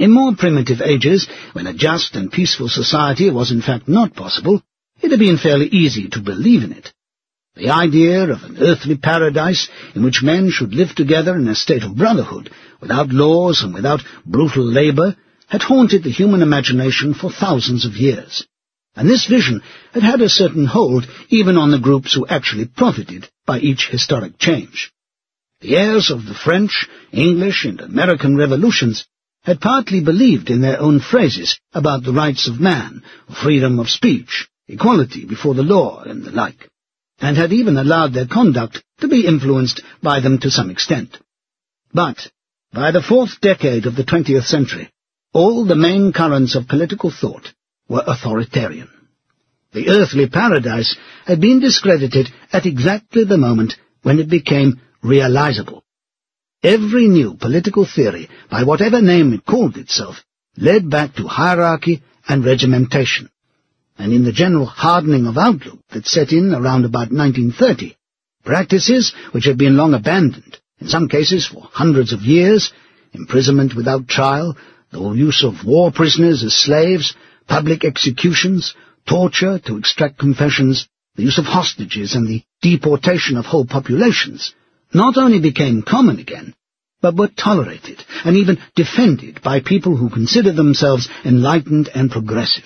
In more primitive ages, when a just and peaceful society was in fact not possible, it had been fairly easy to believe in it. The idea of an earthly paradise in which men should live together in a state of brotherhood, without laws and without brutal labour, had haunted the human imagination for thousands of years. And this vision had had a certain hold even on the groups who actually profited by each historic change. The heirs of the French, English, and American revolutions had partly believed in their own phrases about the rights of man, freedom of speech, equality before the law, and the like, and had even allowed their conduct to be influenced by them to some extent. But by the fourth decade of the 20th century, all the main currents of political thought were authoritarian. The earthly paradise had been discredited at exactly the moment when it became realizable. Every new political theory, by whatever name it called itself, led back to hierarchy and regimentation. And in the general hardening of outlook that set in around about 1930, practices which had been long abandoned, in some cases for hundreds of years, imprisonment without trial, the use of war prisoners as slaves, public executions, torture to extract confessions, the use of hostages and the deportation of whole populations, not only became common again, but were tolerated and even defended by people who considered themselves enlightened and progressive.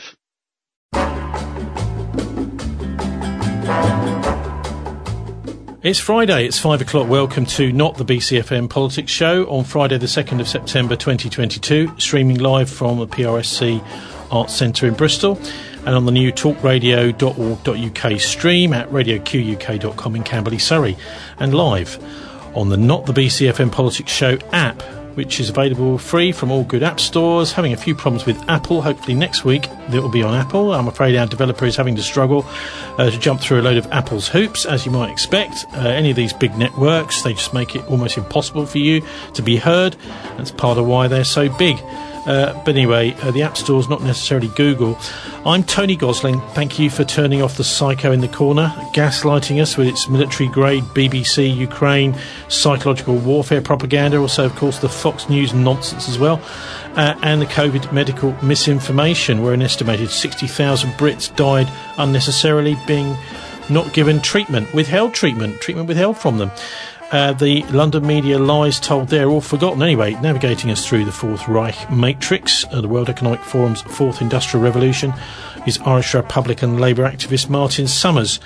It's Friday, it's 5 o'clock. Welcome to Not the BCFM Politics Show on Friday the 2nd of September 2022, streaming live from the PRSC Arts Centre in Bristol and on the new talkradio.org.uk stream at radioquk.com in Camberley, Surrey, and live on the Not the BCFM Politics Show app, which is available free from all good app stores. Having a few problems with Apple. Hopefully next week it will be on Apple. I'm afraid our developer is having to struggle to jump through a load of Apple's hoops, as you might expect. Any of these big networks, they just make it almost impossible for you to be heard. That's part of why they're so big. But anyway, the App Store's not necessarily Google. I'm Tony Gosling. Thank you for turning off the psycho in the corner, gaslighting us with its military-grade BBC Ukraine psychological warfare propaganda, also, of course, the Fox News nonsense as well, and the COVID medical misinformation, where an estimated 60,000 Brits died unnecessarily being not given treatment withheld from them. The London media lies told there, all forgotten anyway. Navigating us through the Fourth Reich matrix, the World Economic Forum's Fourth Industrial Revolution, is Irish Republican Labour activist Martin Summers.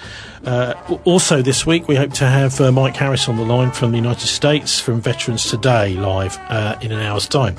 Also this week we hope to have Mike Harris on the line from the United States from Veterans Today live in an hour's time.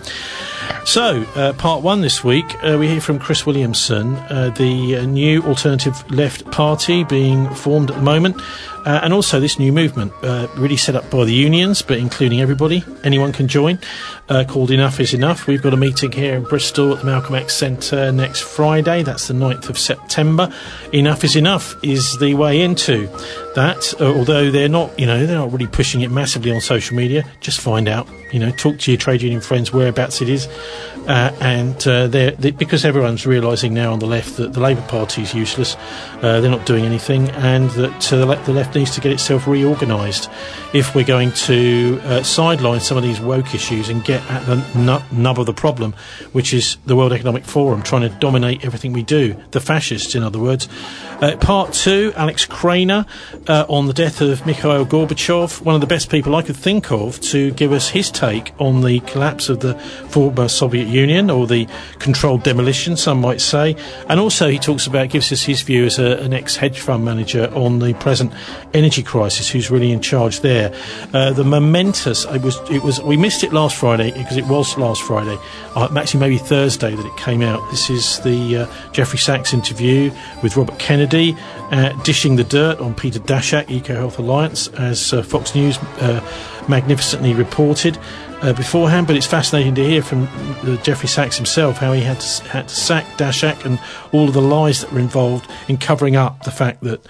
So, part one this week, we hear from Chris Williamson, the new Alternative Left Party being formed at the moment, and also this new movement, really set up by the unions, but including everybody. Anyone can join, called Enough is Enough. We've got a meeting here in Bristol at the Malcolm X Centre next Friday. That's the 9th of September. Enough is Enough is the way into that, although they're not really pushing it massively on social media. Just find out, talk to your trade union friends whereabouts it is, and because everyone's realising now on the left that the Labour Party is useless, they're not doing anything, and that the left needs to get itself reorganised if we're going to sideline some of these woke issues and get at the nub of the problem, which is the World Economic Forum trying to dominate everything we do, the fascists, in other words. Part two, Alex Craner on the death of Mikhail Gorbachev, one of the best people I could think of to give us his take on the collapse of the former Soviet Union, or the controlled demolition, some might say. And also he gives us his view as an ex-hedge fund manager on the present energy crisis, who's really in charge there. The momentous, we missed it last Friday, because it was last Friday, actually maybe Thursday that it came out. This is the Jeffrey Sachs interview with Robert Kennedy, dishing the dirt on Peter Daszak, Eco Health Alliance, as Fox News magnificently reported beforehand. But it's fascinating to hear from Jeffrey Sachs himself how he had to sack Daszak and all of the lies that were involved in covering up the fact that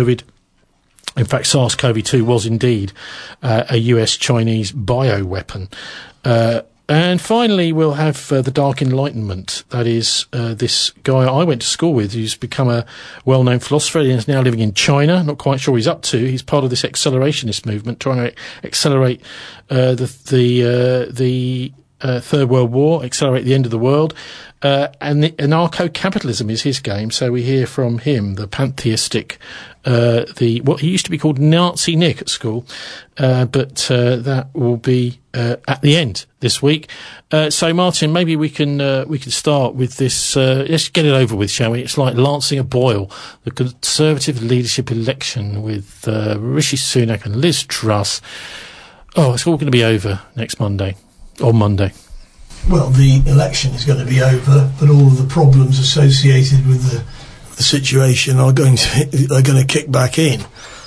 SARS-CoV-2 was indeed a US-Chinese bioweapon. And finally, we'll have the Dark Enlightenment. That is this guy I went to school with, who's become a well-known philosopher and is now living in China. Not quite sure what he's up to. He's part of this accelerationist movement, trying to accelerate the Third World War, accelerate the end of the world. And anarcho-capitalism is his game, so we hear from him, the pantheistic, what he used to be called Nazi Nick at school, but that will be at the end this week. So Martin, maybe we can start with this. Let's get it over with, shall we? It's like lancing a boil. The Conservative leadership election with Rishi Sunak and Liz Truss. Oh, it's all going to be over next Monday, on Monday. Well, the election is going to be over, but all of the problems associated with the situation are going to kick back in.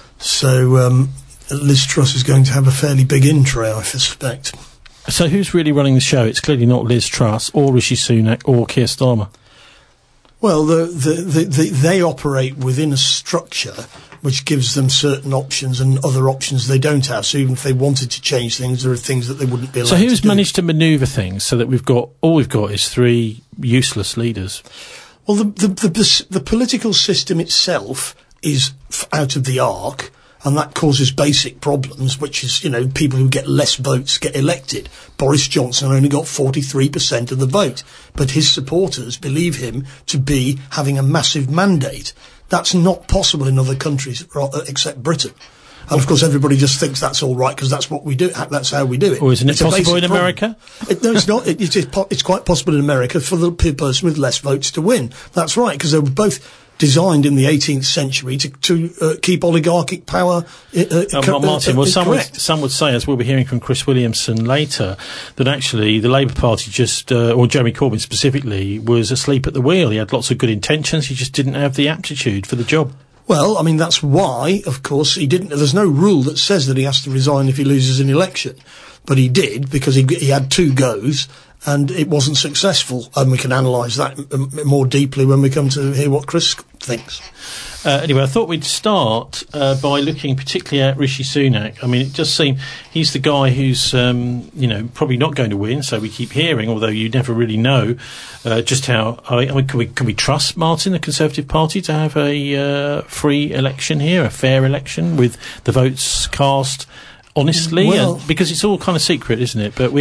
So Liz Truss is going to have a fairly big in tray, I suspect. So who's really running the show? It's clearly not Liz Truss or Rishi Sunak or Keir Starmer. Well, they operate within a structure which gives them certain options and other options they don't have. So even if they wanted to change things, there are things that they wouldn't be allowed to do. So who's managed to manoeuvre things so that all we've got is three useless leaders? Well, the political system itself is out of the arc, and that causes basic problems, which is, people who get less votes get elected. Boris Johnson only got 43% of the vote, but his supporters believe him to be having a massive mandate. That's not possible in other countries except Britain. And of course everybody just thinks that's all right because that's what we do. That's how we do it. Or isn't it possible in America? No, it's not. It's quite possible in America for the person with less votes to win. That's right, because they were both designed in the 18th century to keep oligarchic power Martin, well, some would say, as we'll be hearing from Chris Williamson later, that actually the Labour Party or Jeremy Corbyn specifically, was asleep at the wheel. He had lots of good intentions, he just didn't have the aptitude for the job. Well, I mean, that's why, of course, he didn't. There's no rule that says that he has to resign if he loses an election. But he did, because he had two goes, and it wasn't successful. And we can analyse that more deeply when we come to hear what Chris thinks. Anyway, I thought we'd start by looking particularly at Rishi Sunak. I mean, it does seem he's the guy who's, probably not going to win, so we keep hearing, although you never really know just how... I mean, can we trust, Martin, the Conservative Party, to have a free election here, a fair election, with the votes cast honestly? Well, because it's all kind of secret, isn't it? But we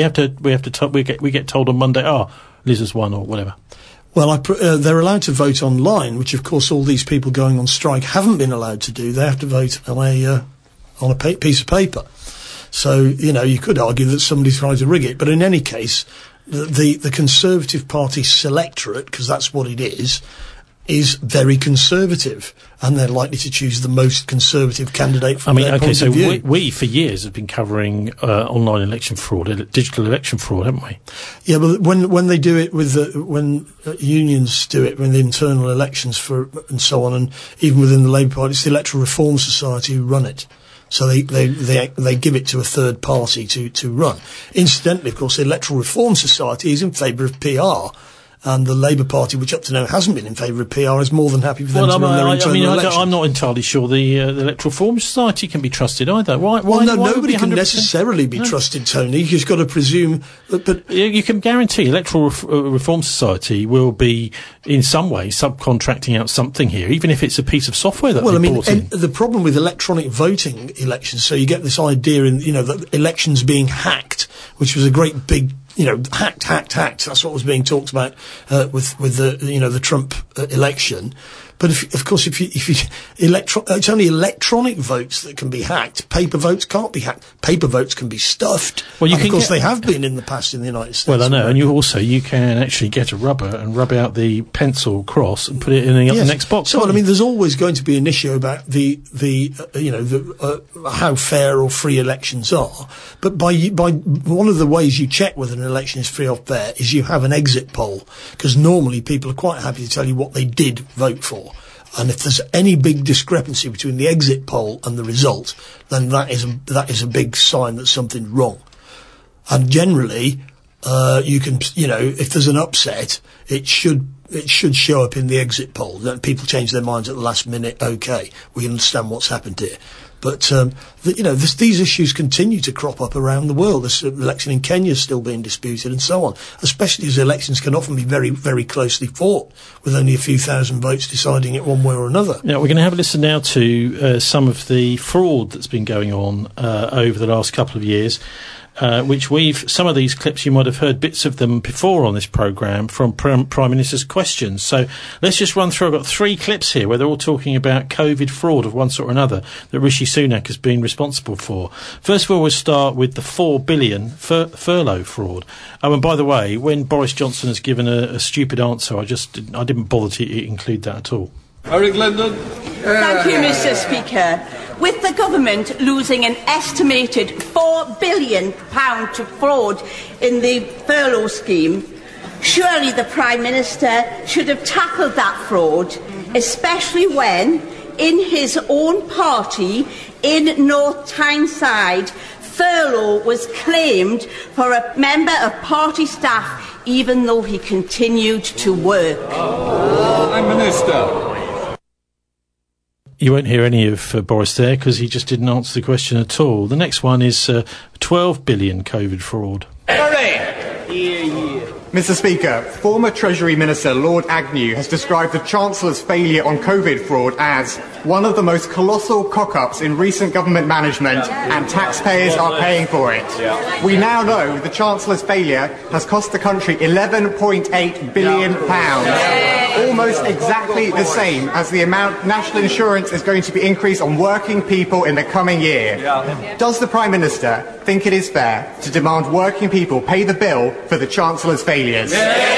get told on Monday, Liz has won, or whatever. Well, they're allowed to vote online, which of course all these people going on strike haven't been allowed to do. They have to vote on a piece of paper. So, you could argue that somebody's trying to rig it. But in any case, the Conservative Party selectorate, because that's what it is very conservative, and they're likely to choose the most conservative candidate from their point of view. We for years have been covering online election fraud, digital election fraud, haven't we? Yeah, but when they do it when unions do it, when the internal elections and so on, and even within the Labour Party, it's the Electoral Reform Society who run it. So they give it to a third party to run. Incidentally, of course, the Electoral Reform Society is in favour of PR. And the Labour Party, which up to now hasn't been in favour of PR, is more than happy for them to run their internal elections. I'm not entirely sure the Electoral Reform Society can be trusted either. Why nobody can necessarily be trusted, Tony. You've just got to presume but you can guarantee Electoral Reform Society will be, in some way, subcontracting out something here, even if it's a piece of software that they bought in. The problem with electronic voting elections, so you get this idea that elections being hacked, which was a great big... hacked. That's what was being talked about with the Trump election. But it's only electronic votes that can be hacked. Paper votes can't be hacked. Paper votes can be stuffed. Well, they have been in the past in the United States. Well, I know, and you can actually get a rubber and rub out the pencil cross and put it in the next box. So, there's always going to be an issue about how fair or free elections are. But by one of the ways you check whether an election is free or fair is you have an exit poll, because normally people are quite happy to tell you what they did vote for. And if there's any big discrepancy between the exit poll and the result, then that is a big sign that something's wrong. And generally, you can, if there's an upset, it should show up in the exit poll. Then people change their minds at the last minute. Okay, we understand what's happened here. But, these issues continue to crop up around the world. This election in Kenya is still being disputed and so on, especially as elections can often be very, very closely fought with only a few thousand votes deciding it one way or another. Now, we're going to have a listen now to some of the fraud that's been going on over the last couple of years. which some of these clips you might have heard bits of them before on this programme from Prime Minister's questions. So let's just run through. I've got 3 clips here where they're all talking about COVID fraud of one sort or another that Rishi Sunak has been responsible for. First of all, we'll start with the 4 billion furlough fraud. Oh, and by the way, when Boris Johnson has given a stupid answer, I didn't bother to include that at all. Eric London. Thank you, Mr. Speaker. With the government losing an estimated £4 billion to fraud in the furlough scheme, surely the Prime Minister should have tackled that fraud, especially when, in his own party, in North Tyneside, furlough was claimed for a member of party staff, even though he continued to work. Prime Minister. You won't hear any of Boris there because he just didn't answer the question at all. The next one is 12 billion COVID fraud. Mr. Speaker, former Treasury Minister Lord Agnew has described the Chancellor's failure on COVID fraud as one of the most colossal cock-ups in recent government management, and taxpayers are paying for it. We now know the Chancellor's failure has cost the country £11.8 billion, almost exactly the same as the amount national insurance is going to be increased on working people in the coming year. Does the Prime Minister think it is fair to demand working people pay the bill for the Chancellor's failures?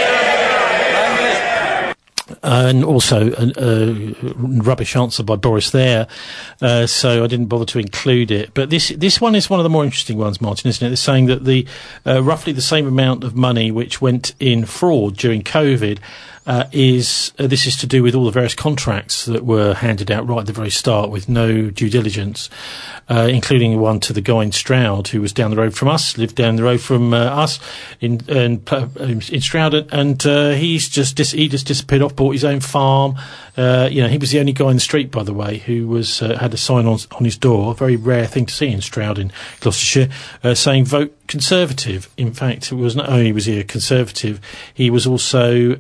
And also a rubbish answer by Boris there, so I didn't bother to include it. But this one is one of the more interesting ones, Martin, isn't it? They're saying that the roughly the same amount of money which went in fraud during COVID this is to do with all the various contracts that were handed out right at the very start with no due diligence, including one to the guy in Stroud who was down the road from us, lived down the road from us in Stroud, and he just disappeared off, bought his own farm. He was the only guy in the street, by the way, who had a sign on his door, a very rare thing to see in Stroud in Gloucestershire, saying vote Conservative. In fact, it was not only was he a Conservative, he was also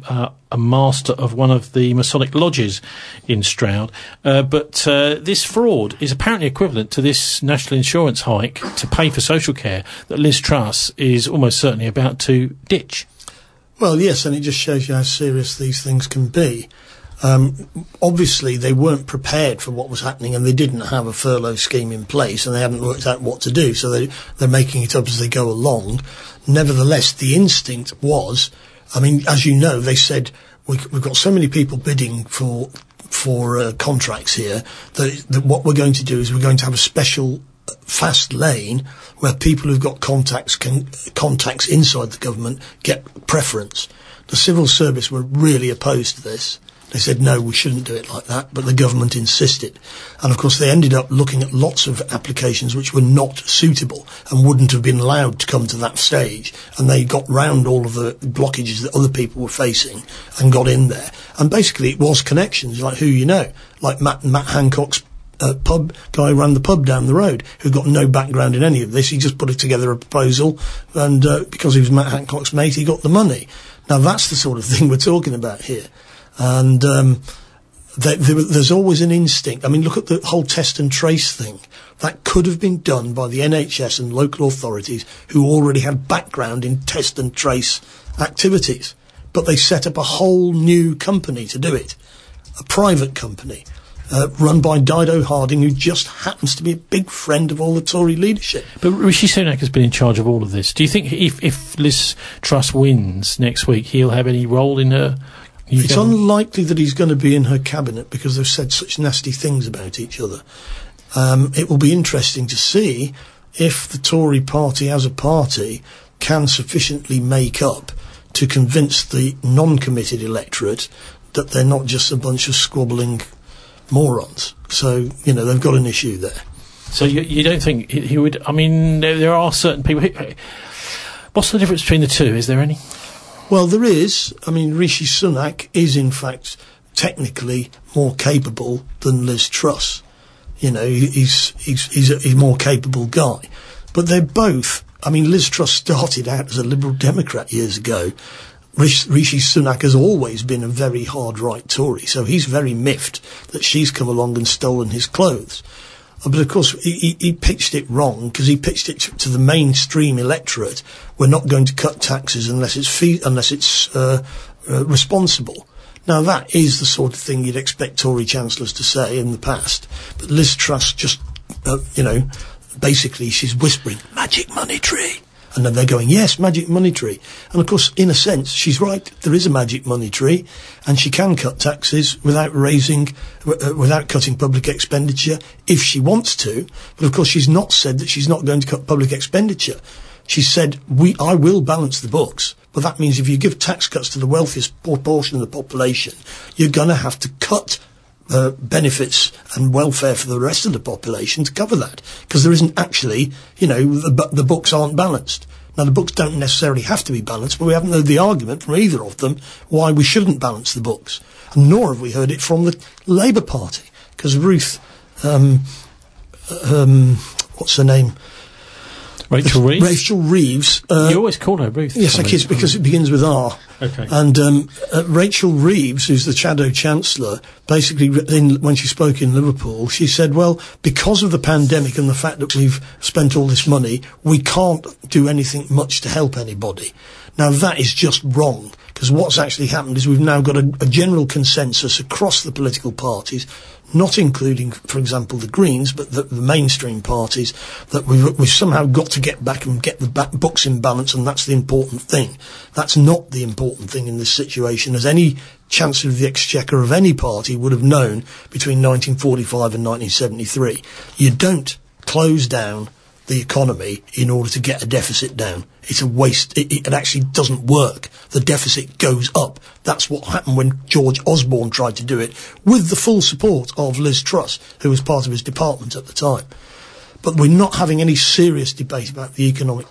a master of one of the Masonic lodges in Stroud. But this fraud is apparently equivalent to this national insurance hike to pay for social care that Liz Truss is almost certainly about to ditch. Well, yes, and it just shows you how serious these things can be. Obviously, they weren't prepared for what was happening, and they didn't have a furlough scheme in place, and they hadn't worked out what to do, so they're making it up as they go along. Nevertheless, the instinct was, I mean, as you know, they said, we've got so many people bidding for contracts here that what we're going to do is we're going to have a special fast lane where people who've got contacts inside the government get preference. The civil service were really opposed to this. They said, no, we shouldn't do it like that, but the government insisted. And, of course, they ended up looking at lots of applications which were not suitable and wouldn't have been allowed to come to that stage. And they got round all of the blockages that other people were facing and got in there. And basically it was connections, like who you know, like Matt Hancock's pub guy who ran the pub down the road, who got no background in any of this. He just put together a proposal, and because he was Matt Hancock's mate, he got the money. Now, that's the sort of thing we're talking about here. And there's always an instinct. I mean, look at the whole test and trace thing. That could have been done by the NHS and local authorities who already had background in test and trace activities. But they set up a whole new company to do it, a private company, run by Dido Harding, who just happens to be a big friend of all the Tory leadership. But Rishi Sunak has been in charge of all of this. Do you think if Liz Truss wins next week, he'll have any role in her? It's unlikely that he's going to be in her cabinet because they've said such nasty things about each other. It will be interesting to see if the Tory party as a party can sufficiently make up to convince the non-committed electorate that they're not just a bunch of squabbling morons. So, they've got an issue there. So you don't think he would... I mean, there are certain people... What's the difference between the two? Is there any? Well, there is. I mean, Rishi Sunak is, in fact, technically more capable than Liz Truss. He's a more capable guy. But they're both... I mean, Liz Truss started out as a Liberal Democrat years ago. Rishi Sunak has always been a very hard right Tory, so he's very miffed that she's come along and stolen his clothes. But of course, he pitched it wrong, because he pitched it to the mainstream electorate. We're not going to cut taxes unless it's responsible. Now, that is the sort of thing you'd expect Tory chancellors to say in the past. But Liz Truss just, basically she's whispering, magic money tree. And then they're going, yes, magic money tree. And of course, in a sense, she's right. There is a magic money tree, and she can cut taxes without cutting public expenditure if she wants to. But of course, she's not said that she's not going to cut public expenditure. She said, I will balance the books. But that means if you give tax cuts to the wealthiest portion of the population, you're going to have to cut benefits and welfare for the rest of the population to cover that, because there isn't actually, the books aren't balanced. Now, the books don't necessarily have to be balanced, but we haven't heard the argument from either of them why we shouldn't balance the books, and nor have we heard it from the Labour Party, because Ruth, what's her name? Rachel Reeves? Rachel Reeves. You always call her Ruth. Yes, because it begins with R. Okay. And Rachel Reeves, who's the Shadow Chancellor, basically, when she spoke in Liverpool, she said, well, because of the pandemic and the fact that we've spent all this money, we can't do anything much to help anybody. Now, that is just wrong, because what's actually happened is we've now got a general consensus across the political parties, not including, for example, the Greens, but the mainstream parties, that we've somehow got to get back and get the books in balance, and that's the important thing. That's not the important thing in this situation, as any Chancellor of the Exchequer of any party would have known between 1945 and 1973. You don't close down the economy in order to get a deficit down. It's a waste. It actually doesn't work. The deficit goes up. That's what happened when George Osborne tried to do it, with the full support of Liz Truss, who was part of his department at the time. But we're not having any serious debate about the economic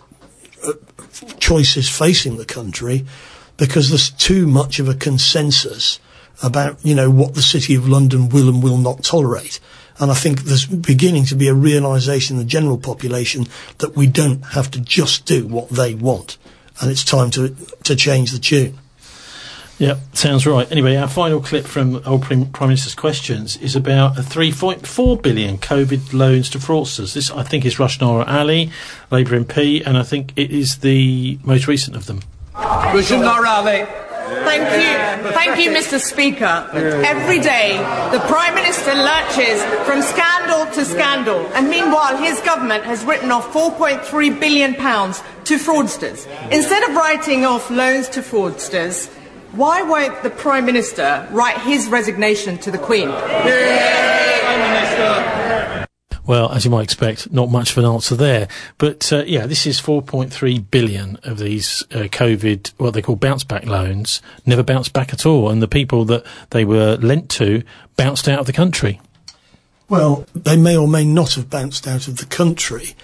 choices facing the country, because there's too much of a consensus about, what the City of London will and will not tolerate. And I think there's beginning to be a realisation in the general population that we don't have to just do what they want. And it's time to change the tune. Yeah, sounds right. Anyway, our final clip from old Prime Minister's questions is about a 3.4 billion COVID loans to fraudsters. This, I think, is Rushnara Ali, Labour MP, and I think it is the most recent of them. Rushnara Ali. Thank you, Mr. Speaker. Every day, the Prime Minister lurches from scandal to scandal, and meanwhile, his government has written off £4.3 billion to fraudsters. Instead of writing off loans to fraudsters, why won't the Prime Minister write his resignation to the Queen? Prime Minister. Well, as you might expect, not much of an answer there. But, this is 4.3 billion of these COVID, what they call bounce-back loans, never bounced back at all. And the people that they were lent to bounced out of the country. Well, they may or may not have bounced out of the country.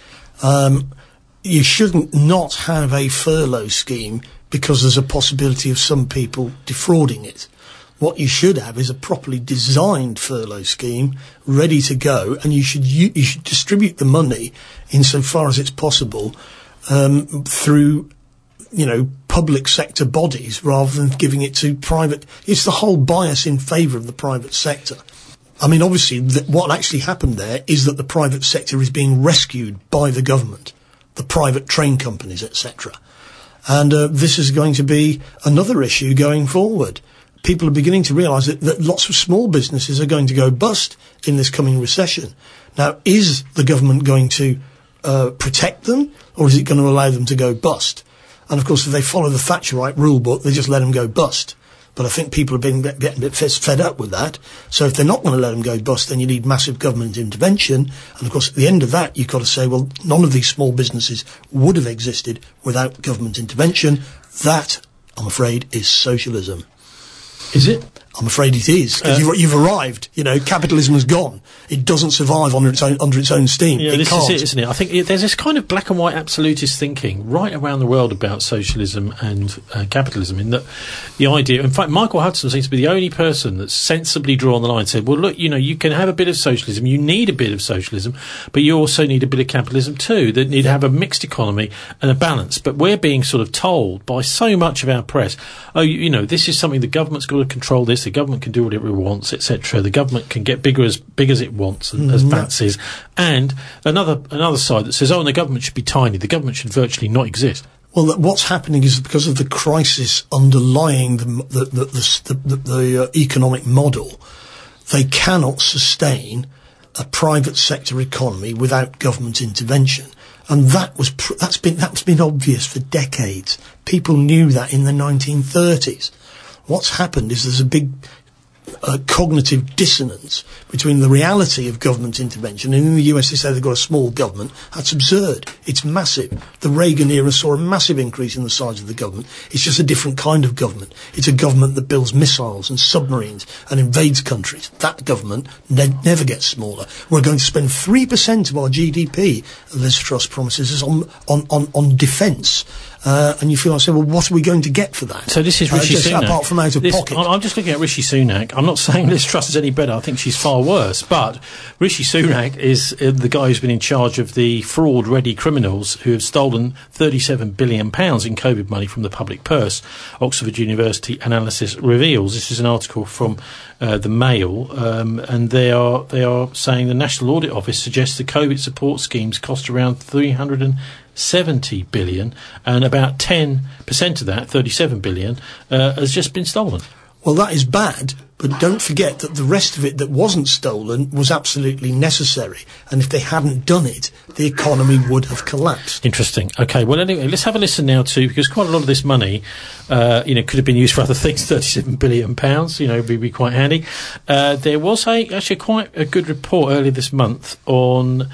You shouldn't not have a furlough scheme because there's a possibility of some people defrauding it. What you should have is a properly designed furlough scheme ready to go, and you should distribute the money insofar as it's possible through, public sector bodies rather than giving it to private. It's the whole bias in favour of the private sector. I mean, obviously, what actually happened there is that the private sector is being rescued by the government, the private train companies, etc. And this is going to be another issue going forward. People are beginning to realise that lots of small businesses are going to go bust in this coming recession. Now, is the government going to protect them, or is it going to allow them to go bust? And, of course, if they follow the Thatcherite rule book, they just let them go bust. But I think people are getting a bit fed up with that. So if they're not going to let them go bust, then you need massive government intervention. And, of course, at the end of that, you've got to say, well, none of these small businesses would have existed without government intervention. That, I'm afraid, is socialism. Is it? I'm afraid it is, because you've arrived. Capitalism has gone. It doesn't survive under its own steam. Yeah, this is it, isn't it? I think there's this kind of black and white absolutist thinking right around the world about socialism and capitalism, in that the idea... In fact, Michael Hudson seems to be the only person that's sensibly drawn the line and said, well, look, you can have a bit of socialism, you need a bit of socialism, but you also need a bit of capitalism too, that need to have a mixed economy and a balance. But we're being sort of told by so much of our press, this is something the government's got to control this, the government can do whatever it wants, etc. The government can get big as it wants, as fancies. And another side that says, and the government should be tiny. The government should virtually not exist. Well, what's happening is because of the crisis underlying the economic model, they cannot sustain a private sector economy without government intervention. And that's been obvious for decades. People knew that in the 1930s. What's happened is there's a big cognitive dissonance between the reality of government intervention, and in the US they say they've got a small government. That's absurd. It's massive. The Reagan era saw a massive increase in the size of the government. It's just a different kind of government. It's a government that builds missiles and submarines and invades countries. That government never gets smaller. We're going to spend 3% of our GDP, Liz Truss promises us, on defence. And you feel like saying, well, what are we going to get for that? So this is Rishi Sunak. Apart from out of pocket. I'm just looking at Rishi Sunak. I'm not saying Liz Truss is any better. I think she's far worse. But Rishi Sunak is the guy who's been in charge of the fraud-ready criminals who have stolen £37 billion in COVID money from the public purse. Oxford University analysis reveals. This is an article from the Mail, and they are saying the National Audit Office suggests the COVID support schemes cost around £370 billion, and about 10% of that, 37 billion, has just been stolen. Well, that is bad, but don't forget that the rest of it that wasn't stolen was absolutely necessary. And if they hadn't done it, the economy would have collapsed. Interesting. Okay, well, anyway, let's have a listen now to, because quite a lot of this money, could have been used for other things, £37 billion, would be quite handy. There was actually quite a good report earlier this month on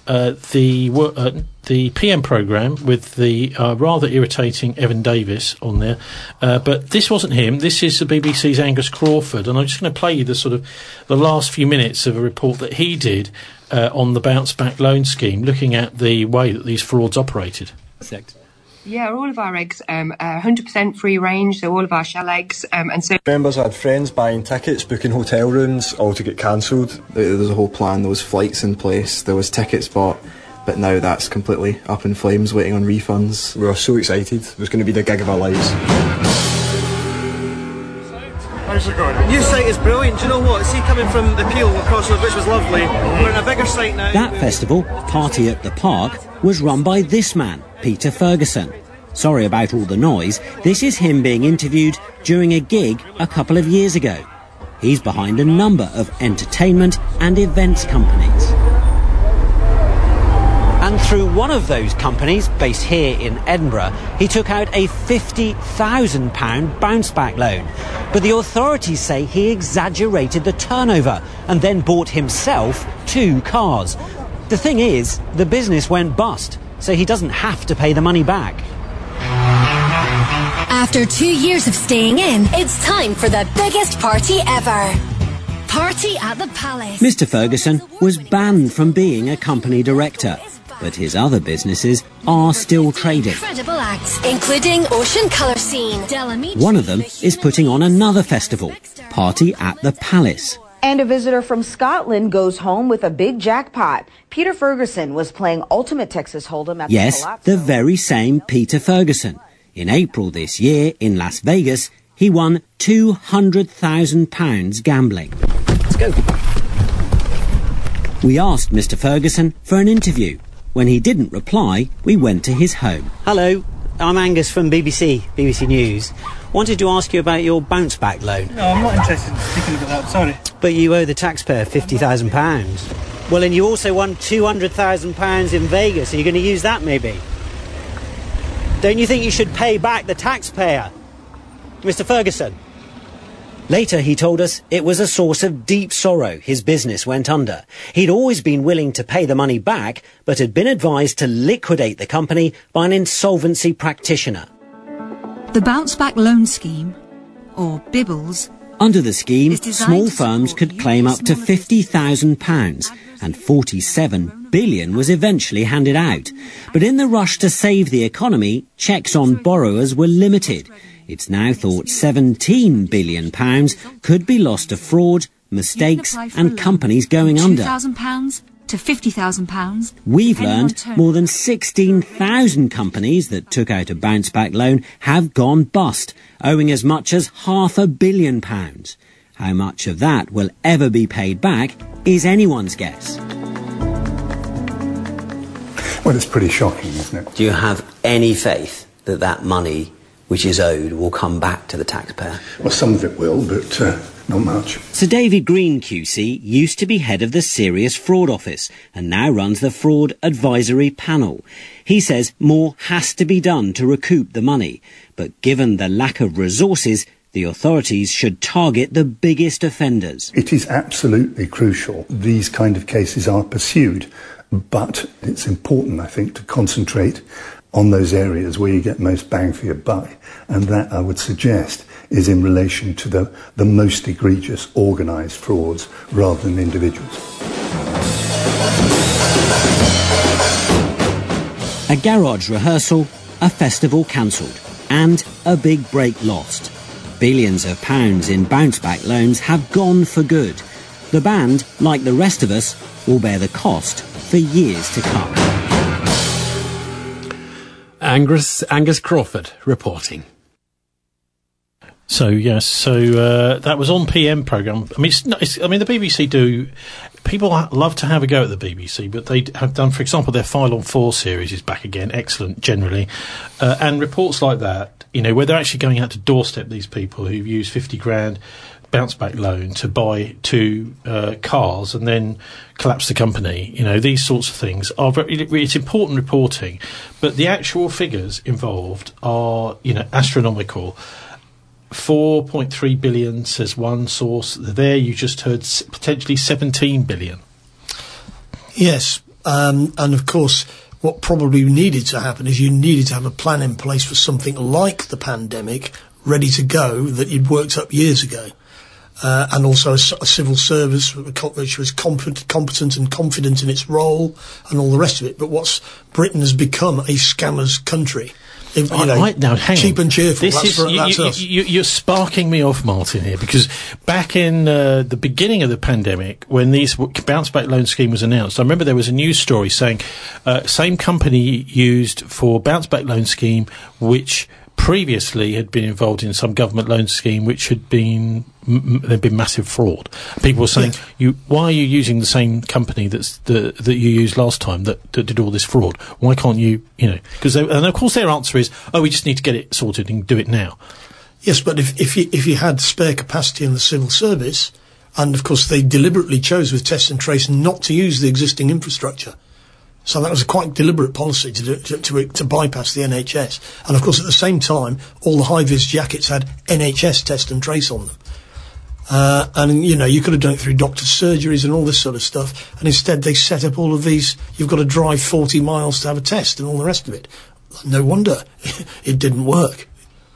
the PM programme with the rather irritating Evan Davis on there. But this wasn't him. This is the BBC's Angus Crawford, and I'm just going to play you the last few minutes of a report that he did on the Bounce Back loan scheme, looking at the way that these frauds operated. Yeah, all of our eggs are 100% free range, so all of our shell eggs. And so members had friends buying tickets, booking hotel rooms, all to get cancelled. There was a whole plan, there was flights in place, there was tickets bought, but now that's completely up in flames, waiting on refunds. We were so excited. It was going to be the gig of our lives. How's it going? New site is brilliant. Do you know what? See, coming from the Peel across the which was lovely. We're in a bigger site now. That festival, Party at the Park, was run by this man, Peter Ferguson. Sorry about all the noise. This is him being interviewed during a gig a couple of years ago. He's behind a number of entertainment and events companies. And through one of those companies, based here in Edinburgh, he took out a £50,000 bounce-back loan. But the authorities say he exaggerated the turnover and then bought himself 2 cars. The thing is, the business went bust, so he doesn't have to pay the money back. After 2 years of staying in, it's time for the biggest party ever. Party at the Palace. Mr. Ferguson was banned from being a company director, but his other businesses are still trading. Incredible acts, including Ocean Colour Scene. One of them is putting on another festival, Party at the Palace. And a visitor from Scotland goes home with a big jackpot. Peter Ferguson was playing Ultimate Texas Hold'em at the Palazzo. The very same Peter Ferguson. In April this year, in Las Vegas, he won £200,000 gambling. Let's go. We asked Mr. Ferguson for an interview. When he didn't reply, we went to his home. Hello, I'm Angus from BBC News. Wanted to ask you about your bounce-back loan. No, I'm not interested in speaking about that, sorry. But you owe the taxpayer £50,000. Well, and you also won £200,000 in Vegas. Are you going to use that, maybe? Don't you think you should pay back the taxpayer, Mr. Ferguson? Later, he told us it was a source of deep sorrow his business went under. He'd always been willing to pay the money back, but had been advised to liquidate the company by an insolvency practitioner. The Bounce Back Loan Scheme, or BIBBLES. Under the scheme, small firms could claim up to £50,000, and £47 billion was eventually handed out. But in the rush to save the economy, checks on borrowers were limited. It's now thought £17 billion could be lost to fraud, mistakes and companies going under. £2,000 to £50,000. We've learned more than 16,000 companies that took out a bounce-back loan have gone bust, owing as much as £500 million. How much of that will ever be paid back is anyone's guess. Well, it's pretty shocking, isn't it? Do you have any faith that that money which is owed will come back to the taxpayer? Well, some of it will, but not much. Sir David Green QC used to be head of the Serious Fraud Office and now runs the Fraud Advisory Panel. He says more has to be done to recoup the money, but given the lack of resources, the authorities should target the biggest offenders. It is absolutely crucial these kind of cases are pursued, but it's important, I think, to concentrate on those areas where you get most bang for your buck, and that, I would suggest, is in relation to the most egregious organised frauds rather than individuals. A garage rehearsal, a festival cancelled, and a big break lost. Billions of pounds in bounce-back loans have gone for good. The band, like the rest of us, will bear the cost for years to come. Angus Crawford reporting. So yes, that was on PM programme. I mean, the BBC do. People love to have a go at the BBC, but they have done, for example, their File on 4 series is back again, excellent generally, and reports like that, where they're actually going out to doorstep these people who've used 50 grand bounce back loan to buy 2 cars and then collapse the company. These sorts of things are it's important reporting, but the actual figures involved are astronomical. 4.3 billion, says one source. There you just heard potentially 17 billion. Yes, and of course what probably needed to happen is you needed to have a plan in place for something like the pandemic ready to go that you'd worked up years ago. And also a civil service which was competent and confident in its role and all the rest of it. But Britain has become a scammers' country. Now, hang cheap on. And cheerful. That's us. You're sparking me off, Martin, here, because back in the beginning of the pandemic, when these bounce back loan scheme was announced, I remember there was a news story saying same company used for bounce back loan scheme, which previously had been involved in some government loan scheme, which had been there'd been massive fraud. People were saying, why are you using the same company that you used last time that did all this fraud? Why can't you, because and of course their answer is, we just need to get it sorted and do it now. Yes, but if you had spare capacity in the civil service, and of course they deliberately chose with Test and Trace not to use the existing infrastructure. So that was a quite deliberate policy to bypass the NHS. And of course at the same time, all the high-vis jackets had NHS Test and Trace on them. And you could have done it through doctor's surgeries and all this sort of stuff, and instead they set up all of these, you've got to drive 40 miles to have a test and all the rest of it. No wonder it didn't work.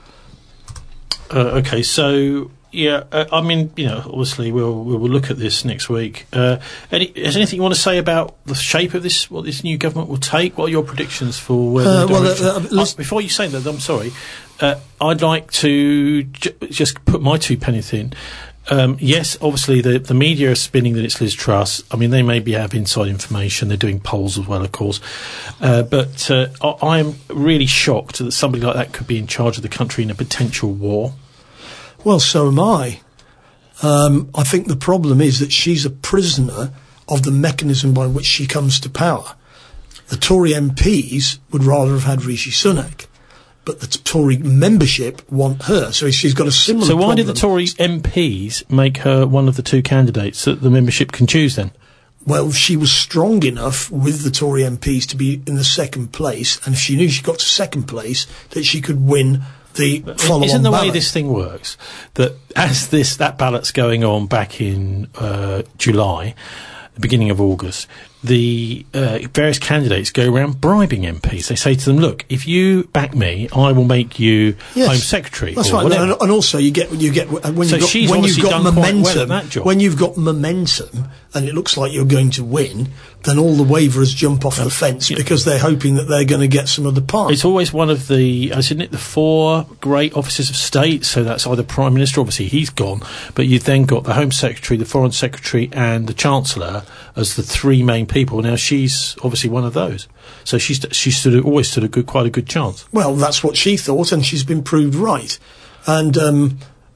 Okay, so obviously we'll look at this next week. Is anything you want to say about the shape of this, what this new government will take? What are your predictions for where the direction? Before you say that, I'm sorry, I'd like to just put my 2 pennies in. Yes, obviously the media are spinning that it's Liz Truss. I mean, they maybe have inside information. They're doing polls as well, of course. But I'm really shocked that somebody like that could be in charge of the country in a potential war. Well, so am I. I think the problem is that she's a prisoner of the mechanism by which she comes to power. The Tory MPs would rather have had Rishi Sunak, but the Tory membership want her, so she's got a similar problem. So why did the Tory MPs make her one of the 2 candidates that the membership can choose then? Well, she was strong enough with the Tory MPs to be in the second place, and if she knew she got to second place, that she could win the follow-on Isn't the ballot. way this thing works that as that ballot's going on back in July, the beginning of August, the various candidates go around bribing MPs. They say to them, look, if you back me, I will make you Home Secretary. That's or right. whatever. And also you get when you've got momentum, when you've got momentum and it looks like you're going to win, then all the waverers jump off the fence because they're hoping that they're going to get some other part. It's always one of the 4 great officers of state, so that's either Prime Minister, obviously he's gone, but you've then got the Home Secretary, the Foreign Secretary and the Chancellor as the 3 main people. Now she's obviously one of those. So she always stood quite a good chance. Well, that's what she thought, and she's been proved right. And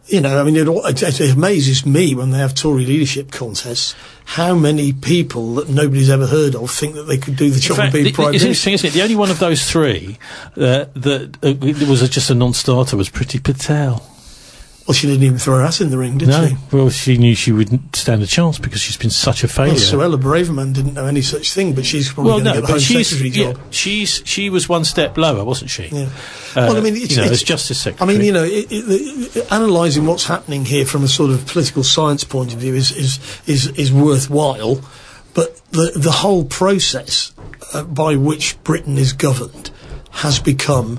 You know, I mean, it amazes me when they have Tory leadership contests how many people that nobody's ever heard of think that they could do the job of being Prime Minister. It's interesting, isn't it? The only one of those three that was just a non-starter was Priti Patel. Well, she didn't even throw her hat in the ring, did she? Well, she knew she wouldn't stand a chance because she's been such a failure. Well, Suella Braverman didn't know any such thing, but she's probably going to get the Home Secretary job. She was one step lower, wasn't she? Yeah. Well, I mean, as Justice Secretary. I mean, you know, analysing what's happening here from a sort of political science point of view is worthwhile, but the whole process by which Britain is governed has become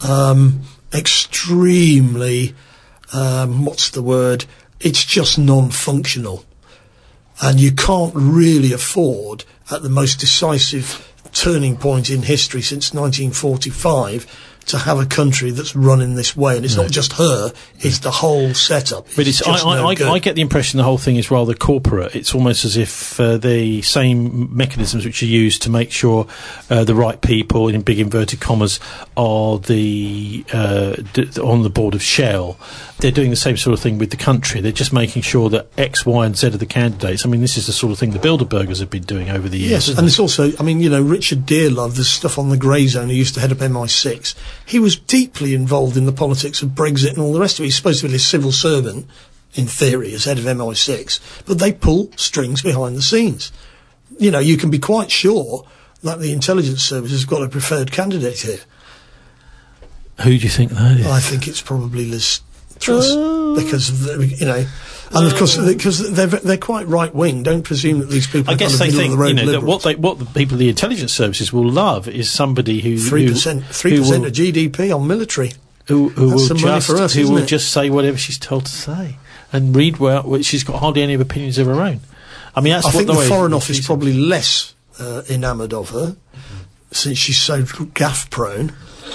extremely... what's the word? It's just non-functional. And you can't really afford, at the most decisive turning point in history since 1945, to have a country that's run in this way. And it's not just her, it's the whole setup. But I get the impression the whole thing is rather corporate. It's almost as if the same mechanisms which are used to make sure the right people, in big inverted commas, are on the board of Shell. They're doing the same sort of thing with the country. They're just making sure that X, Y and Z are the candidates. I mean, this is the sort of thing the Bilderbergers have been doing over the years. Yes, and it's also, I mean, you know, Richard Dearlove, the stuff on the Grey Zone, who used to head up MI6, he was deeply involved in the politics of Brexit and all the rest of it. He's supposed to be a civil servant, in theory, as head of MI6, but they pull strings behind the scenes. You know, you can be quite sure that the intelligence service has got a preferred candidate here. Who do you think that is? I think it's probably Liz Truss, because, you know... And of course, because they're quite right wing. Don't presume that these people. I guess they think, you know, that what the people of the intelligence services will love is somebody who 3% of GDP on military. Who will just say whatever she's told to say and read well. She's got hardly any opinions of her own. I mean, I think the Foreign Office is probably less enamoured of her since she's so gaffe prone,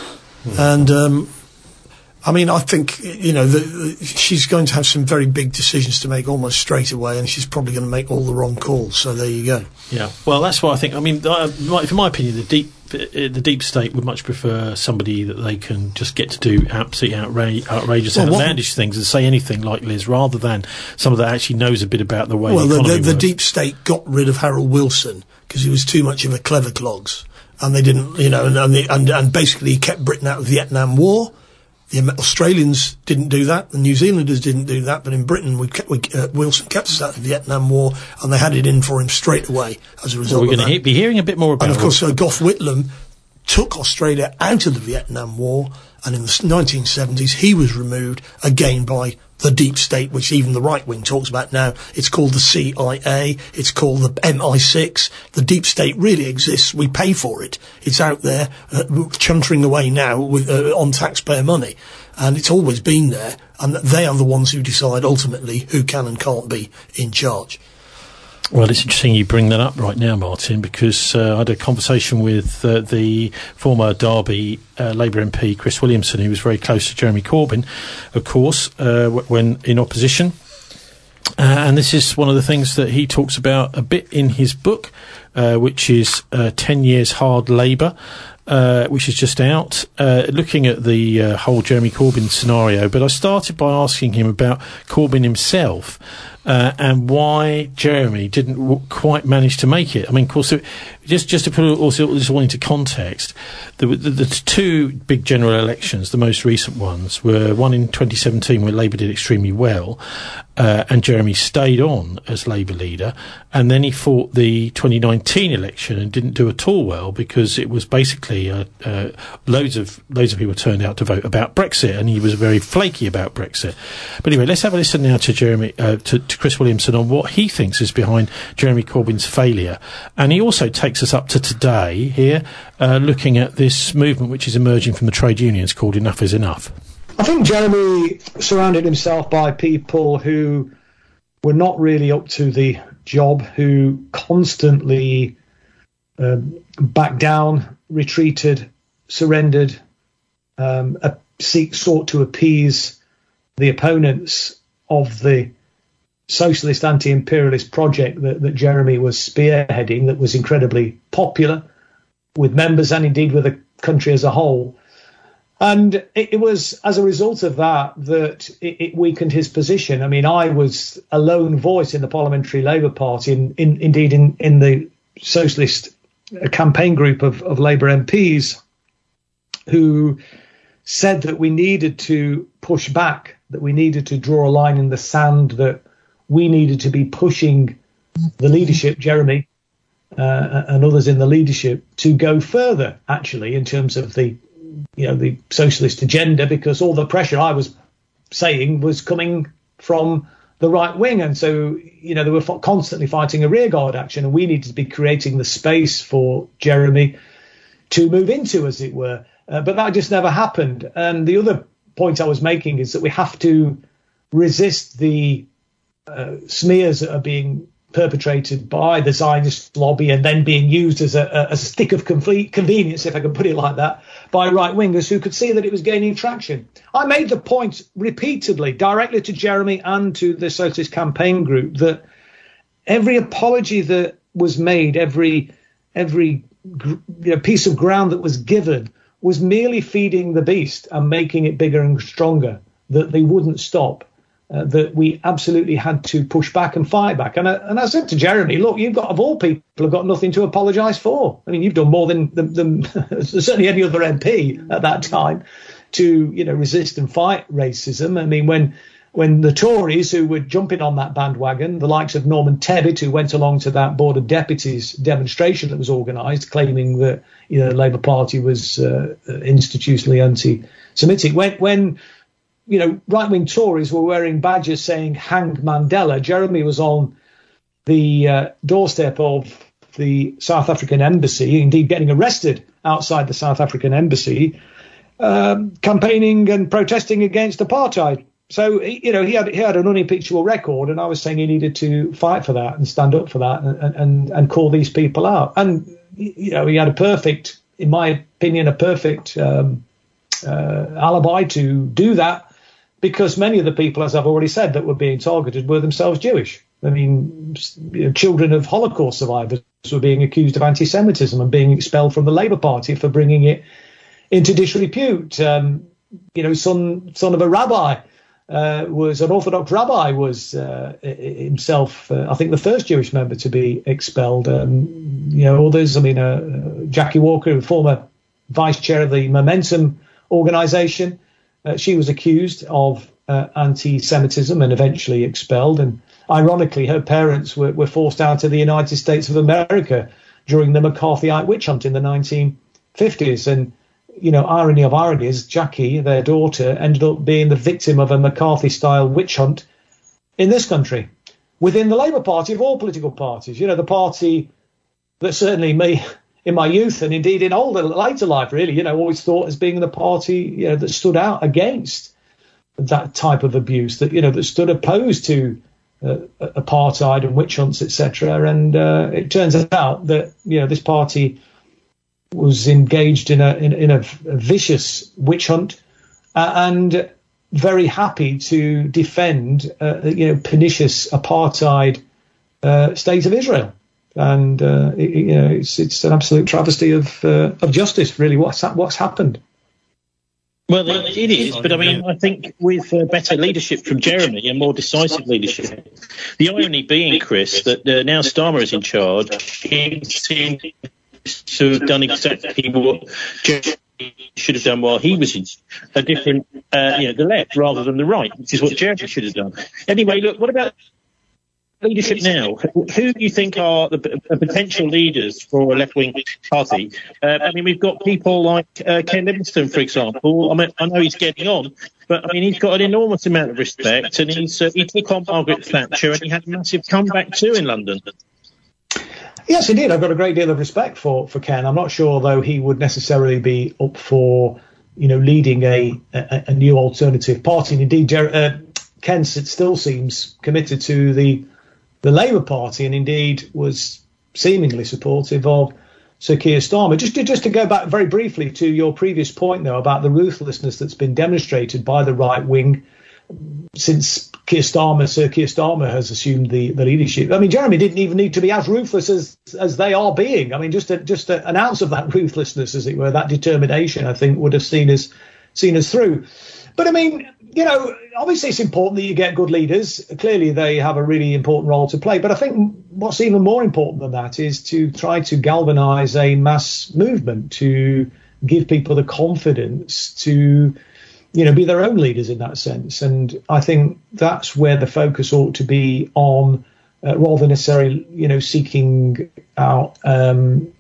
and. I mean, I think, you know, she's going to have some very big decisions to make almost straight away, and she's probably going to make all the wrong calls. So there you go. Yeah. Well, that's what I think. I mean, in my opinion, the deep state would much prefer somebody that they can just get to do absolutely outrageous, outlandish things and say anything like Liz, rather than someone that actually knows a bit about the way. Well, the deep state got rid of Harold Wilson because he was too much of a clever clogs, and they didn't, you know, and basically he kept Britain out of the Vietnam War. The Australians didn't do that, the New Zealanders didn't do that, but in Britain Wilson kept us out of the Vietnam War, and they had it in for him straight away as a result of that. We're going to be hearing a bit more about it. And of course, Gough Whitlam took Australia out of the Vietnam War, and in the 1970s he was removed again by the deep state, which even the right wing talks about now. It's called the CIA, it's called the MI6. The deep state really exists. We pay for it. It's out there, chuntering away now with on taxpayer money. And it's always been there. And they are the ones who decide ultimately who can and can't be in charge. Well, it's interesting you bring that up right now, Martin, because I had a conversation with the former Derby Labour MP, Chris Williamson, who was very close to Jeremy Corbyn, of course, when in opposition. And this is one of the things that he talks about a bit in his book, which is 10 Years Hard Labour, which is just out, looking at the whole Jeremy Corbyn scenario. But I started by asking him about Corbyn himself, and why Jeremy didn't quite manage to make it. I mean, of course, just to put this all into context, the two big general elections, the most recent ones, were one in 2017 where Labour did extremely well, and Jeremy stayed on as Labour leader, and then he fought the 2019 election and didn't do at all well because it was basically loads of people turned out to vote about Brexit, and he was very flaky about Brexit. But anyway, let's have a listen now to Jeremy to Chris Williamson on what he thinks is behind Jeremy Corbyn's failure, and he also takes us up to today here, looking at this movement which is emerging from the trade unions called Enough is Enough. I think Jeremy surrounded himself by people who were not really up to the job, who constantly backed down, retreated, surrendered, sought to appease the opponents of the socialist anti-imperialist project that Jeremy was spearheading, that was incredibly popular with members and indeed with the country as a whole. And it was as a result of that it weakened his position. I mean, I was a lone voice in the Parliamentary Labour Party, indeed in the Socialist campaign group of Labour MPs who said that we needed to push back, that we needed to draw a line in the sand, that we needed to be pushing the leadership, Jeremy, and others in the leadership, to go further, actually, in terms of the socialist agenda, because all the pressure I was saying was coming from the right wing. And so, they were constantly fighting a rearguard action, and we needed to be creating the space for Jeremy to move into, as it were. But that just never happened. And the other point I was making is that we have to resist the smears that are being perpetrated by the Zionist lobby and then being used as a stick of convenience, if I can put it like that, by right-wingers who could see that it was gaining traction. I made the point repeatedly, directly to Jeremy and to the Socialist campaign group, that every apology that was made, every piece of ground that was given, was merely feeding the beast and making it bigger and stronger, that they wouldn't stop. That we absolutely had to push back and fight back. And I said to Jeremy, look, you've got, of all people, have got nothing to apologise for. I mean, you've done more than certainly any other MP at that time to, resist and fight racism. I mean, when the Tories, who were jumping on that bandwagon, the likes of Norman Tebbit, who went along to that Board of Deputies demonstration that was organised, claiming that the Labour Party was institutionally anti-Semitic, when right-wing Tories were wearing badges saying "Hang Mandela," Jeremy was on the doorstep of the South African embassy, indeed getting arrested outside the South African embassy, campaigning and protesting against apartheid. So, he had an unimpeachable record, and I was saying he needed to fight for that and stand up for that and call these people out. And, he had a perfect, in my opinion, alibi to do that, because many of the people, as I've already said, that were being targeted were themselves Jewish. I mean, children of Holocaust survivors were being accused of anti-Semitism and being expelled from the Labour Party for bringing it into disrepute. Son of a rabbi, was an Orthodox rabbi, was himself, I think, the first Jewish member to be expelled. Others, Jackie Walker, former vice chair of the Momentum organisation, she was accused of anti-Semitism and eventually expelled. And ironically, her parents were forced out of the United States of America during the McCarthyite witch hunt in the 1950s. And, irony of ironies, Jackie, their daughter, ended up being the victim of a McCarthy-style witch hunt in this country, within the Labour Party of all political parties. The party that certainly me, in my youth and indeed in later life, really, always thought as being the party, that stood out against that type of abuse, that stood opposed to apartheid and witch hunts, etc. And it turns out that, this party was engaged in a vicious witch hunt and very happy to defend, pernicious apartheid state of Israel. And it's an absolute travesty of justice, really. What's happened? Well, it is, but I think with better leadership from Jeremy and more decisive leadership, the irony being, Chris, that now Starmer is in charge, he seems to have done exactly what Jeremy should have done while he was in a different, the left rather than the right, which is what Jeremy should have done. Anyway, look, what about leadership now? Who do you think are the potential leaders for a left-wing party? We've got people like Ken Livingstone, for example. I know he's getting on, but he's got an enormous amount of respect, and he took on Margaret Thatcher, and he had a massive comeback too in London. Yes, indeed. I've got a great deal of respect for Ken. I'm not sure, though, he would necessarily be up for, leading a new alternative party. And indeed, Ken still seems committed to the Labour Party, and indeed was seemingly supportive of Sir Keir Starmer. Just to go back very briefly to your previous point, though, about the ruthlessness that's been demonstrated by the right wing since Sir Keir Starmer has assumed the leadership. Jeremy didn't even need to be as ruthless as they are being. Just an ounce of that ruthlessness, as it were, that determination, I think, would have seen us seen us through. But I mean, obviously it's important that you get good leaders. Clearly they have a really important role to play. But I think what's even more important than that is to try to galvanise a mass movement, to give people the confidence to, be their own leaders in that sense. And I think that's where the focus ought to be on, rather than necessarily, seeking out, a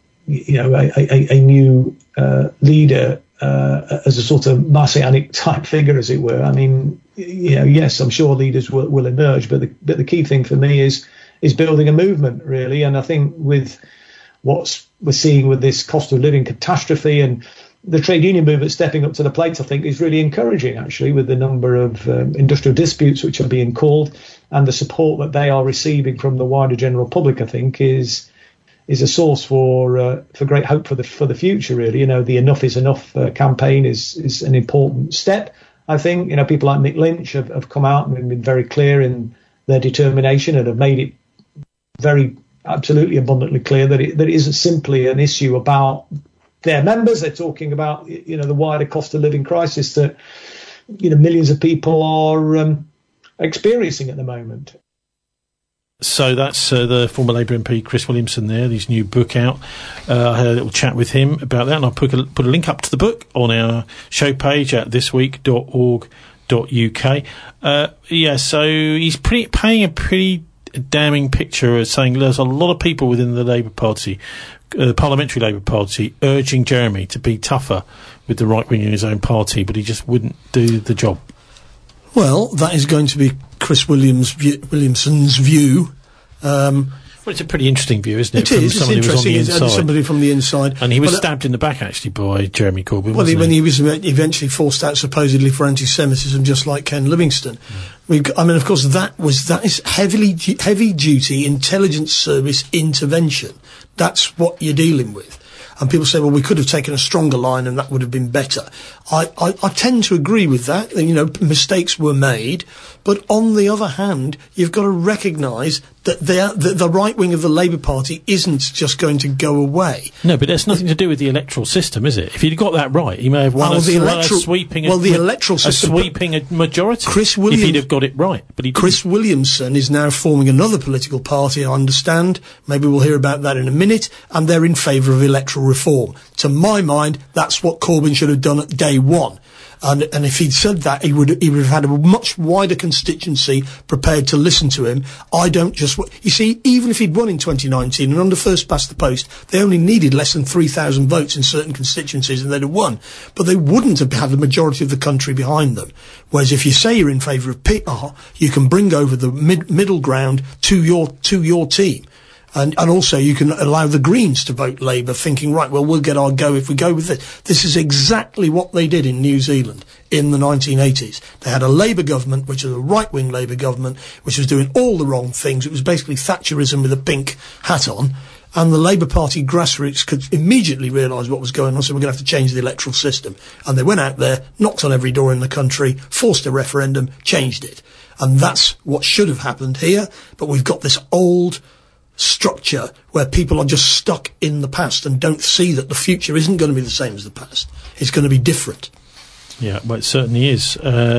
new leader as a sort of messianic type figure, as it were. I mean, yes, I'm sure leaders will emerge, but the key thing for me is building a movement, really. And I think with what we're seeing with this cost of living catastrophe and the trade union movement stepping up to the plate, I think is really encouraging, actually, with the number of industrial disputes which are being called and the support that they are receiving from the wider general public, I think, is a source for great hope for the future, really. The Enough is Enough campaign is an important step, I think. People like Mick Lynch have come out and been very clear in their determination and have made it very absolutely abundantly clear that it isn't simply an issue about their members. They're talking about, the wider cost of living crisis that, millions of people are experiencing at the moment. So that's the former Labour MP Chris Williamson there, his new book out. I had a little chat with him about that, and I'll put a link up to the book on our show page at thisweek.org.uk. So he's painting a pretty damning picture of saying there's a lot of people within the Labour Party, the Parliamentary Labour Party, urging Jeremy to be tougher with the right wing in his own party, but he just wouldn't do the job. Well, that is going to be Chris Williamson's view. Well, it's a pretty interesting view, isn't it? It is. It's interesting. Somebody from the inside. And he was stabbed in the back, actually, by Jeremy Corbyn, when he was eventually forced out, supposedly, for anti-Semitism, just like Ken Livingstone. Of course, that is heavy-duty intelligence service intervention. That's what you're dealing with. And people say, well, we could have taken a stronger line and that would have been better. I tend to agree with that. Mistakes were made. But on the other hand, you've got to recognise that the right wing of the Labour Party isn't just going to go away. No, but that's nothing to do with the electoral system, is it? If he'd got that right, he may have won a sweeping majority. If he'd have got it right. But Chris Williamson is now forming another political party, I understand. Maybe we'll hear about that in a minute. And they're in favour of electoral reform. To my mind, that's what Corbyn should have done at day one. And if he'd said that, he would have had a much wider constituency prepared to listen to him. You see, even if he'd won in 2019 and under first past the post, they only needed less than 3,000 votes in certain constituencies and they'd have won. But they wouldn't have had the majority of the country behind them. Whereas if you say you're in favour of PR, you can bring over the middle ground to your team. And also you can allow the Greens to vote Labour, thinking, right, well, we'll get our go if we go with this. This is exactly what they did in New Zealand in the 1980s. They had a Labour government, which was a right-wing Labour government, which was doing all the wrong things. It was basically Thatcherism with a pink hat on. And the Labour Party grassroots could immediately realise what was going on, so we're going to have to change the electoral system. And they went out there, knocked on every door in the country, forced a referendum, changed it. And that's what should have happened here. But we've got this old structure where people are just stuck in the past and don't see that the future isn't going to be the same as the past. It's going to be different. Yeah, well, it certainly is.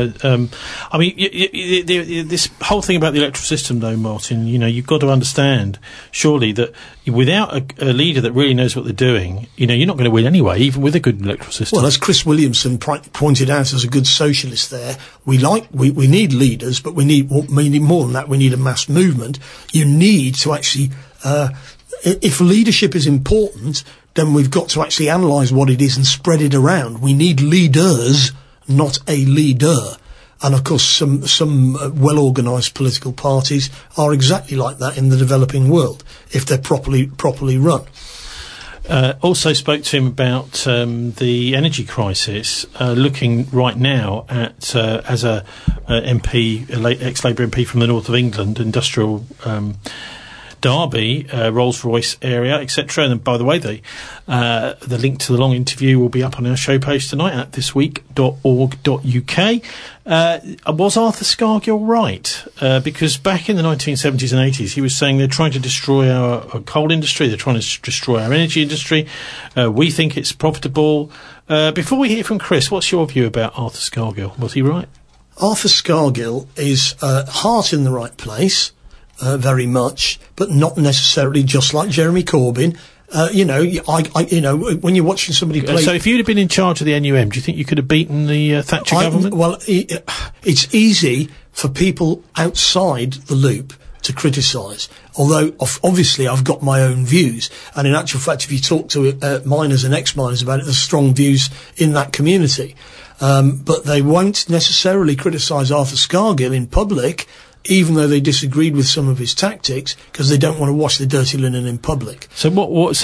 This whole thing about the electoral system, though, Martin, you've got to understand, surely, that without a leader that really knows what they're doing, you're not going to win anyway, even with a good electoral system. Well, as Chris Williamson pointed out as a good socialist there, we need leaders, but we need more than that. We need a mass movement. You need to actually, if leadership is important, then we've got to actually analyse what it is and spread it around. We need leaders, not a leader. And of course, some well-organised political parties are exactly like that in the developing world, if they're properly run. Also spoke to him about the energy crisis, looking right now at, as a MP, ex-Labour MP from the north of England, industrial Derby, Rolls-Royce area, etc. And by the way, the link to the long interview will be up on our show page tonight at thisweek.org.uk. Was Arthur Scargill right? Because back in the 1970s and 80s, he was saying they're trying to destroy our coal industry, they're trying to destroy our energy industry. We think it's profitable. Before we hear from Chris, what's your view about Arthur Scargill? Was he right? Arthur Scargill is heart in the right place, very much, but not necessarily just like Jeremy Corbyn. When you're watching somebody play... So if you'd have been in charge of the NUM, do you think you could have beaten the Thatcher government? Well, it's easy for people outside the loop to criticise, although obviously I've got my own views, and in actual fact, if you talk to miners and ex-miners about it, there's strong views in that community. But they won't necessarily criticise Arthur Scargill in public, even though they disagreed with some of his tactics, because they don't want to wash the dirty linen in public. So was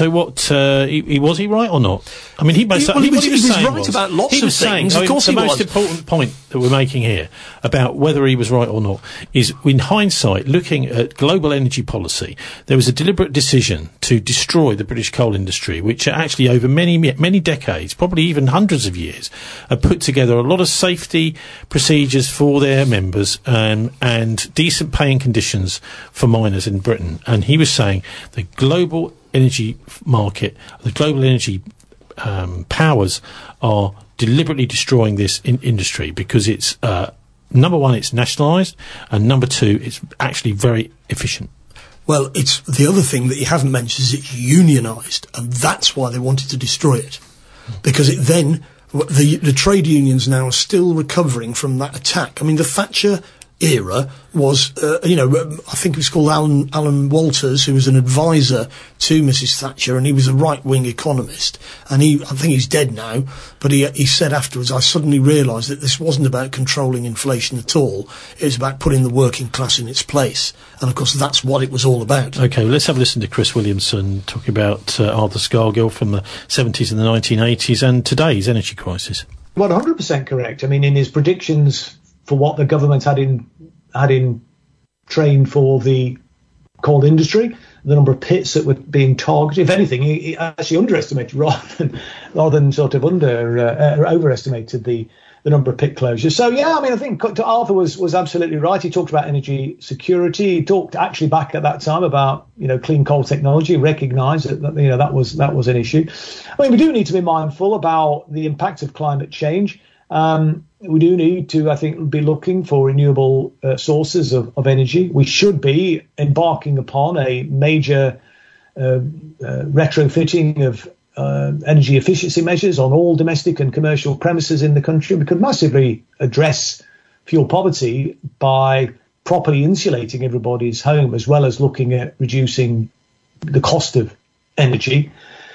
he right or not? I mean, he was right about lots of things. Of course, the most important point that we're making here about whether he was right or not is, in hindsight, looking at global energy policy, there was a deliberate decision to destroy the British coal industry, which actually over many decades, probably even hundreds of years, have put together a lot of safety procedures for their members and decent paying conditions for miners in Britain. And he was saying the global energy market, the global energy powers are deliberately destroying this industry because it's, number one, it's nationalised, and number two, it's actually very efficient. Well, it's the other thing that you haven't mentioned is it's unionised, and that's why they wanted to destroy it. Because it then, the trade unions now are still recovering from that attack. I mean, the Thatcher era was, I think it was called Alan Walters, who was an advisor to Mrs. Thatcher, and he was a right-wing economist. And I think he's dead now, but he said afterwards, I suddenly realised that this wasn't about controlling inflation at all. It was about putting the working class in its place. And of course, that's what it was all about. Okay, well, let's have a listen to Chris Williamson talking about Arthur Scargill from the 70s and the 1980s and today's energy crisis. Well, 100% correct. I mean, in his predictions for what the government had in train for the coal industry, the number of pits that were being targeted. If anything, he actually underestimated rather than sort of overestimated the number of pit closures. So yeah, I mean, I think Arthur was absolutely right. He talked about energy security. He talked actually back at that time about clean coal technology. Recognised that that was an issue. I mean, we do need to be mindful about the impact of climate change. We do need to, I think, be looking for renewable sources of energy. We should be embarking upon a major retrofitting of energy efficiency measures on all domestic and commercial premises in the country. We could massively address fuel poverty by properly insulating everybody's home, as well as looking at reducing the cost of energy.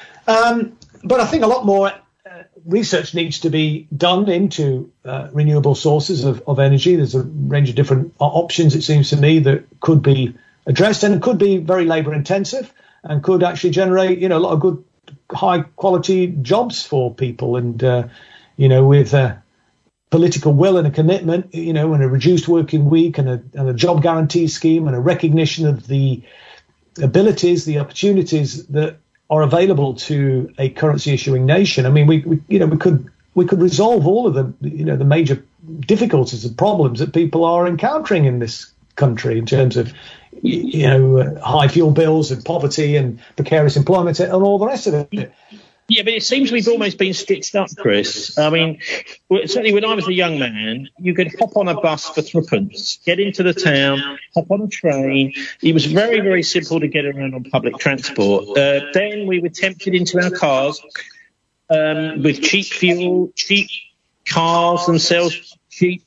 But I think a lot more research needs to be done into renewable sources of energy. There's a range of different options, it seems to me, that could be addressed, and it could be very labour intensive and could actually generate, a lot of good, high quality jobs for people. And, with political will and a commitment, and a reduced working week and a job guarantee scheme and a recognition of the abilities, the opportunities that are available to a currency issuing nation. I mean, we could resolve all of the major difficulties and problems that people are encountering in this country in terms of high fuel bills and poverty and precarious employment and all the rest of it. Yeah, but it seems we've almost been stitched up, Chris. I mean, certainly when I was a young man, you could hop on a bus for threepence, get into the town, hop on a train. It was very, very simple to get around on public transport. Then we were tempted into our cars with cheap fuel, cheap cars themselves, cheap,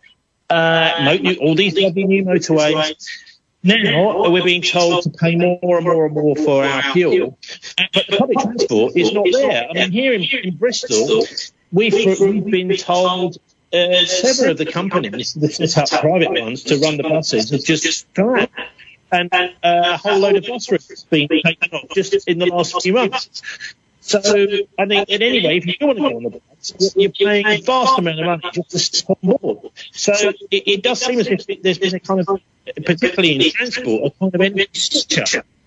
all these lovely new motorways. Now we're being told to pay more and more and more for our fuel, but public transport is not there. I mean, here in Bristol, we've been told several of the companies that set up private ones to run the buses have just tried, and a whole load of bus routes being taken off just in the last few months. So I think, anyway, if you do want to go on the bus, you're paying a vast amount of money just to step on board. So it does seem as if there's been a kind of, particularly in transport, a kind of energy structure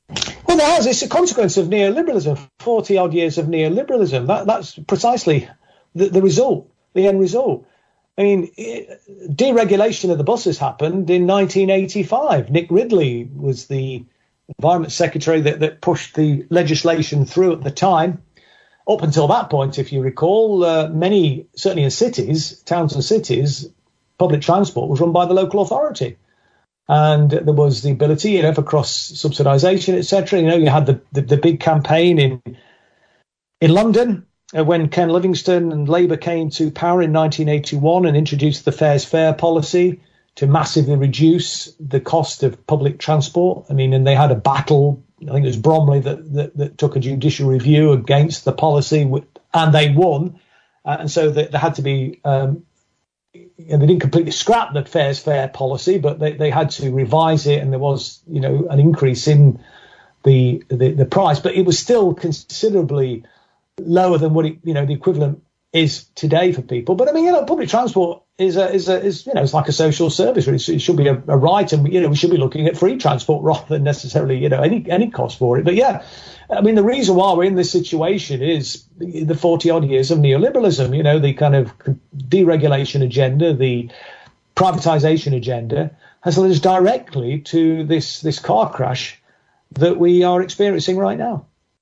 Well, there has. It's a consequence of neoliberalism, 40-odd years of neoliberalism. That's precisely the result, the end result. I mean, deregulation of the buses happened in 1985. Nick Ridley was the Environment Secretary that pushed the legislation through at the time. Up until that point, if you recall, many, certainly in cities, towns and cities, public transport was run by the local authority. And there was the ability, for cross-subsidisation, etc. You had the big campaign in London when Ken Livingstone and Labour came to power in 1981 and introduced the fares fair policy to massively reduce the cost of public transport. I mean, and they had a battle. I think it was Bromley that took a judicial review against the policy, and they won. And so there had to be... they didn't completely scrap the fares fair policy, but they had to revise it, and there was, an increase in the price, but it was still considerably lower than what the equivalent is today for people. But I mean, public transport is it's like a social service. It should be a right, and we should be looking at free transport rather than necessarily any cost for it. But yeah, I mean, the reason why we're in this situation is the 40-odd years of neoliberalism, the kind of deregulation agenda, the privatisation agenda has led us directly to this car crash that we are experiencing right now.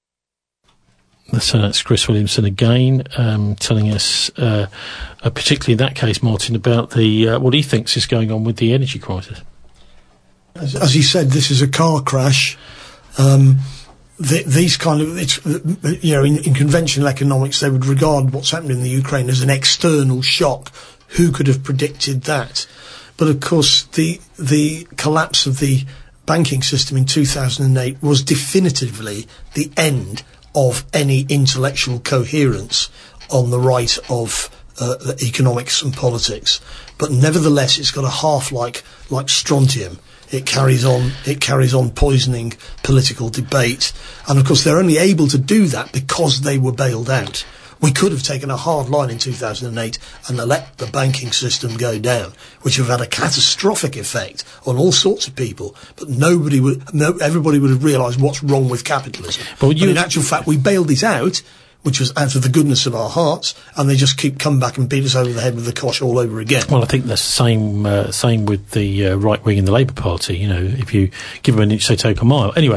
So that's Chris Williamson again, telling us, particularly in that case, Martin, about what he thinks is going on with the energy crisis. As he said, this is a car crash. These kind of, in conventional economics, they would regard what's happened in the Ukraine as an external shock. Who could have predicted that? But of course, the collapse of the banking system in 2008 was definitively the end of any intellectual coherence on the right of economics and politics. But nevertheless, it's got a half-life like strontium. It carries on poisoning political debate. And of course, they're only able to do that because they were bailed out. We could have taken a hard line in 2008 and let the banking system go down, which would have had a catastrophic effect on all sorts of people. But everybody would have realised what's wrong with capitalism. But in actual fact, we bailed it out, which was out of the goodness of our hearts, and they just come back and beat us over the head with the cosh all over again. Well, I think that's the same with the right wing in the Labour Party. If you give them an inch, they take a mile. Anyway,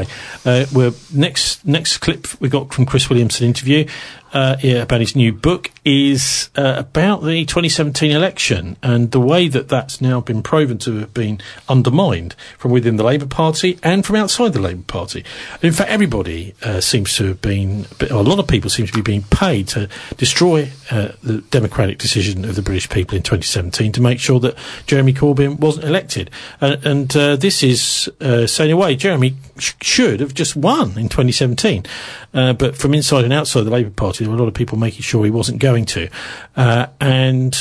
next clip we got from Chris Williamson interview about his new book is about the 2017 election and the way that that's now been proven to have been undermined from within the Labour Party and from outside the Labour Party. In fact, everybody seems to have been, a lot of people seem to be being paid to destroy the democratic decision of the British people in 2017 to make sure that Jeremy Corbyn wasn't elected. And this is saying, away, Jeremy should have just won in 2017. But from inside and outside the Labour Party, there were a lot of people making sure he wasn't going to. And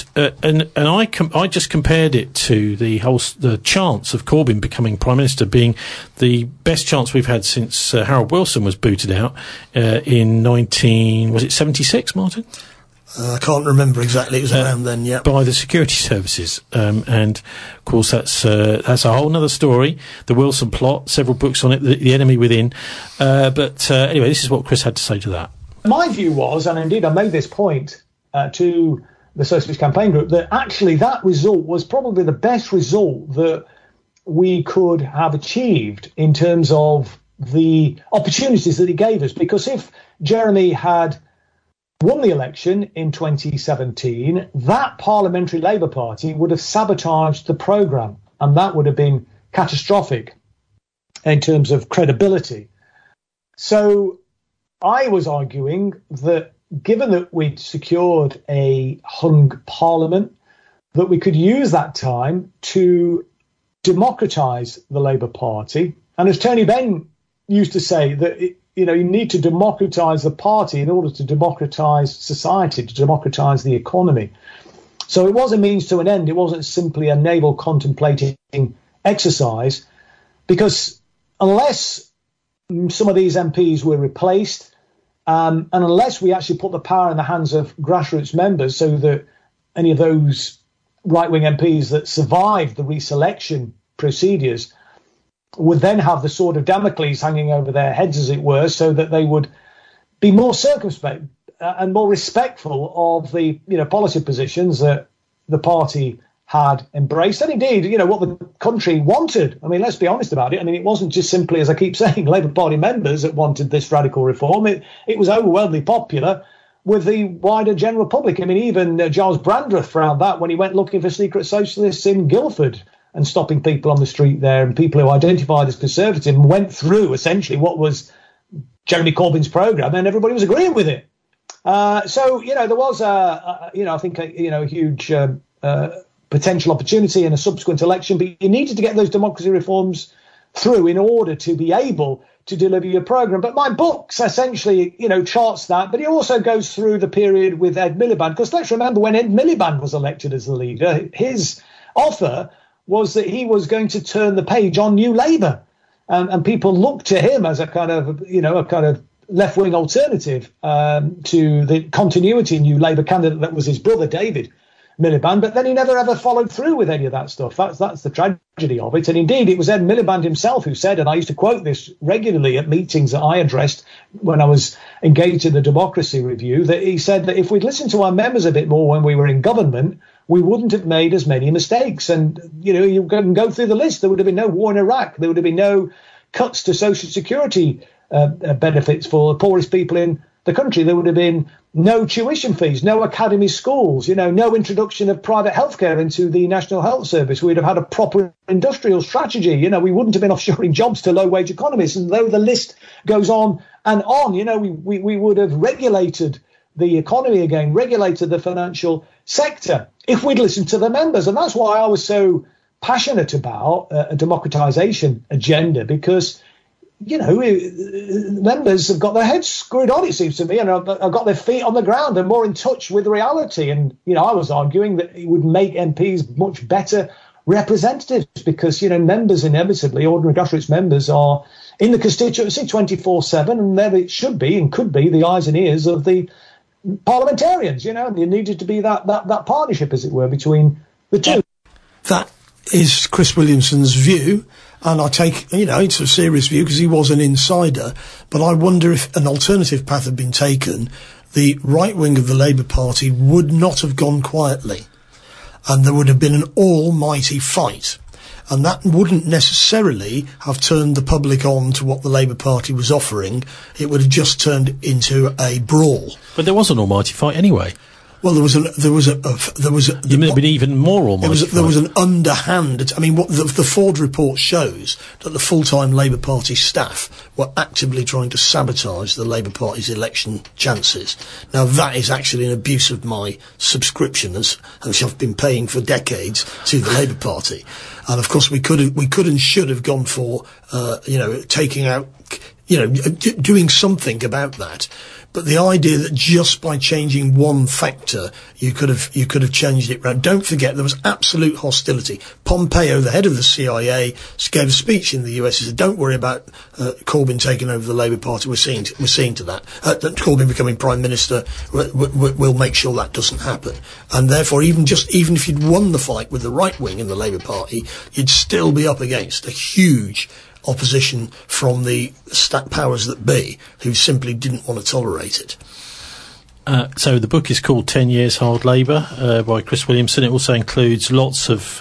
I just compared it to the chance of Corbyn becoming Prime Minister being the best chance we've had since Harold Wilson was booted out in 1976, Martin? I can't remember exactly. It was around then, yeah. By the security services. And, of course, that's a whole other story. The Wilson plot, several books on it, The Enemy Within. But anyway, this is what Chris had to say to that. My view was, and indeed I made this point to the Socialist Campaign Group, that actually that result was probably the best result that we could have achieved in terms of the opportunities that it gave us. Because if Jeremy had won the election in 2017, that Parliamentary Labour Party would have sabotaged the programme, and that would have been catastrophic in terms of credibility. So I was arguing that given that we'd secured a hung Parliament, that we could use that time to democratise the Labour Party. And as Tony Benn used to say, that you need to democratise the party in order to democratise society, to democratise the economy. So it was a means to an end. It wasn't simply a navel contemplating exercise, because unless some of these MPs were replaced, and unless we actually put the power in the hands of grassroots members so that any of those right-wing MPs that survived the reselection procedures would then have the sword of Damocles hanging over their heads, as it were, so that they would be more circumspect and more respectful of the policy positions that the party had embraced, and indeed, what the country wanted. I mean, let's be honest about it. I mean, it wasn't just simply, as I keep saying, Labour Party members that wanted this radical reform. It was overwhelmingly popular with the wider general public. I mean, even Giles Brandreth found that when he went looking for secret socialists in Guildford and stopping people on the street there, and people who identified as conservative, and went through essentially what was Jeremy Corbyn's programme, and everybody was agreeing with it. So, there was, I think, a huge potential opportunity in a subsequent election, but you needed to get those democracy reforms through in order to be able to deliver your programme. But my book essentially, charts that, but it also goes through the period with Ed Miliband, because let's remember when Ed Miliband was elected as the leader, his offer was that he was going to turn the page on New Labour, and people looked to him as a kind of left-wing alternative to the continuity New Labour candidate that was his brother David Miliband, but then he never ever followed through with any of that stuff. That's the tragedy of it. And indeed, it was Ed Miliband himself who said, and I used to quote this regularly at meetings that I addressed when I was engaged in the Democracy Review, that he said that if we'd listened to our members a bit more when we were in government, we wouldn't have made as many mistakes. And, you can go through the list. There would have been no war in Iraq. There would have been no cuts to social security benefits for the poorest people in the country. There would have been no tuition fees, no academy schools, no introduction of private healthcare into the National Health Service. We'd have had a proper industrial strategy. We wouldn't have been offshoring jobs to low-wage economies. And though the list goes on and on, we would have regulated the economy again, regulated the financial sector if we'd listened to the members. And that's why I was so passionate about a democratisation agenda, because members have got their heads screwed on, it seems to me, and have got their feet on the ground and more in touch with reality. And, I was arguing that it would make MPs much better representatives because, members inevitably, ordinary grassroots members, are in the constituency 24/7, and there it should be and could be the eyes and ears of the parliamentarians, and there needed to be that partnership, as it were, between the two. That is Chris Williamson's view. And I take, it's a serious view because he was an insider. But I wonder if an alternative path had been taken, the right wing of the Labour Party would not have gone quietly. And there would have been an almighty fight. And that wouldn't necessarily have turned the public on to what the Labour Party was offering. It would have just turned into a brawl. But there was an almighty fight anyway. Well, there was been even more almost. There was an underhand. I mean, what the Ford report shows that the full-time Labour Party staff were actively trying to sabotage the Labour Party's election chances. Now, that is actually an abuse of my subscription, which I've been paying for decades to the Labour Party. And of course, we could and should have gone for, taking out, doing something about that. But the idea that just by changing one factor, you could have changed it round. Don't forget, there was absolute hostility. Pompeo, the head of the CIA, gave a speech in the US. He said, "Don't worry about Corbyn taking over the Labour Party. We're seeing to that. That Corbyn becoming Prime Minister, we'll make sure that doesn't happen." And therefore, even if you'd won the fight with the right wing in the Labour Party, you'd still be up against a huge opposition from the powers that be, who simply didn't want to tolerate it. So the book is called 10 Years Hard Labour by Chris Williamson. It also includes lots of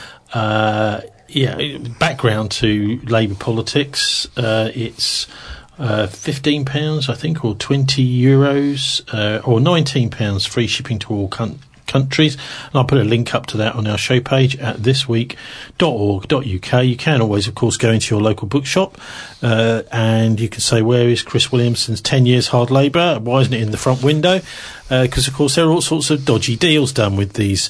background to Labour politics. It's £15, I think, or €20, or £19 free shipping to all countries, and I'll put a link up to that on our show page at thisweek.org.uk. You can always, of course, go into your local bookshop and you can say, where is Chris Williamson's 10 Years Hard Labour? Why isn't it in the front window? Because, of course, there are all sorts of dodgy deals done with these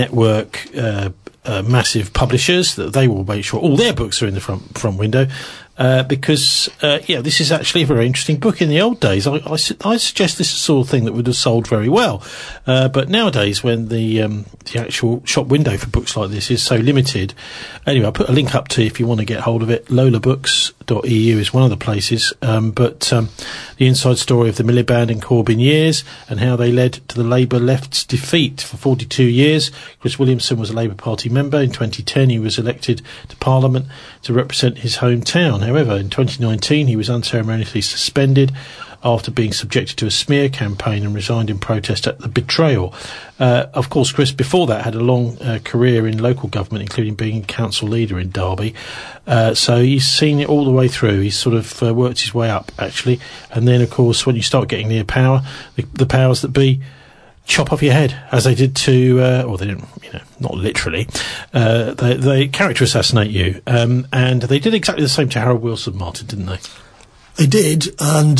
network massive publishers that they will make sure all their books are in the front window. because this is actually a very interesting book. In the old days, I suggest this is the sort of thing that would have sold very well, but nowadays, when the actual shop window for books like this is so limited, anyway, I'll put a link up to if you want to get hold of it. lolabooks.eu is one of the places, but the inside story of the Miliband and Corbyn years and how they led to the Labour left's defeat for 42 years. Chris Williamson was a Labour Party member. In 2010, he was elected to Parliament to represent his hometown. However, in 2019, he was unceremoniously suspended after being subjected to a smear campaign and resigned in protest at the betrayal. Of course, Chris, before that, had a long career in local government, including being council leader in Derby. So he's seen it all the way through. He's sort of worked his way up, actually. And then, of course, when you start getting near power, the powers that be chop off your head, as they did to, or they didn't, not literally, they character assassinate you. And they did exactly the same to Harold Wilson, Martin, didn't they? They did, and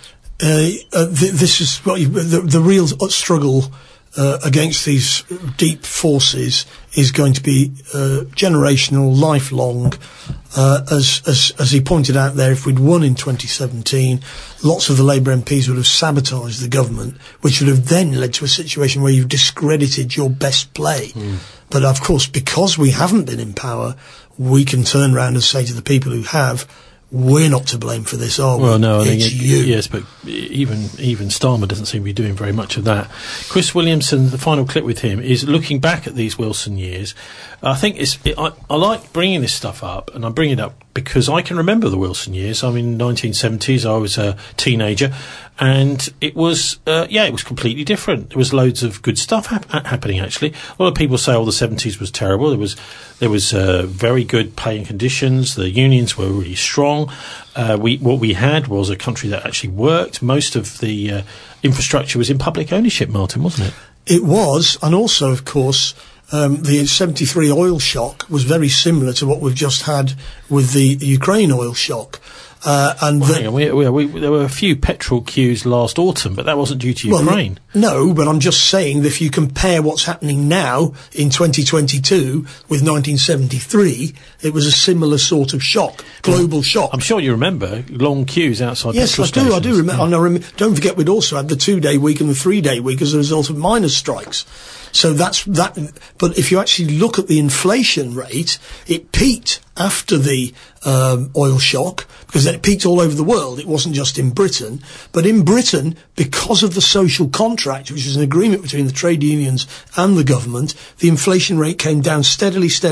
this is the real struggle against these deep forces is going to be generational, lifelong. As he pointed out there, if we'd won in 2017, lots of the Labour MPs would have sabotaged the government, which would have then led to a situation where you've discredited your best play. But of course, because we haven't been in power, we can turn around and say to the people who have, we're not to blame for this, are we? Well, no, it's you. Yes, but even Starmer doesn't seem to be doing very much of that. Chris Williamson, the final clip with him, is looking back at these Wilson years. I think I like bringing this stuff up, and I bring it up because I can remember the Wilson years. I mean, 1970s, I was a teenager, and it was, it was completely different. There was loads of good stuff happening, actually. A lot of people say, the 70s was terrible. There was very good pay and conditions. The unions were really strong. What we had was a country that actually worked. Most of the infrastructure was in public ownership, Martin, wasn't it? It was, and also, of course, the 73 oil shock was very similar to what we've just had with the Ukraine oil shock. Hang on, there were a few petrol queues last autumn, but that wasn't due to Ukraine. No, but I'm just saying that if you compare what's happening now in 2022 with 1973, it was a similar sort of shock, global shock. I'm sure you remember long queues outside petrol stations. Yes, I do remember. Yeah. Don't forget we'd also had the 2-day week and the 3-day week as a result of miners' strikes. So that's that. But if you actually look at the inflation rate, it peaked after the oil shock, because it peaked all over the world. It wasn't just in Britain. But in Britain, because of the social contract, which is an agreement between the trade unions and the government, the inflation rate came down steadily, till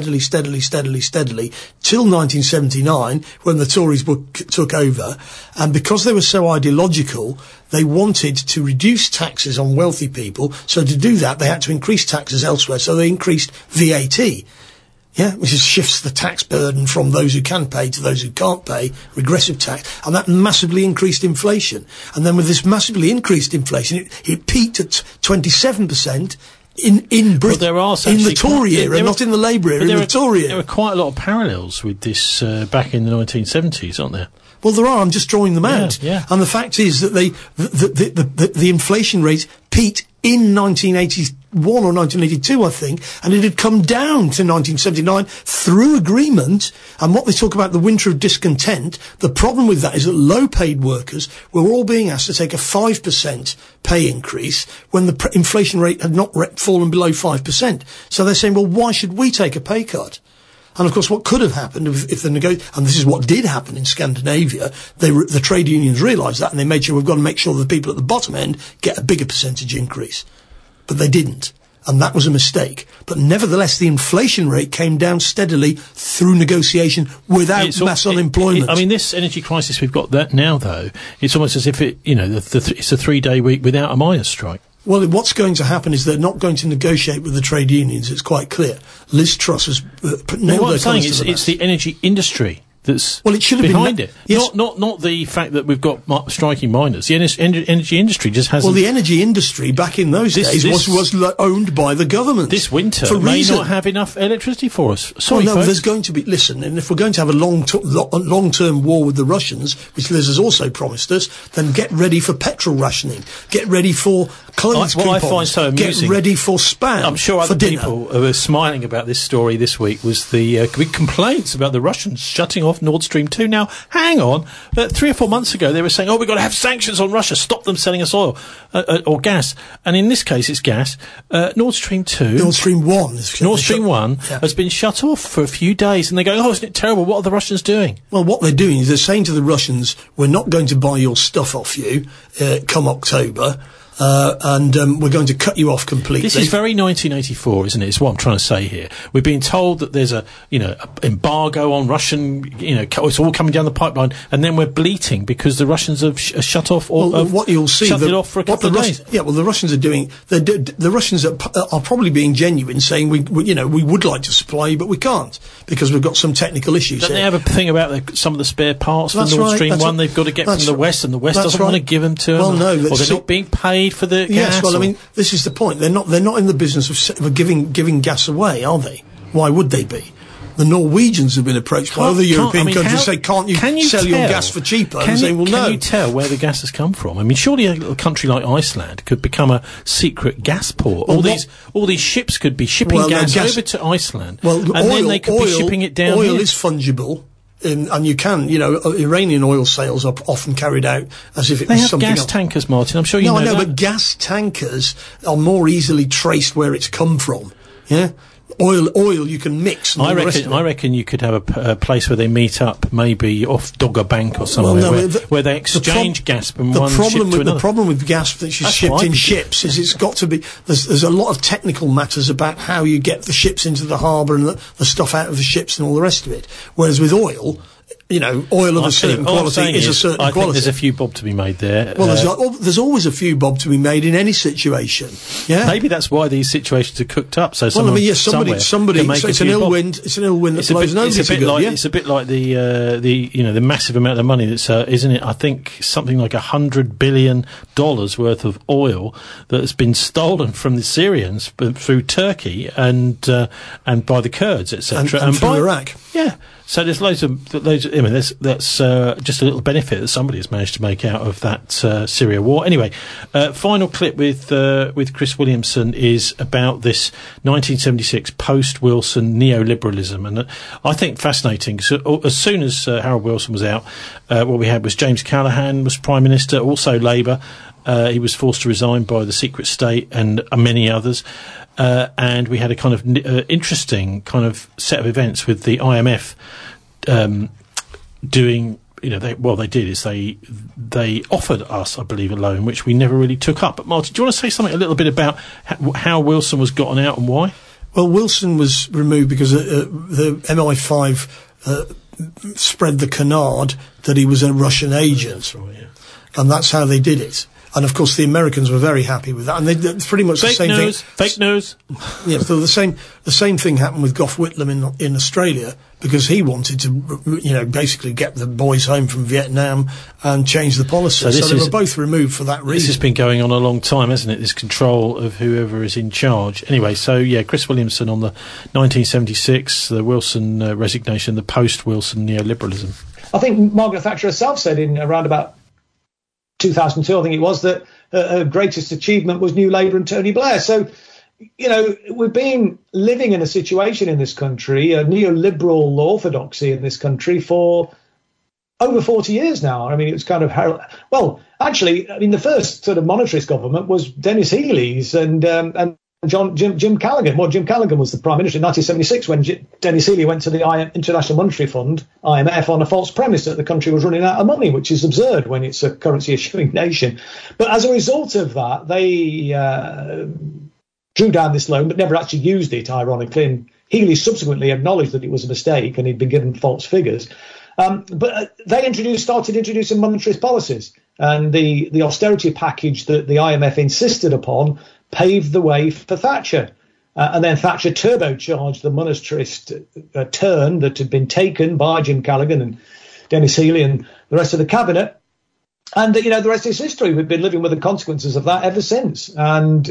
1979, when the Tories took over. And because they were so ideological, they wanted to reduce taxes on wealthy people. So to do that, they had to increase taxes elsewhere. So they increased VAT. Which shifts the tax burden from those who can pay to those who can't pay, regressive tax, and that massively increased inflation. And then with this massively increased inflation, it peaked at 27% in Britain, in the Tory era, not in the Labour era, in the Tory era. There are quite a lot of parallels with this back in the 1970s, aren't there? Well, there are. I'm just drawing them out. Yeah. And the fact is that the inflation rate peaked in 1981 or 1982, I think, and it had come down to 1979 through agreement. And what they talk about, the winter of discontent, the problem with that is that low-paid workers were all being asked to take a 5% pay increase when the inflation rate had not fallen below 5%. So they're saying, well, why should we take a pay cut? And of course, what could have happened if the and this is what did happen in Scandinavia, the trade unions realised that, and they made sure we've got to make sure the people at the bottom end get a bigger percentage increase. But they didn't. And that was a mistake. But nevertheless, the inflation rate came down steadily through negotiation without mass unemployment. I mean, this energy crisis we've got that now, though, it's almost as if it's a 3-day week without a miners' strike. Well, what's going to happen is they're not going to negotiate with the trade unions. It's quite clear. Liz Truss has nailed their colours to the mast. It's the energy industry that's it should have behind been it. Yes. Not the fact that we've got striking miners. The energy industry just hasn't... Well, the energy industry back in those days was owned by the government. This winter may not have enough electricity for us. Sorry, folks. There's going to be... Listen, and if we're going to have a long-term war with the Russians, which Liz has also promised us, then get ready for petrol rationing. Get ready for clothes coupons. What I find so amusing... Get ready for Spam. I'm sure other people who were smiling about this story this week was the big complaints about the Russians shutting off off Nord Stream 2. Now, hang on. 3 or 4 months ago, they were saying, we've got to have sanctions on Russia, stop them selling us oil or gas. And in this case, it's gas. Nord Stream 2... Nord Stream 1. Nord Stream 1 has been shut off for a few days, and they're going, isn't it terrible? What are the Russians doing? Well, what they're doing is they're saying to the Russians, we're not going to buy your stuff off you come October, and we're going to cut you off completely. This is very 1984, isn't it? It's what I'm trying to say here. We're being told that there's a embargo on Russian, it's all coming down the pipeline, and then we're bleating because the Russians have shut off what you'll see, shut it off for a couple of days. The Russians are doing. The Russians are probably being genuine, saying we would like to supply you, but we can't because we've got some technical issues. Don't they have a thing about some of the spare parts for Nord Stream 1 they've got to get from the West, and the West doesn't want to give them to them? Well, no, or they're not being paid for the gas? Yes, well, I mean, this is the point. They're not in the business of giving gas away, are they? Why would they be? The Norwegians have been approached by other European countries say, can't you sell your gas for cheaper? And say, well, no. Can you tell where the gas has come from? I mean, surely a country like Iceland could become a secret gas port. Well, all these ships could be shipping gas over to Iceland, then they could be shipping it down Oil here. is fungible. And you can, Iranian oil sales are often carried out as if it was something else. They have gas tankers, Martin. I'm sure you know that. No, I know, but gas tankers are more easily traced where it's come from. Yeah? Oil you can mix. I reckon you could have a place where they meet up, maybe off Dogger Bank or somewhere, where they exchange gas from one ship to another. The problem with gas that's shipped in ships is it's got to be. There's a lot of technical matters about how you get the ships into the harbour and the stuff out of the ships and all the rest of it. Whereas with oil, oil of a certain quality is a certain quality. I think there's a few bob to be made there. Well, there's always a few bob to be made in any situation. Yeah, maybe that's why these situations are cooked up. So somebody. It's an ill wind. It's an ill wind that blows nobody too good. It's a bit like the massive amount of money that's isn't it? I think something like $100 billion worth of oil that has been stolen from the Syrians through Turkey and by the Kurds, etc. And through Iraq. Yeah. So there's loads of. I mean, that's just a little benefit that somebody has managed to make out of that Syria war. Anyway, final clip with Chris Williamson is about this 1976 post-Wilson neoliberalism, and I think fascinating. So as soon as Harold Wilson was out, what we had was James Callaghan was Prime Minister, also Labour. He was forced to resign by the secret state and many others. And we had a kind of interesting kind of set of events with the IMF doing, they offered us, I believe, a loan, which we never really took up. But Martin, do you want to say something a little bit about how Wilson was gotten out and why? Well, Wilson was removed because the MI5 spread the canard that he was a Russian agent. That's right, yeah. And that's how they did it. And of course, the Americans were very happy with that, and it's pretty much the same thing. Fake news. Yeah, so the same thing happened with Gough Whitlam in Australia, because he wanted to, basically get the boys home from Vietnam and change the policy. So they were both removed for that reason. This has been going on a long time, hasn't it? This control of whoever is in charge. Anyway, so yeah, Chris Williamson on the 1976, the Wilson resignation, the post-Wilson neoliberalism. I think Margaret Thatcher herself said in around about 2002, I think it was, that her greatest achievement was New Labour and Tony Blair. So, we've been living in a situation in this country, a neoliberal orthodoxy in this country for over 40 years now. I mean, it was kind of the first sort of monetarist government was Dennis Healey's and Jim Callaghan. Well, Jim Callaghan was the Prime Minister in 1976 when Dennis Healey went to the International Monetary Fund, IMF, on a false premise that the country was running out of money, which is absurd when it's a currency issuing nation. But as a result of that, they drew down this loan but never actually used it, ironically. And Healey subsequently acknowledged that it was a mistake and he'd been given false figures. But they started introducing monetarist policies. And the austerity package that the IMF insisted upon paved the way for Thatcher. And then Thatcher turbocharged the monetarist turn that had been taken by Jim Callaghan and Dennis Healey and the rest of the cabinet. And, the rest is history. We've been living with the consequences of that ever since. And,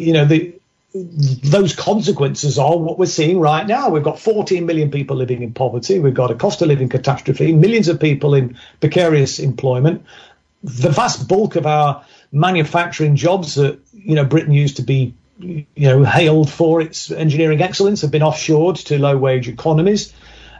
those consequences are what we're seeing right now. We've got 14 million people living in poverty. We've got a cost of living catastrophe, millions of people in precarious employment. The vast bulk of our manufacturing jobs that, Britain used to be, hailed for its engineering excellence have been offshored to low-wage economies.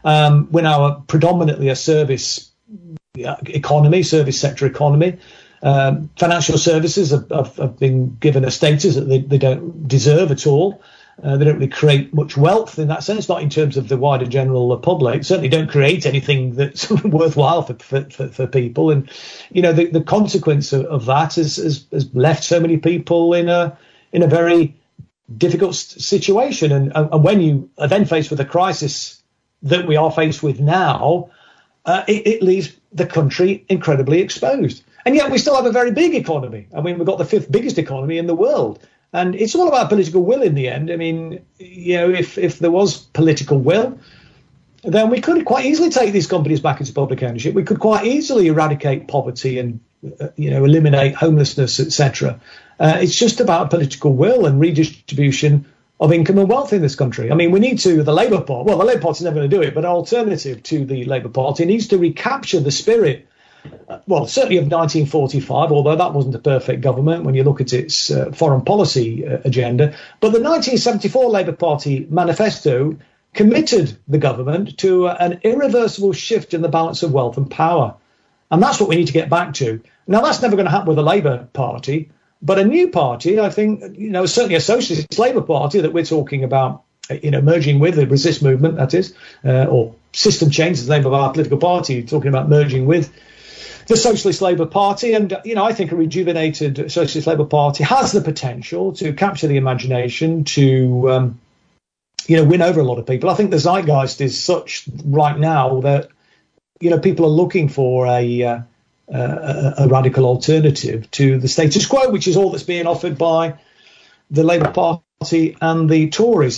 We're now predominantly a service economy, service sector economy. Financial services have been given a status that they don't deserve at all. They don't really create much wealth in that sense, not in terms of the wider general public. Certainly don't create anything that's worthwhile for people. And, the consequence of that has left so many people in a very difficult situation. And when you are then faced with a crisis that we are faced with now, it leaves the country incredibly exposed. And yet we still have a very big economy. I mean, we've got the 5th biggest economy in the world. And it's all about political will in the end. I mean, if there was political will, then we could quite easily take these companies back into public ownership. We could quite easily eradicate poverty and, eliminate homelessness, etc. It's just about political will and redistribution of income and wealth in this country. I mean, we need to, the Labour Party, well, the Labour Party's never going to do it, but an alternative to the Labour Party needs to recapture the spirit, certainly of 1945, although that wasn't a perfect government when you look at its foreign policy agenda. But the 1974 Labour Party manifesto committed the government to an irreversible shift in the balance of wealth and power. And that's what we need to get back to. Now, that's never going to happen with the Labour Party, but a new party, I think, certainly a socialist Labour Party that we're talking about, merging with the resist movement, that is, or system change is the name of our political party, talking about merging with the Socialist Labour Party. And, I think a rejuvenated Socialist Labour Party has the potential to capture the imagination, to, win over a lot of people. I think the zeitgeist is such right now that, people are looking for a radical alternative to the status quo, which is all that's being offered by the Labour Party and the Tories.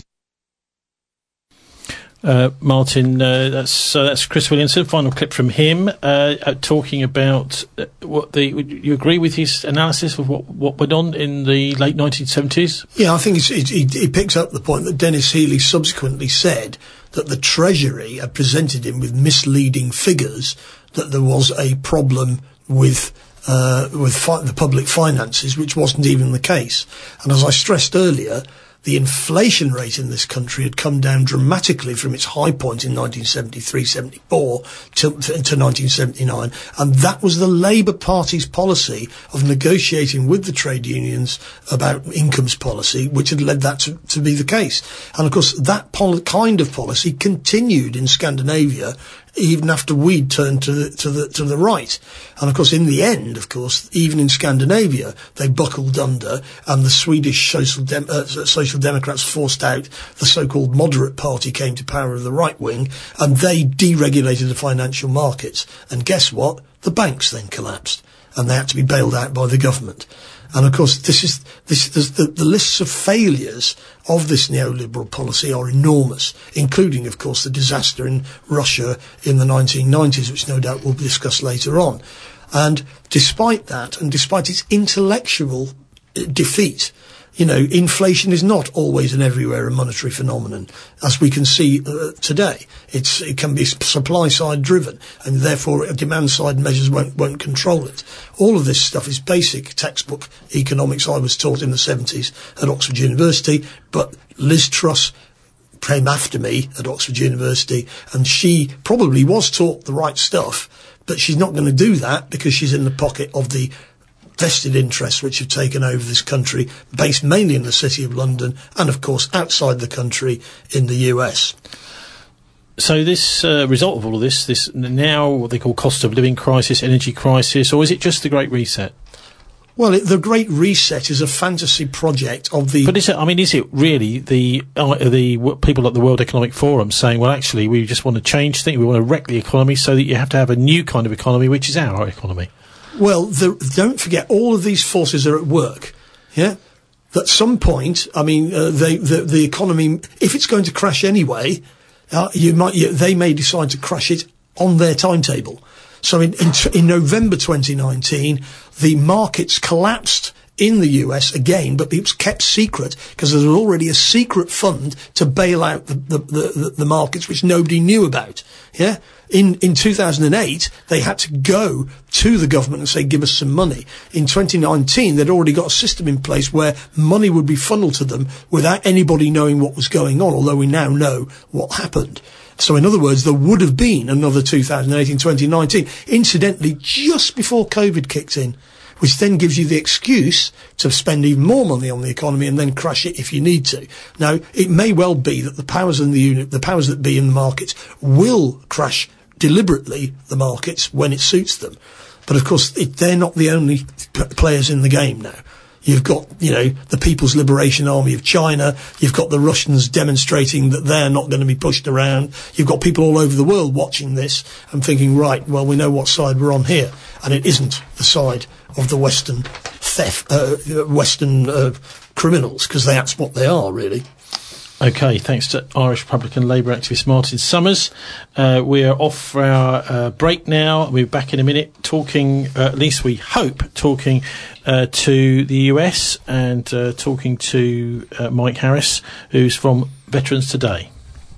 Martin, that's Chris Williamson. Final clip from him talking about would you agree with his analysis of what went on in the late 1970s? Yeah, I think he picks up the point that Dennis Healey subsequently said that the Treasury had presented him with misleading figures, that there was a problem with the public finances, which wasn't even the case. And as I stressed earlier, the inflation rate in this country had come down dramatically from its high point in 1973-74 to 1979, and that was the Labour Party's policy of negotiating with the trade unions about incomes policy, which had led that to be the case. And of course, that kind of policy continued in Scandinavia even after we'd turned to the right. And of course, in the end, even in Scandinavia, they buckled under, and the Swedish Social Democrats forced out the so-called moderate party, came to power of the right wing, and they deregulated the financial markets. And guess what? The banks then collapsed, and they had to be bailed out by the government. And of course, the lists of failures of this neoliberal policy are enormous, including, of course, the disaster in Russia in the 1990s, which no doubt we'll discuss later on. And despite that, and despite its intellectual defeat, inflation is not always and everywhere a monetary phenomenon, as we can see today. It can be supply side driven, and therefore demand side measures won't control it. All of this stuff is basic textbook economics I was taught in the 70s at Oxford University, but Liz Truss came after me at Oxford University, and she probably was taught the right stuff, but she's not going to do that because she's in the pocket of the vested interests which have taken over this country, based mainly in the City of London and, of course, outside the country in the US. So this result of all of this now what they call cost of living crisis, energy crisis, or is it just the Great Reset? Well, the Great Reset is a fantasy project of the... But is it really the people at the World Economic Forum saying, well, actually, we just want to change things, we want to wreck the economy so that you have to have a new kind of economy, which is our economy? Well, don't forget, all of these forces are at work, yeah? At some point, the economy, if it's going to crash anyway, they may decide to crash it on their timetable. So in November 2019, the markets collapsed in the US again, but it was kept secret because there was already a secret fund to bail out the markets which nobody knew about. Yeah. In 2008, they had to go to the government and say, give us some money. In 2019, they'd already got a system in place where money would be funneled to them without anybody knowing what was going on, although we now know what happened. So in other words, there would have been another 2018, 2019, incidentally, just before COVID kicked in, which then gives you the excuse to spend even more money on the economy and then crash it if you need to. Now, it may well be that the powers that be in the markets will crash deliberately the markets when it suits them. But of course, they're not the only players in the game now. You've got, the People's Liberation Army of China. You've got the Russians demonstrating that they're not going to be pushed around. You've got people all over the world watching this and thinking, right, well, we know what side we're on here. And it isn't the side of the Western criminals, because that's what they are, really. OK, thanks to Irish Republican Labour activist Martin Summers. We are off for our break now. We'll be back in a minute talking, at least we hope, talking to the US and talking to Mike Harris, who's from Veterans Today.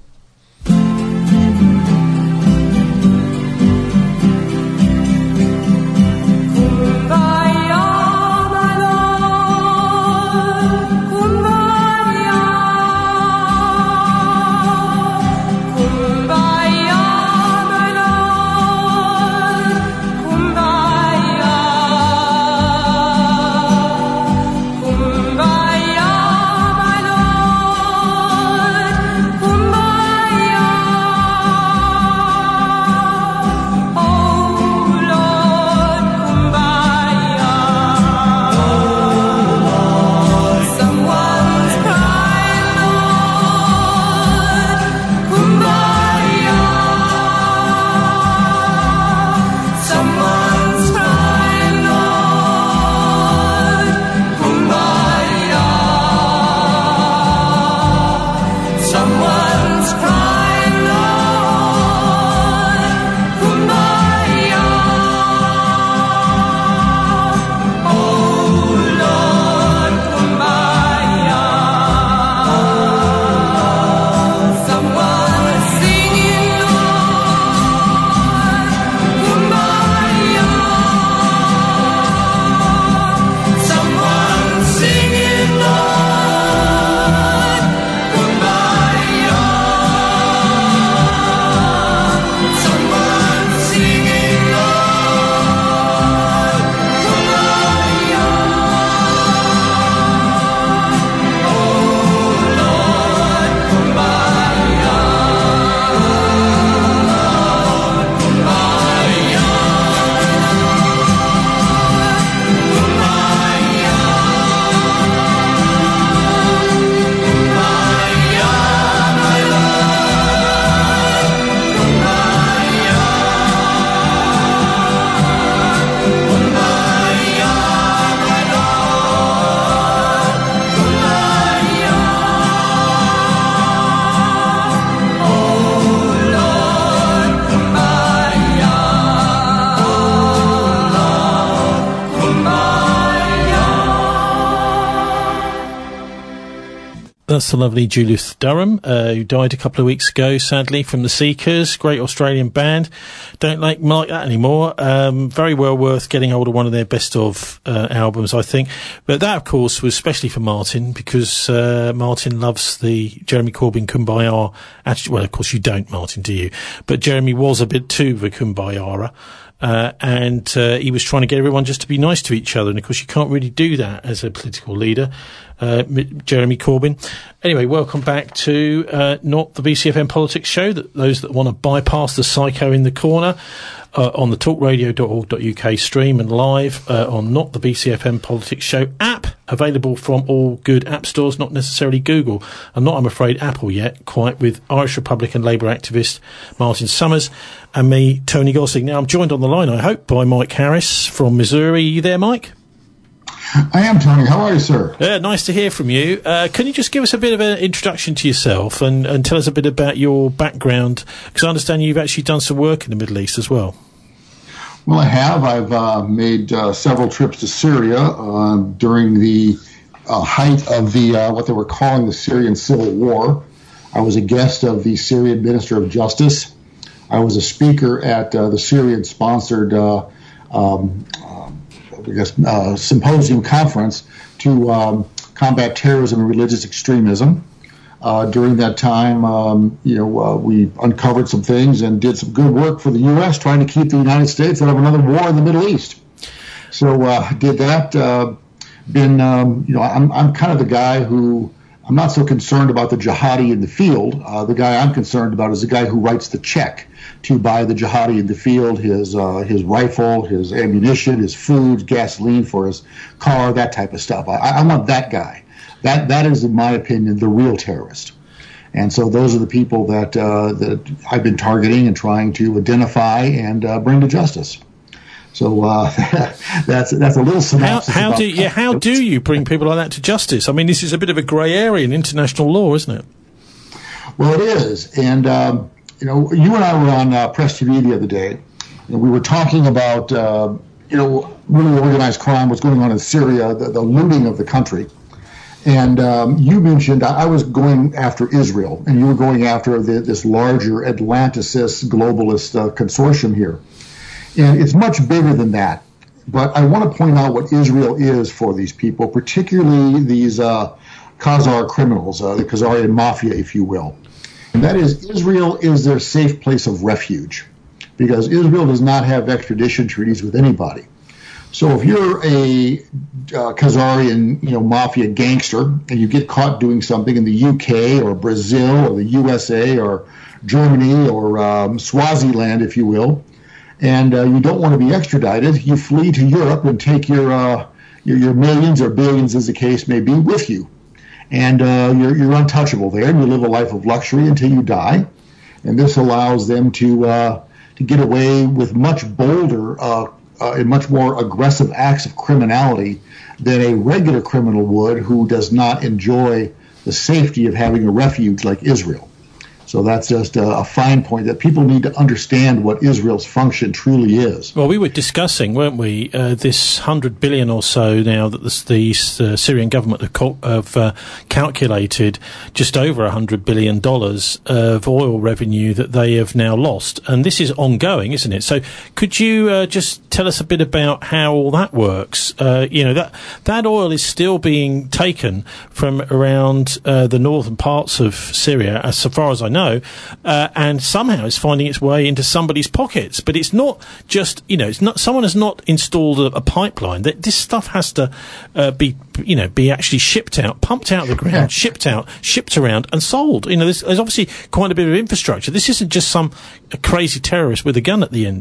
That's the lovely Judith Durham, who died a couple of weeks ago, sadly, from the Seekers. Great Australian band. Don't like that anymore. Very well worth getting hold of one of their best of albums, I think. But that, of course, was especially for Martin, because Martin loves the Jeremy Corbyn Kumbaya attitude. Well, of course, you don't, Martin, do you? But Jeremy was a bit too of a Kumbaya. And he was trying to get everyone just to be nice to each other. And, of course, you can't really do that as a political leader, Jeremy Corbyn. Anyway, welcome back to Not the BCFM Politics Show. Those that want to bypass the psycho in the corner on the talkradio.org.uk stream and live on Not the BCFM Politics Show app, available from all good app stores, not necessarily Google, and not, I'm afraid, Apple yet, quite, with Irish Republican Labour activist Martin Summers and me, Tony Gosling. Now, I'm joined on the line, I hope, by Mike Harris from Missouri. Are you there, Mike? I am, Tony. How are you, sir? Yeah, nice to hear from you. Can you just give us a bit of an introduction to yourself and tell us a bit about your background? Because I understand you've actually done some work in the Middle East as well. Well, I have. I've made several trips to Syria during the height of the what they were calling the Syrian Civil War. I was a guest of the Syrian Minister of Justice. I was a speaker at the Syrian-sponsored symposium conference to combat terrorism and religious extremism. During that time, we uncovered some things and did some good work for the U.S. trying to keep the United States out of another war in the Middle East. So did that. I'm kind of the guy who, I'm not so concerned about the jihadi in the field. The guy I'm concerned about is the guy who writes the check to buy the jihadi in the field, his rifle, his ammunition, his food, gasoline for his car, that type of stuff. I want that guy. That is, in my opinion, the real terrorist. And so those are the people that I've been targeting and trying to identify and bring to justice. So that's a little synopsis. How do you bring people like that to justice? I mean, this is a bit of a grey area in international law, isn't it? Well, it is. And you and I were on Press TV the other day, and we were talking about really organized crime, what's going on in Syria, the looting of the country. And you mentioned I was going after Israel, and you were going after this larger Atlanticist globalist consortium here. And it's much bigger than that. But I want to point out what Israel is for these people, particularly these Khazar criminals, the Khazarian mafia, if you will. And that is, Israel is their safe place of refuge, because Israel does not have extradition treaties with anybody. So if you're a Khazarian, mafia gangster, and you get caught doing something in the UK or Brazil or the USA or Germany or Swaziland, if you will, and you don't want to be extradited, you flee to Europe and take your millions or billions, as the case may be, with you. And you're untouchable there, and you live a life of luxury until you die. And this allows them to get away with much bolder and much more aggressive acts of criminality than a regular criminal would, who does not enjoy the safety of having a refuge like Israel. So that's just a fine point that people need to understand what Israel's function truly is. Well, we were discussing, weren't we, this 100 billion or so now that the Syrian government have calculated just over $100 billion of oil revenue that they have now lost. And this is ongoing, isn't it? So could you just tell us a bit about how all that works? That oil is still being taken from around the northern parts of Syria, as far as I know, and somehow it's finding its way into somebody's pockets. But it's not just, it's not, someone has not installed a pipeline. This stuff has to be actually shipped out, pumped out of the ground, shipped around and sold. There's obviously quite a bit of infrastructure. This isn't just some crazy terrorist with a gun at the end.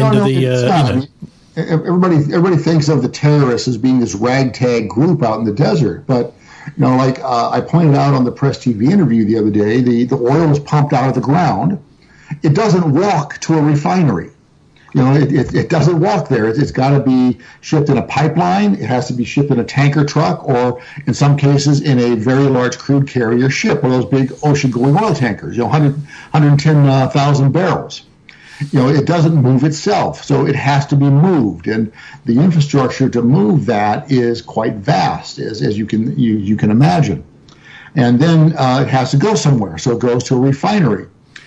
Everybody thinks of the terrorists as being this ragtag group out in the desert, but I pointed out on the Press TV interview the other day, the oil is pumped out of the ground. It doesn't walk to a refinery. It doesn't walk there. It's got to be shipped in a pipeline. It has to be shipped in a tanker truck, or in some cases in a very large crude carrier ship, one of those big ocean-going oil tankers, 110,000 barrels. It doesn't move itself, so it has to be moved, and the infrastructure to move that is quite vast, as you can imagine. And then it has to go somewhere, so it goes to a refinery.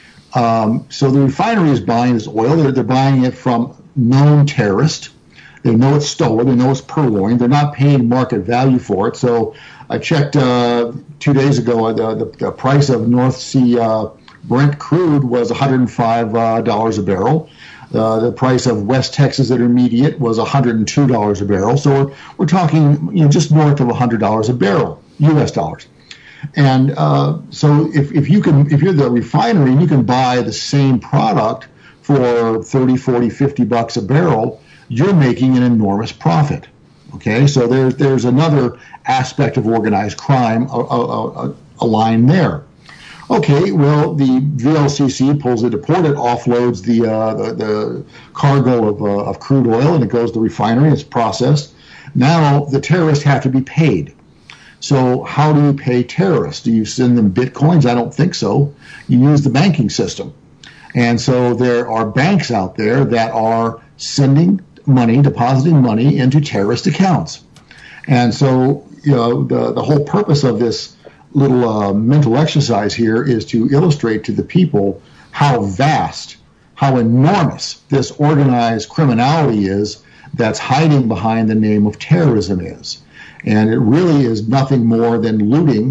So the refinery is buying this oil. They're buying it from known terrorists. They know it's stolen. They know it's purloined. They're not paying market value for it. So I checked 2 days ago, the price of North Sea Brent crude was $105 a barrel. The price of West Texas Intermediate was $102 a barrel. So we're talking just north of $100 a barrel, U.S. dollars. And so if you're the refinery and you can buy the same product for 30, 40, 50 bucks a barrel, you're making an enormous profit. Okay, so there's another aspect of organized crime, a line there. Okay, well, the VLCC pulls into port, it offloads the cargo of crude oil, and it goes to the refinery, it's processed. Now the terrorists have to be paid. So how do you pay terrorists? Do you send them bitcoins? I don't think so. You use the banking system. And so there are banks out there that are sending money, depositing money into terrorist accounts. And so, the whole purpose of this little mental exercise here is to illustrate to the people how vast, how enormous this organized criminality is that's hiding behind the name of terrorism is. And it really is nothing more than looting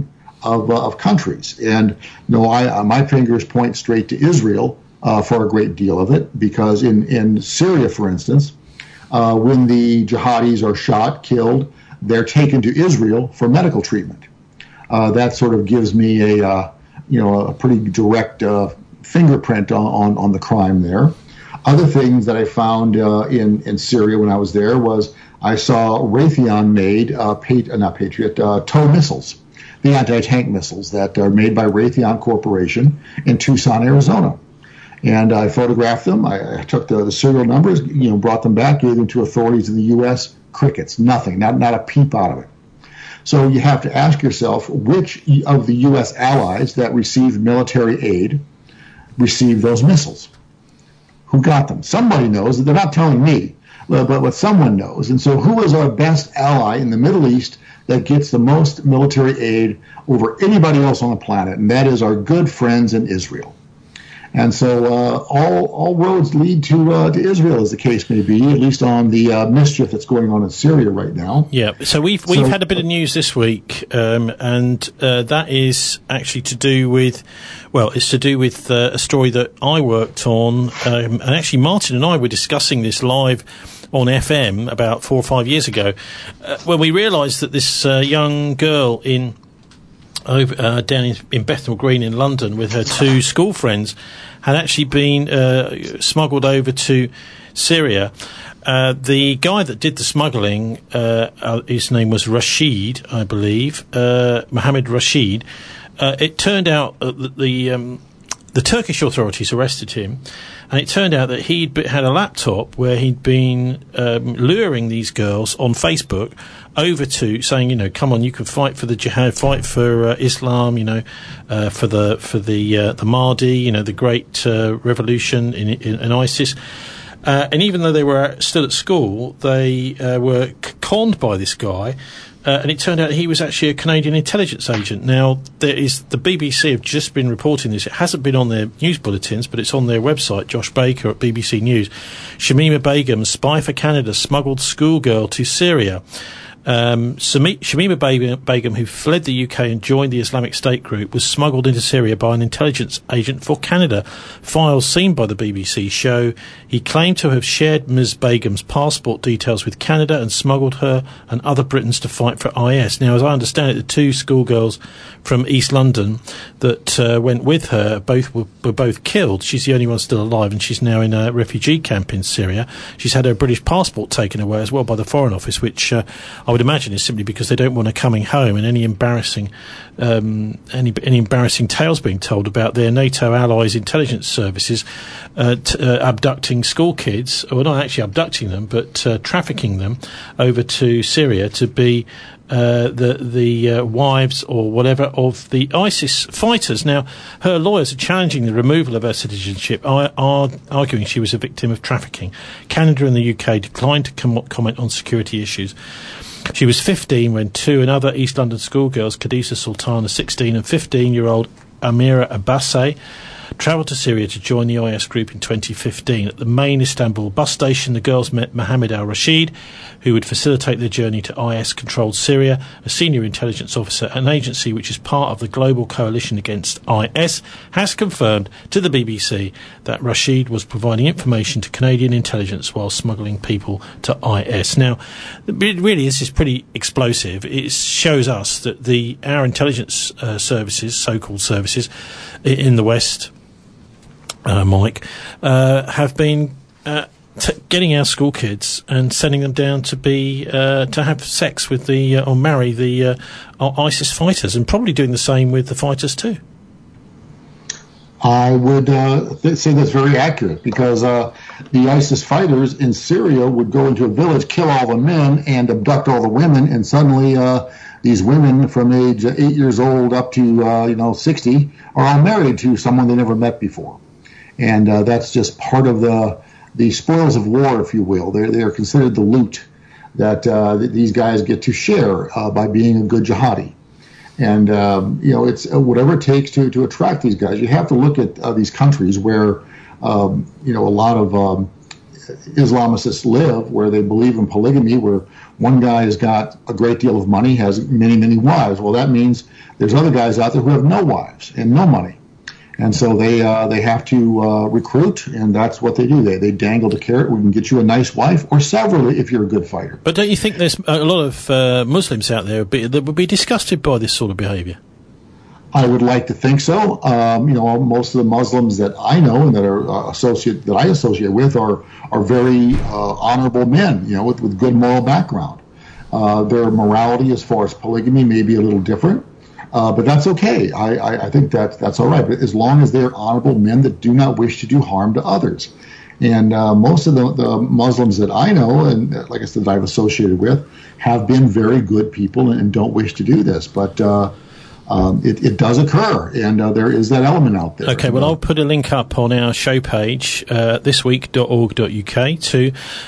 of countries. And my fingers point straight to Israel for a great deal of it, because in Syria, for instance, when the jihadis are shot, killed, they're taken to Israel for medical treatment. That sort of gives me a pretty direct fingerprint on the crime there. Other things that I found in Syria when I was there was I saw Raytheon-made TOW missiles, the anti-tank missiles that are made by Raytheon Corporation in Tucson, Arizona. And I photographed them. I took the serial numbers, brought them back, gave them to authorities in the U.S. Crickets, nothing, not a peep out of it. So you have to ask yourself, which of the U.S. allies that received military aid received those missiles? Who got them? Somebody knows. They're not telling me, but someone knows. And so who is our best ally in the Middle East that gets the most military aid over anybody else on the planet? And that is our good friends in Israel. And so all roads lead to Israel, as the case may be, at least on the mischief that's going on in Syria right now. Yeah, so we've had a bit of news this week, and that is actually to do with, a story that I worked on, and actually Martin and I were discussing this live on FM about 4 or 5 years ago, when we realised that this young girl down in Bethnal Green in London with her 2 school friends had actually been smuggled over to Syria. The guy that did the smuggling, his name was Rashid, I believe, Mohammed Rashid. It turned out that the Turkish authorities arrested him, and it turned out that he'd had a laptop where he'd been luring these girls on Facebook over to saying, come on, you can fight for the jihad, fight for Islam, for the Mahdi, the great revolution in ISIS. And even though they were still at school, they were conned by this guy. And it turned out he was actually a Canadian intelligence agent. Now, the BBC have just been reporting this. It hasn't been on their news bulletins, but it's on their website, Josh Baker at BBC News. Shamima Begum, spy for Canada, smuggled schoolgirl to Syria. Shamima Begum, who fled the UK and joined the Islamic State group, was smuggled into Syria by an intelligence agent for Canada. Files seen by the BBC show he claimed to have shared Ms. Begum's passport details with Canada and smuggled her and other Britons to fight for IS. Now, as I understand it, the 2 schoolgirls from East London that went with her were both killed. She's the only one still alive, and she's now in a refugee camp in Syria. She's had her British passport taken away as well by the Foreign Office, which I would imagine is simply because they don't want her coming home, and any embarrassing tales being told about their NATO allies' intelligence services abducting school kids, or not actually abducting them, but trafficking them over to Syria to be the wives or whatever of the ISIS fighters. Now, her lawyers are challenging the removal of her citizenship, arguing she was a victim of trafficking. Canada and the UK declined to comment on security issues. She was 15 when 2 other East London schoolgirls, Khadija Sultana, 16, and 15-year-old Amira Abbasi, travelled to Syria to join the IS group in 2015. At the main Istanbul bus station, the girls met Mohammed al-Rashid, who would facilitate their journey to IS-controlled Syria. A senior intelligence officer, an agency which is part of the global coalition against IS, has confirmed to the BBC that Rashid was providing information to Canadian intelligence while smuggling people to IS. Now, really, this is pretty explosive. It shows us that our intelligence services, so-called services, in the West, Mike, have been getting our school kids and sending them down to be to have sex with or marry the ISIS fighters, and probably doing the same with the fighters too. I would say that's very accurate, because the ISIS fighters in Syria would go into a village, kill all the men, and abduct all the women, and suddenly these women from age 8 years old up to 60 are all married to someone they never met before. And that's just part of the spoils of war, if you will. They are considered the loot that these guys get to share by being a good jihadi. And it's whatever it takes to attract these guys. You have to look at these countries where a lot of Islamicists live, where they believe in polygamy, where one guy has got a great deal of money, has many, many wives. Well, that means there's other guys out there who have no wives and no money. And so they have to recruit, and that's what they do. They dangle the carrot. We can get you a nice wife, or several if you're a good fighter. But don't you think there's a lot of Muslims out there that would be disgusted by this sort of behaviour? I would like to think so. Most of the Muslims that I know and that I associate with are very honorable men, with good moral background. Their morality as far as polygamy may be a little different. But that's okay. I think that's all right. But as long as they're honorable men that do not wish to do harm to others. And most of the Muslims that I know, and like I said, that I've associated with, have been very good people and don't wish to do this. But it does occur, and there is that element out there. Okay, well, I'll put a link up on our show page, thisweek.org.uk, to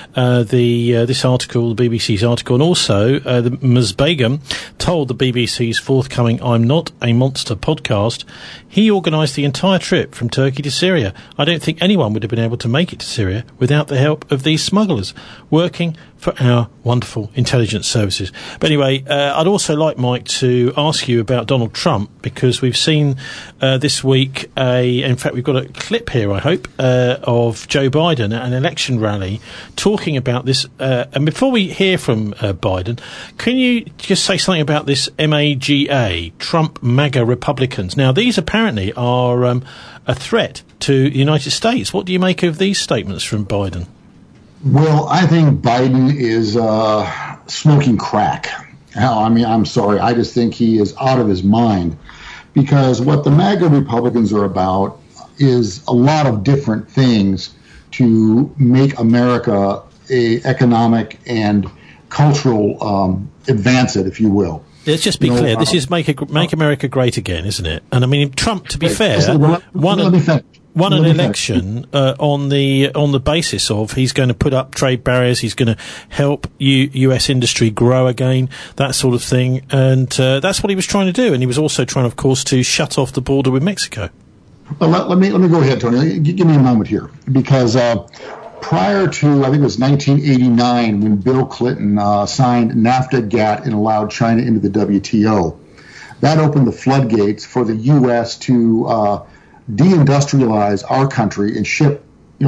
this article, the BBC's article, and also Ms. Begum told the BBC's forthcoming I'm Not a Monster podcast he organised the entire trip from Turkey to Syria. I don't think anyone would have been able to make it to Syria without the help of these smugglers working for our wonderful intelligence services. But anyway, I'd also like, Mike, to ask you about Donald Trump, because we've seen this week in fact, we've got a clip here, I hope, of Joe Biden at an election rally talking about this. And before we hear from Biden, can you just say something about this MAGA, Trump MAGA Republicans? Now, these apparently are a threat to the United States. What do you make of these statements from Biden? Well, I think Biden is smoking crack. I'm sorry. I just think he is out of his mind, because what the MAGA Republicans are about is a lot of different things to make America a economic and cultural advance it, if you will. Let's just be clear. This is make America great again, isn't it? And I mean, Trump, to be fair, won an election on the basis of he's going to put up trade barriers, he's going to help U.S. industry grow again, that sort of thing, and that's what he was trying to do. And he was also trying, of course, to shut off the border with Mexico. Well, let me go ahead, Tony. Give me a moment here, because prior to, I think it was 1989, when Bill Clinton signed NAFTA, GATT, and allowed China into the WTO, that opened the floodgates for the U.S. to deindustrialize our country and ship,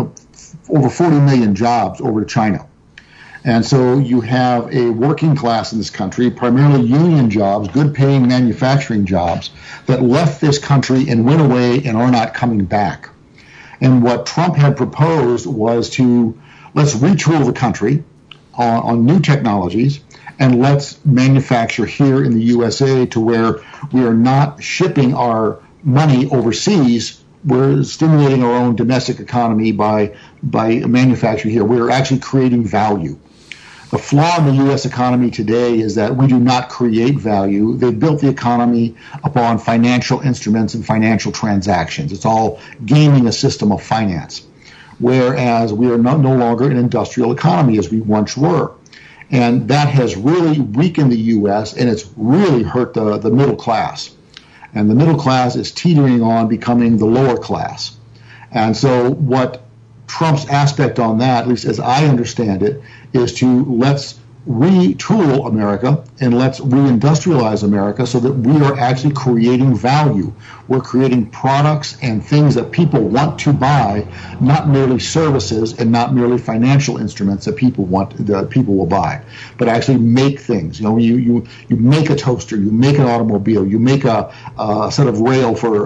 over 40 million jobs over to China. And so you have a working class in this country, primarily union jobs, good-paying manufacturing jobs, that left this country and went away and are not coming back. And what Trump had proposed was let's retool the country on new technologies, and let's manufacture here in the USA to where we are not shipping our money overseas. We're stimulating our own domestic economy by manufacturing here. We're actually creating value. The flaw in the U.S. economy today is that we do not create value. They've built the economy upon financial instruments and financial transactions. It's all gaming a system of finance, whereas we are no longer an industrial economy as we once were. And that has really weakened the U.S., and it's really hurt the middle class. And the middle class is teetering on becoming the lower class. And so what Trump's aspect on that, at least as I understand it, is to let's retool America and let's reindustrialize America so that we are actually creating value. We're creating products and things that people want to buy, not merely services and not merely financial instruments that people will buy, but actually make things. You make a toaster, you make an automobile, you make a set of rails for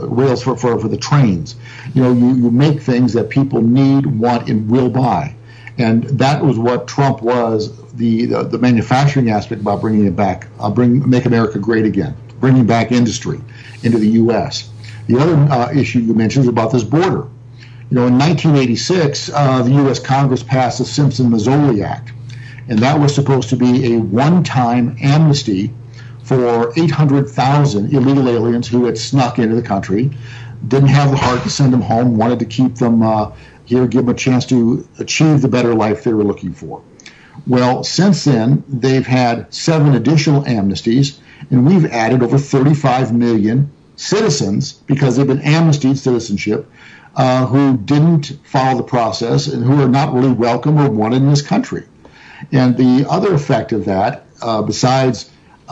the trains. You make things that people need, want, and will buy. And that was what Trump was, the manufacturing aspect about bringing it back, make America great again, bringing back industry into the U.S. The other issue you mentioned is about this border. In 1986, the U.S. Congress passed the Simpson-Mazzoli Act, and that was supposed to be a one-time amnesty for 800,000 illegal aliens who had snuck into the country, didn't have the heart to send them home, wanted to keep them here, give them a chance to achieve the better life they were looking for. Well, since then, they've had 7 additional amnesties, and we've added over 35 million citizens because they've been amnestied citizenship who didn't follow the process and who are not really welcome or wanted in this country. And the other effect of that, besides...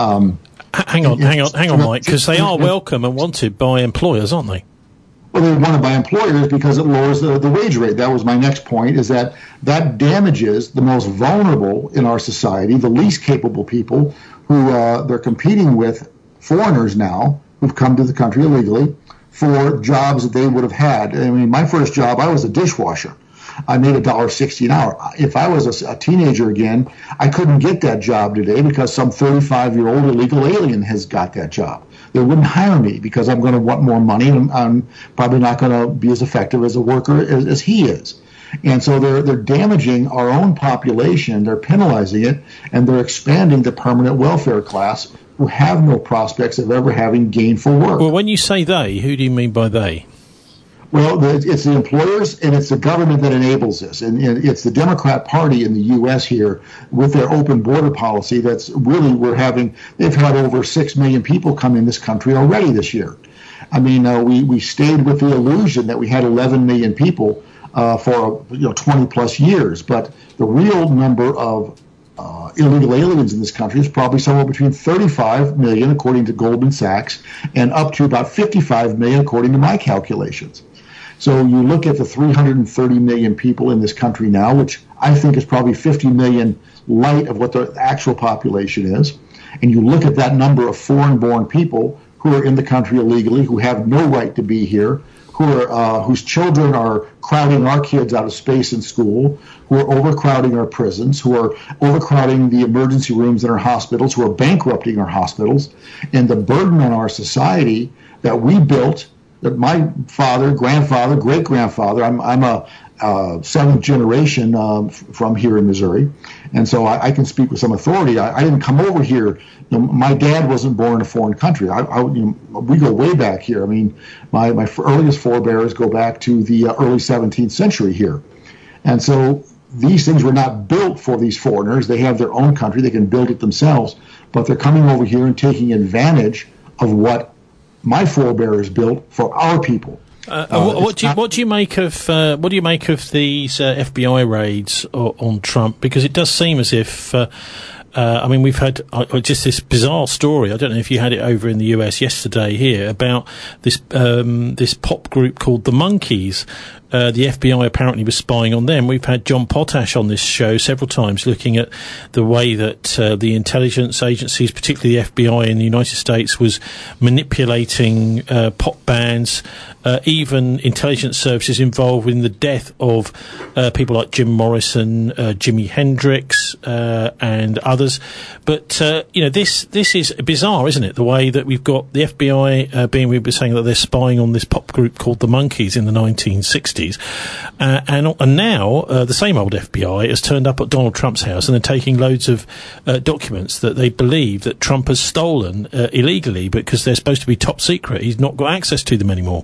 Hang on, Mike, because they are welcome and wanted by employers, aren't they? Well, they're wanted by employers because it lowers the wage rate. That was my next point, is that damages the most vulnerable in our society, the least capable people who they're competing with, foreigners now, who've come to the country illegally, for jobs that they would have had. I mean, my first job, I was a dishwasher. I made $1.60 an hour. If I was a teenager again, I couldn't get that job today because some 35-year-old illegal alien has got that job. They wouldn't hire me because I'm going to want more money, and I'm probably not going to be as effective as a worker as he is. And so they're damaging our own population, they're penalizing it, and they're expanding the permanent welfare class who have no prospects of ever having gainful work. Well, when you say they, who do you mean by they? Well, it's the employers and it's the government that enables this. And it's the Democrat Party in the U.S. here with their open border policy that's really, they've had over 6 million people come in this country already this year. I mean, we stayed with the illusion that we had 11 million people for 20 plus years. But the real number of illegal aliens in this country is probably somewhere between 35 million, according to Goldman Sachs, and up to about 55 million, according to my calculations. So you look at the 330 million people in this country now, which I think is probably 50 million light of what the actual population is, and you look at that number of foreign-born people who are in the country illegally, who have no right to be here, whose children are crowding our kids out of space in school, who are overcrowding our prisons, who are overcrowding the emergency rooms in our hospitals, who are bankrupting our hospitals, and the burden on our society that we built, that my father, grandfather, great-grandfather, I'm a seventh generation from here in Missouri, and so I can speak with some authority. I didn't come over here. My dad wasn't born in a foreign country. We go way back here. I mean, my earliest forebears go back to the early 17th century here, and so these things were not built for these foreigners. They have their own country. They can build it themselves, but they're coming over here and taking advantage of what my forebears built for our people. What do you make of these FBI raids on Trump? Because it does seem as if we've had just this bizarre story. I don't know if you had it over in the US yesterday here about this pop group called the Monkees. The FBI apparently was spying on them. We've had John Potash on this show several times looking at the way that the intelligence agencies, particularly the FBI in the United States, was manipulating pop bands, even intelligence services involved in the death of people like Jim Morrison, Jimi Hendrix, and others. But, this is bizarre, isn't it? The way that we've got the FBI we were saying that they're spying on this pop group called the Monkees in the 1960s. And now the same old FBI has turned up at Donald Trump's house and they're taking loads of documents that they believe that Trump has stolen illegally because they're supposed to be top secret. He's not got access to them anymore.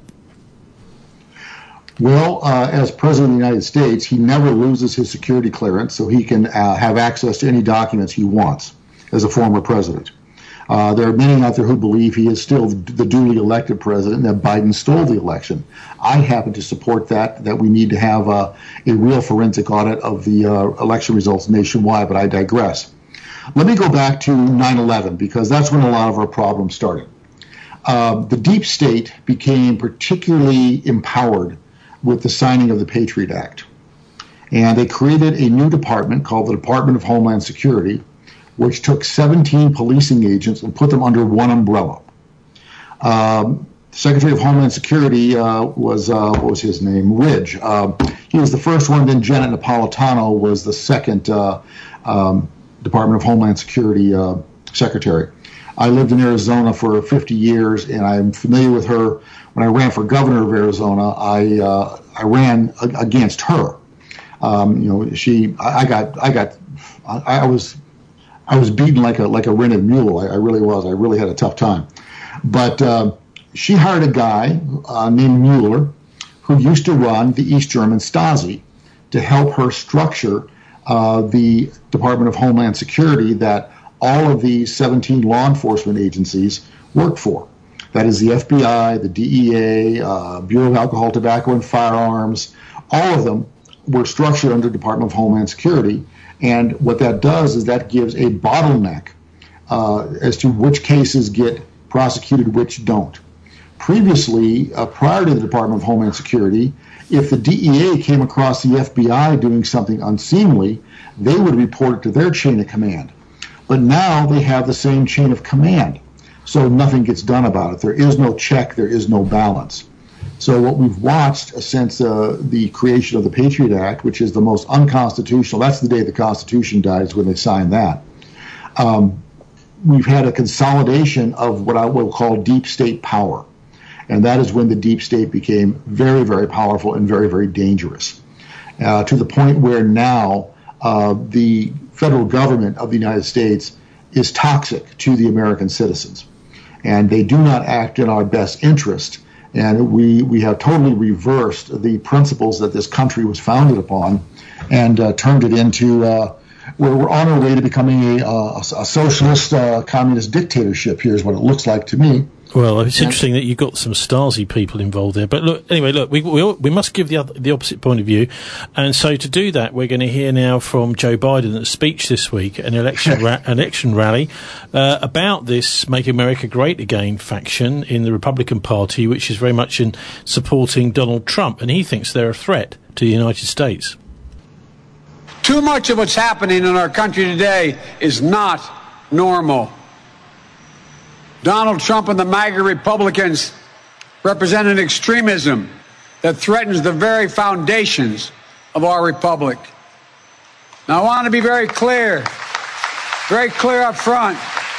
Well, as President of the United States, he never loses his security clearance, so he can have access to any documents he wants as a former president. There are many out there who believe he is still the duly elected president and that Biden stole the election. I happen to support that we need to have a real forensic audit of the election results nationwide, but I digress. Let me go back to 9/11 because that's when a lot of our problems started. The deep state became particularly empowered with the signing of the Patriot Act. And they created a new department called the Department of Homeland Security, which took 17 policing agents and put them under one umbrella. Secretary of Homeland Security was, what was his name? Ridge. He was the first one, then Janet Napolitano was the second Department of Homeland Security secretary. I lived in Arizona for 50 years, and I'm familiar with her. When I ran for governor of Arizona, I ran against her. I was beaten like a rented mule. I really was. I really had a tough time. But she hired a guy named Mueller who used to run the East German Stasi to help her structure the Department of Homeland Security that all of these 17 law enforcement agencies worked for. That is the FBI, the DEA, Bureau of Alcohol, Tobacco, and Firearms. All of them were structured under the Department of Homeland Security. And what that does is that gives a bottleneck as to which cases get prosecuted, which don't. Previously, prior to the Department of Homeland Security, if the DEA came across the FBI doing something unseemly, they would report it to their chain of command. But now they have the same chain of command, so nothing gets done about it. There is no check, there is no balance. So what we've watched since the creation of the Patriot Act, which is the most unconstitutional, that's the day the Constitution died, is when they signed that. We've had a consolidation of what I will call deep state power. And that is when the deep state became very, very powerful and very, very dangerous, to the point where now the federal government of the United States is toxic to the American citizens. And they do not act in our best interest. And we have totally reversed the principles that this country was founded upon and turned it into we're on our way to becoming a socialist, communist dictatorship. Here's what it looks like to me. Well, it's interesting that you've got some Stasi people involved there. But look, anyway, we must give the opposite point of view. And so to do that, we're going to hear now from Joe Biden at a speech this week, an election rally, about this Make America Great Again faction in the Republican Party, which is very much in supporting Donald Trump. And he thinks they're a threat to the United States. Too much of what's happening in our country today is not normal. Donald Trump and the MAGA Republicans represent an extremism that threatens the very foundations of our republic. Now, I want to be very clear up front.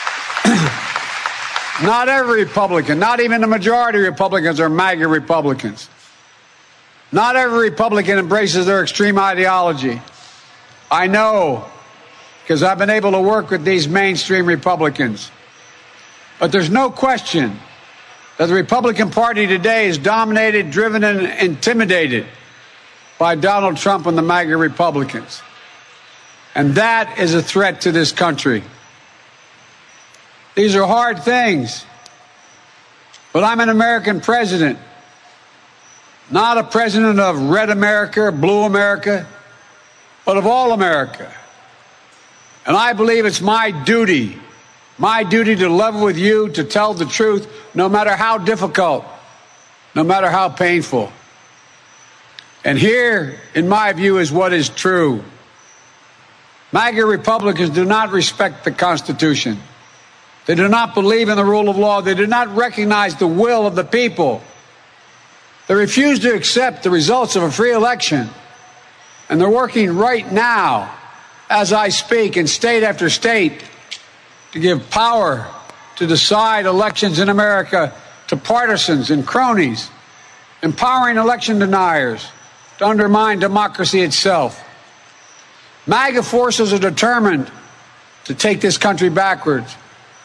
Not every Republican, not even the majority of Republicans are MAGA Republicans. Not every Republican embraces their extreme ideology. I know, because I've been able to work with these mainstream Republicans. But there's no question that the Republican Party today is dominated, driven, and intimidated by Donald Trump and the MAGA Republicans. And that is a threat to this country. These are hard things. But I'm an American president, not a president of red America, blue America, but of all America. And I believe it's my duty to level with you, to tell the truth, no matter how difficult, no matter how painful. And here, in my view, is what is true. MAGA Republicans do not respect the Constitution. They do not believe in the rule of law. They do not recognize the will of the people. They refuse to accept the results of a free election. And they're working right now, as I speak, in state after state, to give power to decide elections in America to partisans and cronies, empowering election deniers to undermine democracy itself. MAGA forces are determined to take this country backwards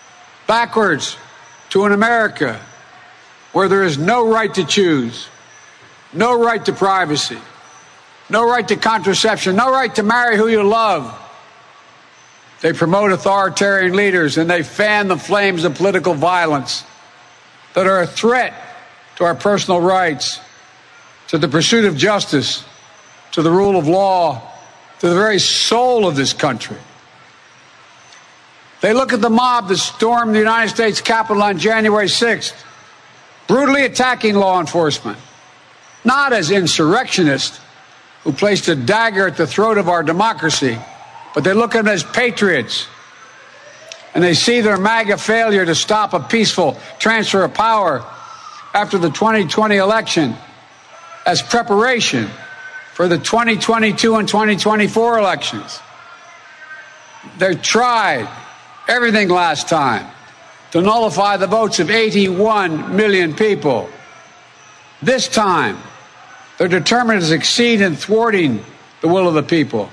to an America where there is no right to choose, no right to privacy, no right to contraception, no right to marry who you love. They promote authoritarian leaders and they fan the flames of political violence that are a threat to our personal rights, to the pursuit of justice, to the rule of law, to the very soul of this country. They look at the mob that stormed the United States Capitol on January 6th, brutally attacking law enforcement, not as insurrectionists who placed a dagger at the throat of our democracy, but they look at them as patriots. And they see their MAGA failure to stop a peaceful transfer of power after the 2020 election as preparation for the 2022 and 2024 elections. They tried everything last time to nullify the votes of 81 million people. This time, they're determined to succeed in thwarting the will of the people.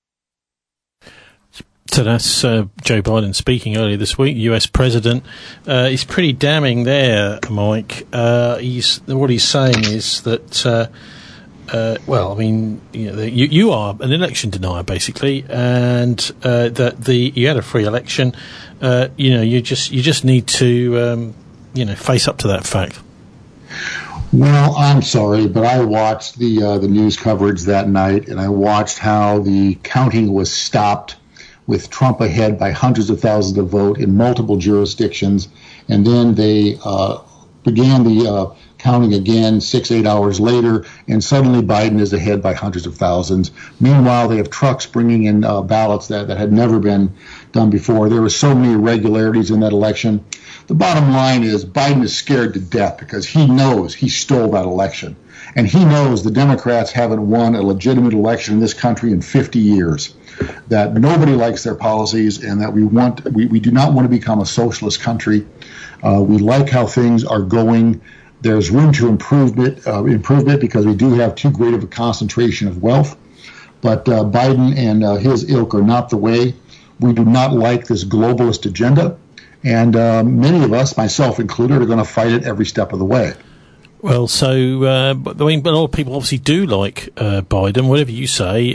So that's Joe Biden speaking earlier this week, US President. He's pretty damning there, Mike. What he's saying is that, well, I mean, you are an election denier, basically, and that you had a free election. You just need to face up to that fact? Well, I'm sorry, but I watched the news coverage that night, and I watched how the counting was stopped with Trump ahead by hundreds of thousands of votes in multiple jurisdictions, and then they began the counting again 6-8 hours later, and suddenly Biden is ahead by hundreds of thousands. Meanwhile, they have trucks bringing in ballots that had never been done before. There were so many irregularities in that election. The bottom line is Biden is scared to death because he knows he stole that election. And he knows the Democrats haven't won a legitimate election in this country in 50 years, that nobody likes their policies, and that we do not want to become a socialist country. We like how things are going. There's room to improve it because we do have too great of a concentration of wealth. But Biden and his ilk are not the way. We do not like this globalist agenda. And many of us, myself included, are going to fight it every step of the way. Well, so but a lot of people obviously do like Biden. Whatever you say,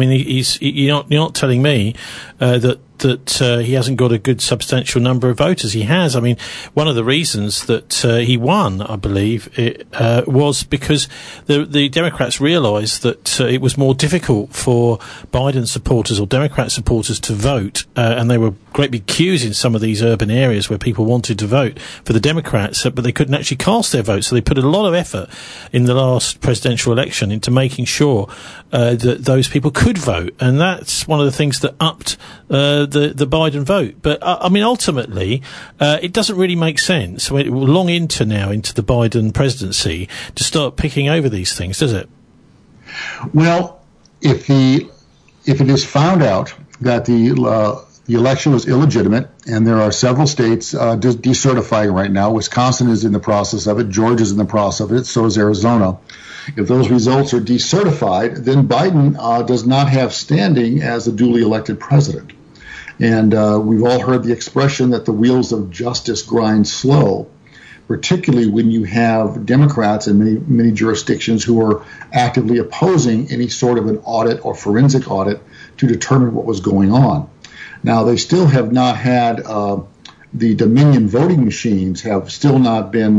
you're not telling me that he hasn't got a good substantial number of voters. He has. I mean, one of the reasons that he won, I believe, was because the Democrats realised that it was more difficult for Biden supporters or Democrat supporters to vote, and they were great big queues in some of these urban areas where people wanted to vote for the Democrats, but they couldn't actually cast their vote. So they put a lot of effort in the last presidential election into making sure that those people could vote, and that's one of the things that upped the Biden vote. But I mean, ultimately, it doesn't really make sense. We're long into the Biden presidency to start picking over these things, does it? Well, if it is found out that the election was illegitimate, and there are several states decertifying right now. Wisconsin is in the process of it. Georgia's in the process of it. So is Arizona. If those results are decertified, then Biden does not have standing as a duly elected president. And we've all heard the expression that the wheels of justice grind slow, particularly when you have Democrats in many jurisdictions who are actively opposing any sort of an audit or forensic audit to determine what was going on. Now, they still have not had the Dominion voting machines have still not been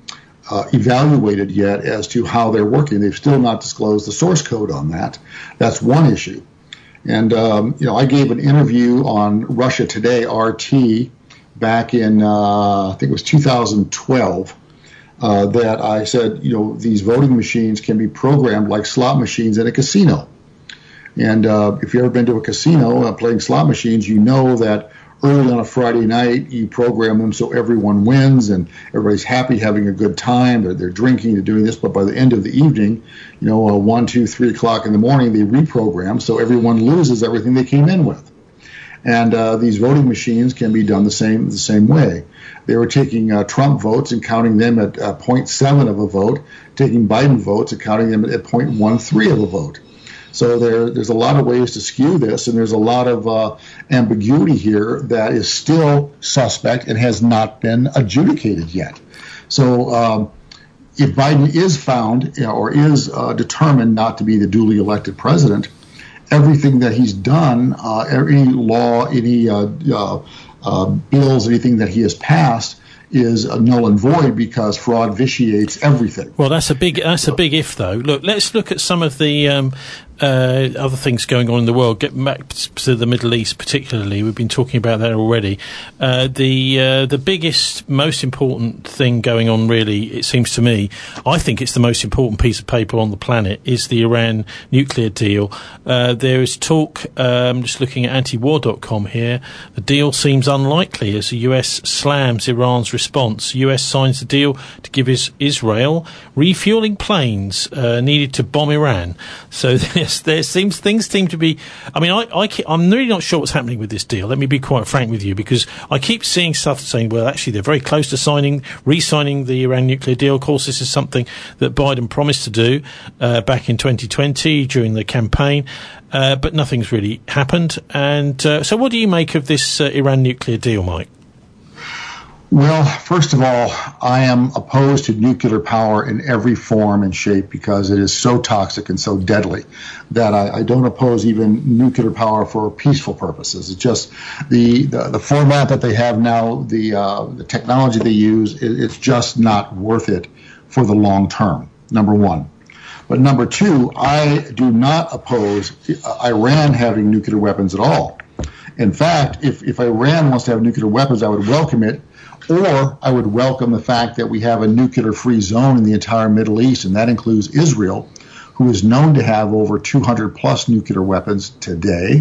evaluated yet as to how they're working. They've still not disclosed the source code on that. That's one issue. And, I gave an interview on Russia Today, RT, back in, I think it was 2012, that I said, these voting machines can be programmed like slot machines in a casino. And if you've ever been to a casino playing slot machines, you know that early on a Friday night, you program them so everyone wins and everybody's happy, having a good time. They're drinking, they're doing this. But by the end of the evening, 1, 2, 3 o'clock in the morning, they reprogram so everyone loses everything they came in with. And these voting machines can be done the same way. They were taking Trump votes and counting them at 0.7 of a vote, taking Biden votes and counting them at 0.13 of a vote. So there's a lot of ways to skew this, and there's a lot of ambiguity here that is still suspect and has not been adjudicated yet. So if Biden is found or is determined not to be the duly elected president, everything that he's done, any law, any bills, anything that he has passed is null and void because fraud vitiates everything. Well, that's a big if, though. Look, let's look at some of the other things going on in the world. Get back to the Middle East, particularly. We've been talking about that already. The biggest, most important thing going on, really, it seems to me, I think it's the most important piece of paper on the planet, is the Iran nuclear deal. There is talk, I'm just looking at antiwar.com here, the deal seems unlikely as the US slams Iran's response. US signs the deal to give Israel refueling planes needed to bomb Iran. So things seem to be. I mean, I'm really not sure what's happening with this deal. Let me be quite frank with you, because I keep seeing stuff saying, well, actually, they're very close to re-signing the Iran nuclear deal. Of course, this is something that Biden promised to do back in 2020 during the campaign, but nothing's really happened. And so, what do you make of this Iran nuclear deal, Mike? Well, first of all, I am opposed to nuclear power in every form and shape because it is so toxic and so deadly that I don't oppose even nuclear power for peaceful purposes. It's just the format that they have now, the technology they use, it's just not worth it for the long term, number one. But number two, I do not oppose Iran having nuclear weapons at all. In fact, if Iran wants to have nuclear weapons, I would welcome it. Or I would welcome the fact that we have a nuclear-free zone in the entire Middle East, and that includes Israel, who is known to have over 200-plus nuclear weapons today.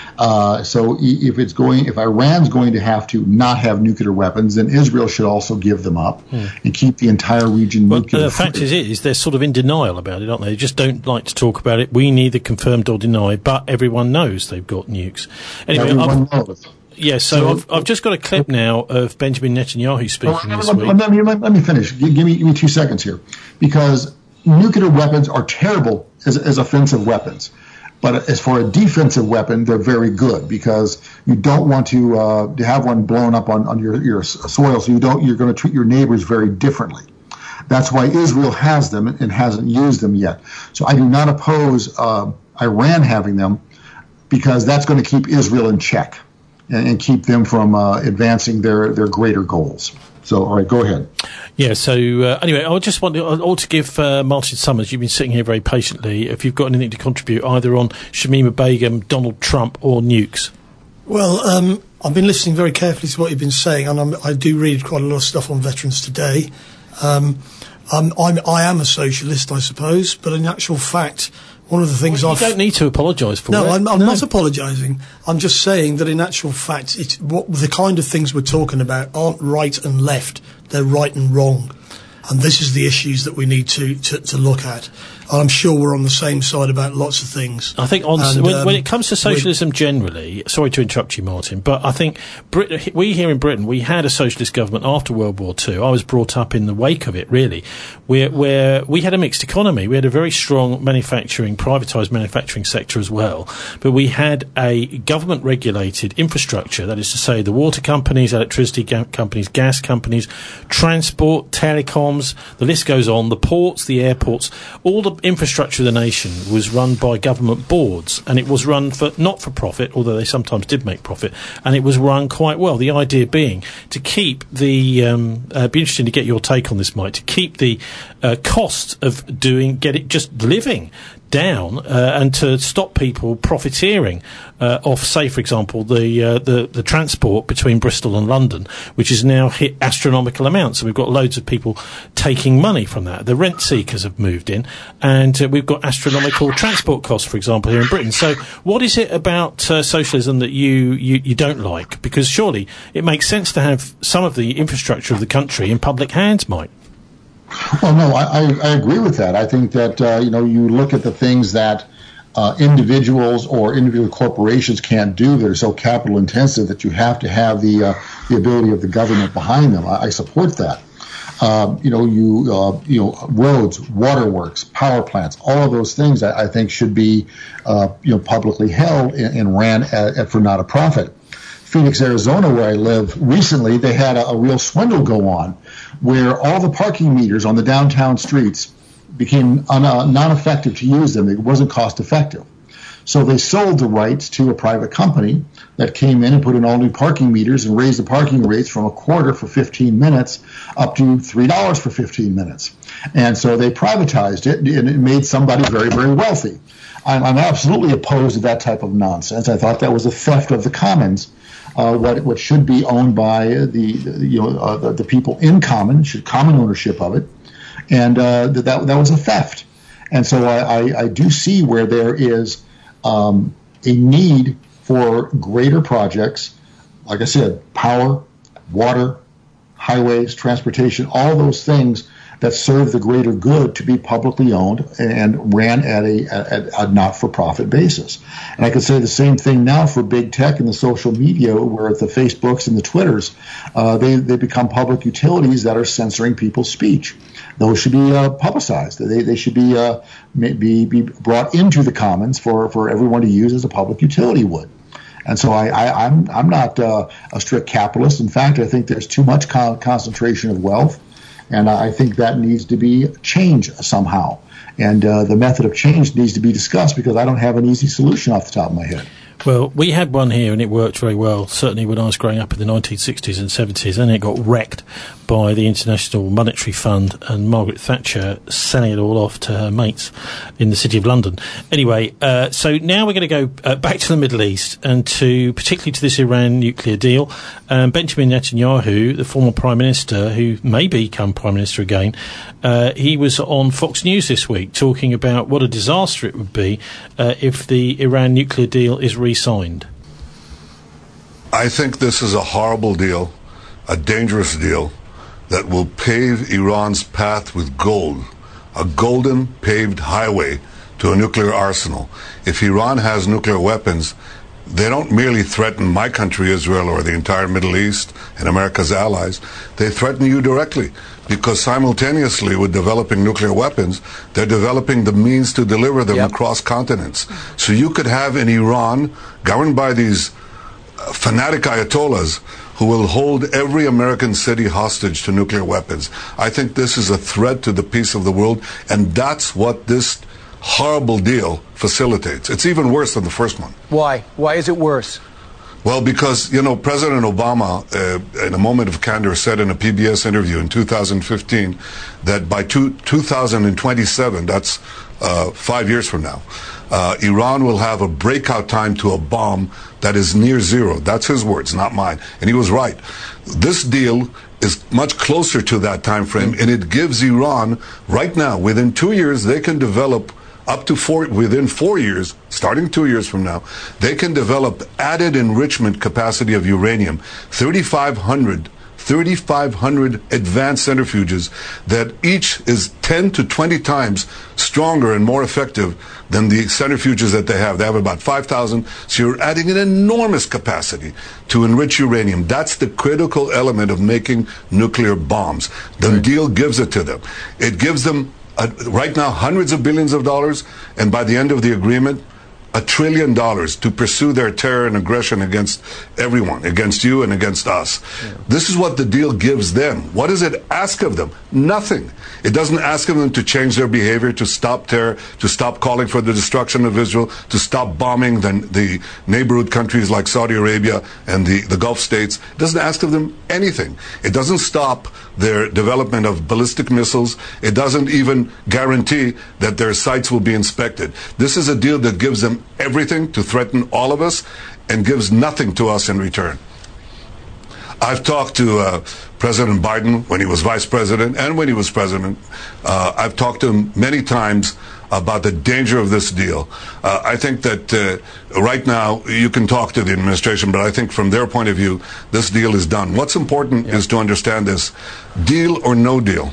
So if Iran's going to have to not have nuclear weapons, then Israel should also give them up and keep the entire region nuclear-free. The fact is they're sort of in denial about it, aren't they? They just don't like to talk about it. We neither confirmed or deny, but everyone knows they've got nukes. Anyway, everyone knows. Yeah, so I've just got a clip now of Benjamin Netanyahu speaking this week. Let me finish. Give me 2 seconds here. Because nuclear weapons are terrible as offensive weapons. But as for a defensive weapon, they're very good because you don't want to have one blown up on your soil, so you're going to treat your neighbors very differently. That's why Israel has them and hasn't used them yet. So I do not oppose Iran having them because that's going to keep Israel in check and keep them from advancing their greater goals. So, all right, go ahead. Yeah, so anyway, I just want to give Martin Summers, you've been sitting here very patiently, if you've got anything to contribute either on Shamima Begum, Donald Trump or nukes. Well, I've been listening very carefully to what you've been saying, and I do read quite a lot of stuff on Veterans Today. I am a socialist, I suppose, but in actual fact, one of the things you don't need to apologise for. No, I'm not apologising. I'm just saying that in actual fact, the kind of things we're talking about aren't right and left. They're right and wrong. And this is the issues that we need to look at. I'm sure we're on the same side about lots of things. I think when it comes to socialism generally, sorry to interrupt you, Martin, but I think we here in Britain, we had a socialist government after World War II. I was brought up in the wake of it, really, where we had a mixed economy. We had a very strong privatised manufacturing sector as well, but we had a government-regulated infrastructure, that is to say the water companies, electricity companies, gas companies, transport, telecoms, the list goes on, the ports, the airports, all the infrastructure of the nation was run by government boards, and it was run not for profit, although they sometimes did make profit, and it was run quite well. The idea being to keep the be interesting to get your take on this, Mike, to keep the cost of just living down and to stop people profiteering off, say, for example, the transport between Bristol and London, which has now hit astronomical amounts. So we've got loads of people taking money from that. The rent seekers have moved in, and we've got astronomical transport costs, for example, here in Britain. So what is it about socialism that you don't like? Because surely it makes sense to have some of the infrastructure of the country in public hands, Mike. Well, no, I agree with that. I think that, you look at the things that individuals or individual corporations can't do that are so capital intensive that you have to have the ability of the government behind them. I support that. Roads, waterworks, power plants, all of those things I think should be, publicly held and ran for not a profit. Phoenix, Arizona, where I live, recently they had a real swindle go on where all the parking meters on the downtown streets became non-effective to use them. It wasn't cost effective. So they sold the rights to a private company that came in and put in all new parking meters and raised the parking rates from $0.25 for 15 minutes up to $3 for 15 minutes. And so they privatized it, and it made somebody very, very wealthy. I'm absolutely opposed to that type of nonsense. I thought that was a theft of the commons. What should be owned by the people in common, common ownership of it, and that was a theft. And so I do see where there is a need for greater projects, like I said, power, water, highways, transportation, all those things that serve the greater good to be publicly owned and ran at a not-for-profit basis. And I could say the same thing now for big tech and the social media, where the Facebooks and the Twitters, they become public utilities that are censoring people's speech. Those should be publicized. They should be brought into the commons for everyone to use as a public utility would. And so I'm not a strict capitalist. In fact, I think there's too much concentration of wealth, and I think that needs to be changed somehow. And the method of change needs to be discussed, because I don't have an easy solution off the top of my head. Well, we had one here and it worked very well, certainly when I was growing up in the 1960s and 70s, and it got wrecked by the International Monetary Fund and Margaret Thatcher selling it all off to her mates in the City of London. Anyway, so now we're going to go back to the Middle East, and particularly to this Iran nuclear deal. Benjamin Netanyahu, the former Prime Minister, who may become Prime Minister again, he was on Fox News this week talking about what a disaster it would be if the Iran nuclear deal is re-signed. I think this is a horrible deal, a dangerous deal, that will pave Iran's path with gold, a golden paved highway to a nuclear arsenal. If Iran has nuclear weapons, they don't merely threaten my country, Israel, or the entire Middle East and America's allies. They threaten you directly, because simultaneously with developing nuclear weapons, they're developing the means to deliver them across continents. So you could have in Iran, governed by these fanatic ayatollahs, who will hold every American city hostage to nuclear weapons. I think this is a threat to the peace of the world, and that's what this horrible deal facilitates. It's even worse than the first one. Why? Why is it worse? Well, because, President Obama, in a moment of candor, said in a PBS interview in 2015 that by 2027, that's 5 years from now, Iran will have a breakout time to a bomb that is near zero. That's his words, not mine. And he was right. This deal is much closer to that time frame, and it gives Iran, right now, within 2 years, they can develop up to within 4 years, starting 2 years from now, they can develop added enrichment capacity of uranium, 3,500 advanced centrifuges that each is 10 to 20 times stronger and more effective than the centrifuges that they have. They have about 5,000, so you're adding an enormous capacity to enrich uranium. That's the critical element of making nuclear bombs. The deal gives it to them. It gives them, right now, hundreds of billions of dollars, and by the end of the agreement, $1 trillion to pursue their terror and aggression against everyone, against you and against us. Yeah. This is what the deal gives them. What does it ask of them? Nothing. It doesn't ask of them to change their behavior, to stop terror, to stop calling for the destruction of Israel, to stop bombing the neighborhood countries like Saudi Arabia and the Gulf states. It doesn't ask of them anything. It doesn't stop their development of ballistic missiles. It doesn't even guarantee that their sites will be inspected. This is a deal that gives them everything to threaten all of us and gives nothing to us in return. I've talked to President Biden when he was vice president and when he was president. I've talked to him many times about the danger of this deal. I think that right now you can talk to the administration, but I think from their point of view, this deal is done. What's important is to understand this. Deal or no deal,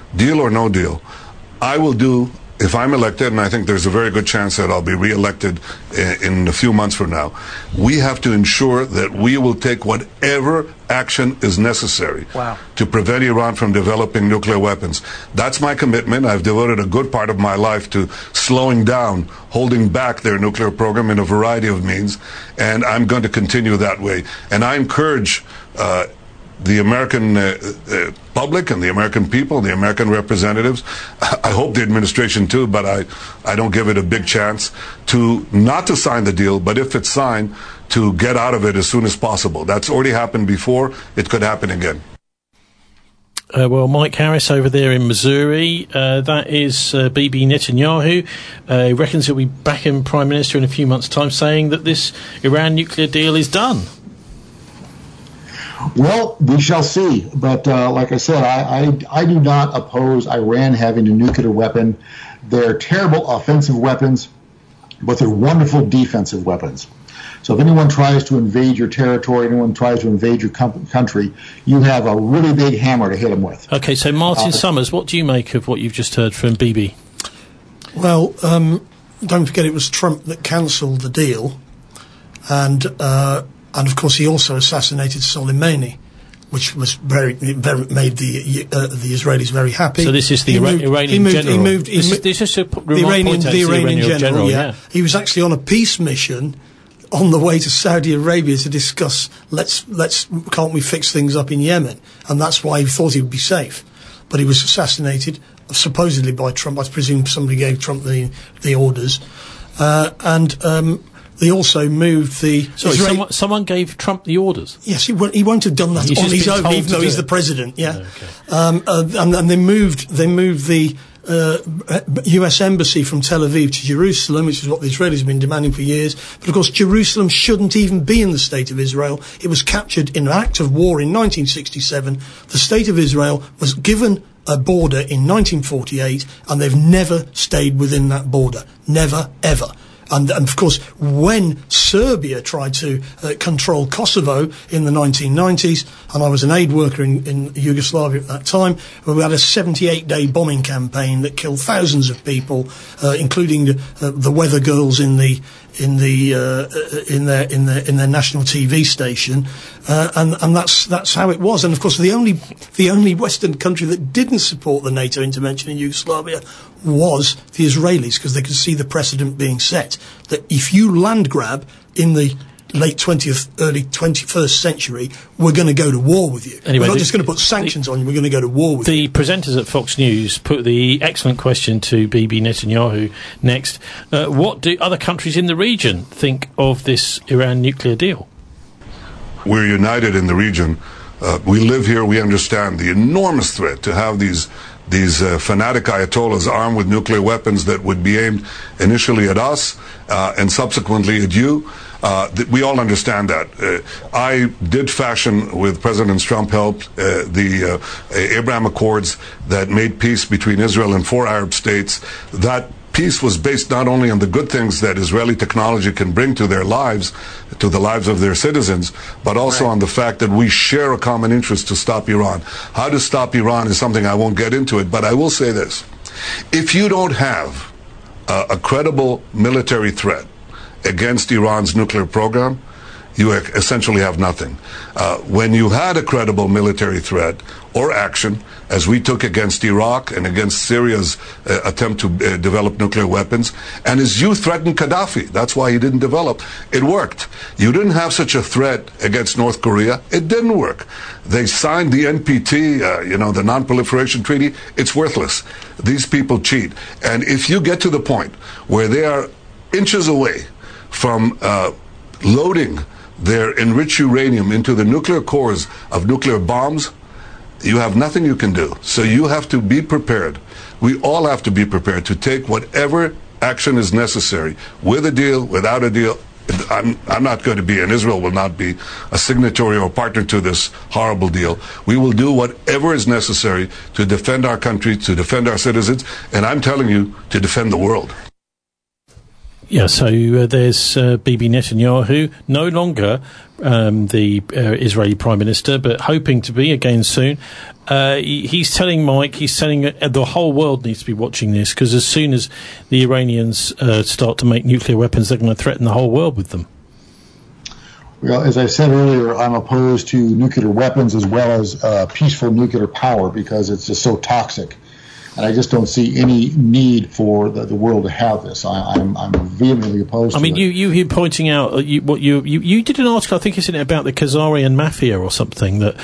I will do, if I'm elected, and I think there's a very good chance that I'll be reelected in a few months from now, we have to ensure that we will take whatever action is necessary to prevent Iran from developing nuclear weapons. That's my commitment. I've devoted a good part of my life to slowing down, holding back their nuclear program in a variety of means, and I'm going to continue that way. And I encourage the American public and the American people and the American representatives, I hope the administration too, but I don't give it a big chance, to not to sign the deal, but if it's signed, to get out of it as soon as possible. That's already happened before. It could happen again. Well, Mike Harris over there in Missouri, that is Bibi Netanyahu. He reckons he'll be back in Prime Minister in a few months' time, saying that this Iran nuclear deal is done. Well, we shall see. But like I said, I do not oppose Iran having a nuclear weapon. They're terrible offensive weapons, but they're wonderful defensive weapons. So if anyone tries to invade your territory, anyone tries to invade your country, you have a really big hammer to hit them with. Okay, so Martin Summers, what do you make of what you've just heard from Bibi? Well, don't forget it was Trump that cancelled the deal, and of course he also assassinated Soleimani, which was made the Israelis very happy. So this is the Iranian general. The Iranian general. Yeah. He was actually on a peace mission on the way to Saudi Arabia to discuss can't we fix things up in Yemen, and that's why he thought he would be safe. But he was assassinated, supposedly by Trump. I presume somebody gave Trump the orders, and they also moved the. Sorry, someone gave Trump the orders. Yes, he won't have done that on his own, even though he's the president. Yeah, and they moved the U.S. embassy from Tel Aviv to Jerusalem, which is what the Israelis have been demanding for years. But of course, Jerusalem shouldn't even be in the State of Israel. It was captured in an act of war in 1967. The State of Israel was given a border in 1948, and they've never stayed within that border. Never, ever. And of course, when Serbia tried to control Kosovo in the 1990s, and I was an aid worker in Yugoslavia at that time, we had a 78-day bombing campaign that killed thousands of people, including the weather girls in their national TV station, and that's how it was. And of course, the only Western country that didn't support the NATO intervention in Yugoslavia was the Israelis, because they could see the precedent being set that if you land grab in the late 20th, early 21st century, we're going to go to war with you. Anyway, we're not just going to put sanctions on you, we're going to go to war with you. The presenters at Fox News put the excellent question to Bibi Netanyahu next. What do other countries in the region think of this Iran nuclear deal? We're united in the region. We live here, we understand the enormous threat to have these fanatic ayatollahs armed with nuclear weapons that would be aimed initially at us and subsequently at you. We all understand that. I did fashion, with President Trump help, the Abraham Accords that made peace between Israel and 4 Arab states. That peace was based not only on the good things that Israeli technology can bring to their lives, to the lives of their citizens, but also on the fact that we share a common interest to stop Iran. How to stop Iran is something I won't get into it, but I will say this. If you don't have a credible military threat against Iran's nuclear program, you essentially have nothing. When you had a credible military threat or action, as we took against Iraq and against Syria's attempt to develop nuclear weapons, and as you threatened Gaddafi, that's why he didn't develop, it worked. You didn't have such a threat against North Korea, it didn't work. They signed the NPT, the Non-Proliferation Treaty, it's worthless. These people cheat. And if you get to the point where they are inches away from loading their enriched uranium into the nuclear cores of nuclear bombs, you have nothing you can do. So you have to be prepared. We all have to be prepared to take whatever action is necessary, with a deal, without a deal. I'm not going to be, and Israel will not be, a signatory or partner to this horrible deal. We will do whatever is necessary to defend our country, to defend our citizens, and I'm telling you, to defend the world. Yeah, so there's Bibi Netanyahu, no longer the Israeli Prime Minister, but hoping to be again soon. He's telling Mike, the whole world needs to be watching this, because as soon as the Iranians start to make nuclear weapons, they're going to threaten the whole world with them. Well, as I said earlier, I'm opposed to nuclear weapons as well as peaceful nuclear power, because it's just so toxic. And I just don't see any need for the world to have this. I'm vehemently opposed to it. I mean, you pointing out you did an article, I think it's in it, about the Khazarian mafia or something. That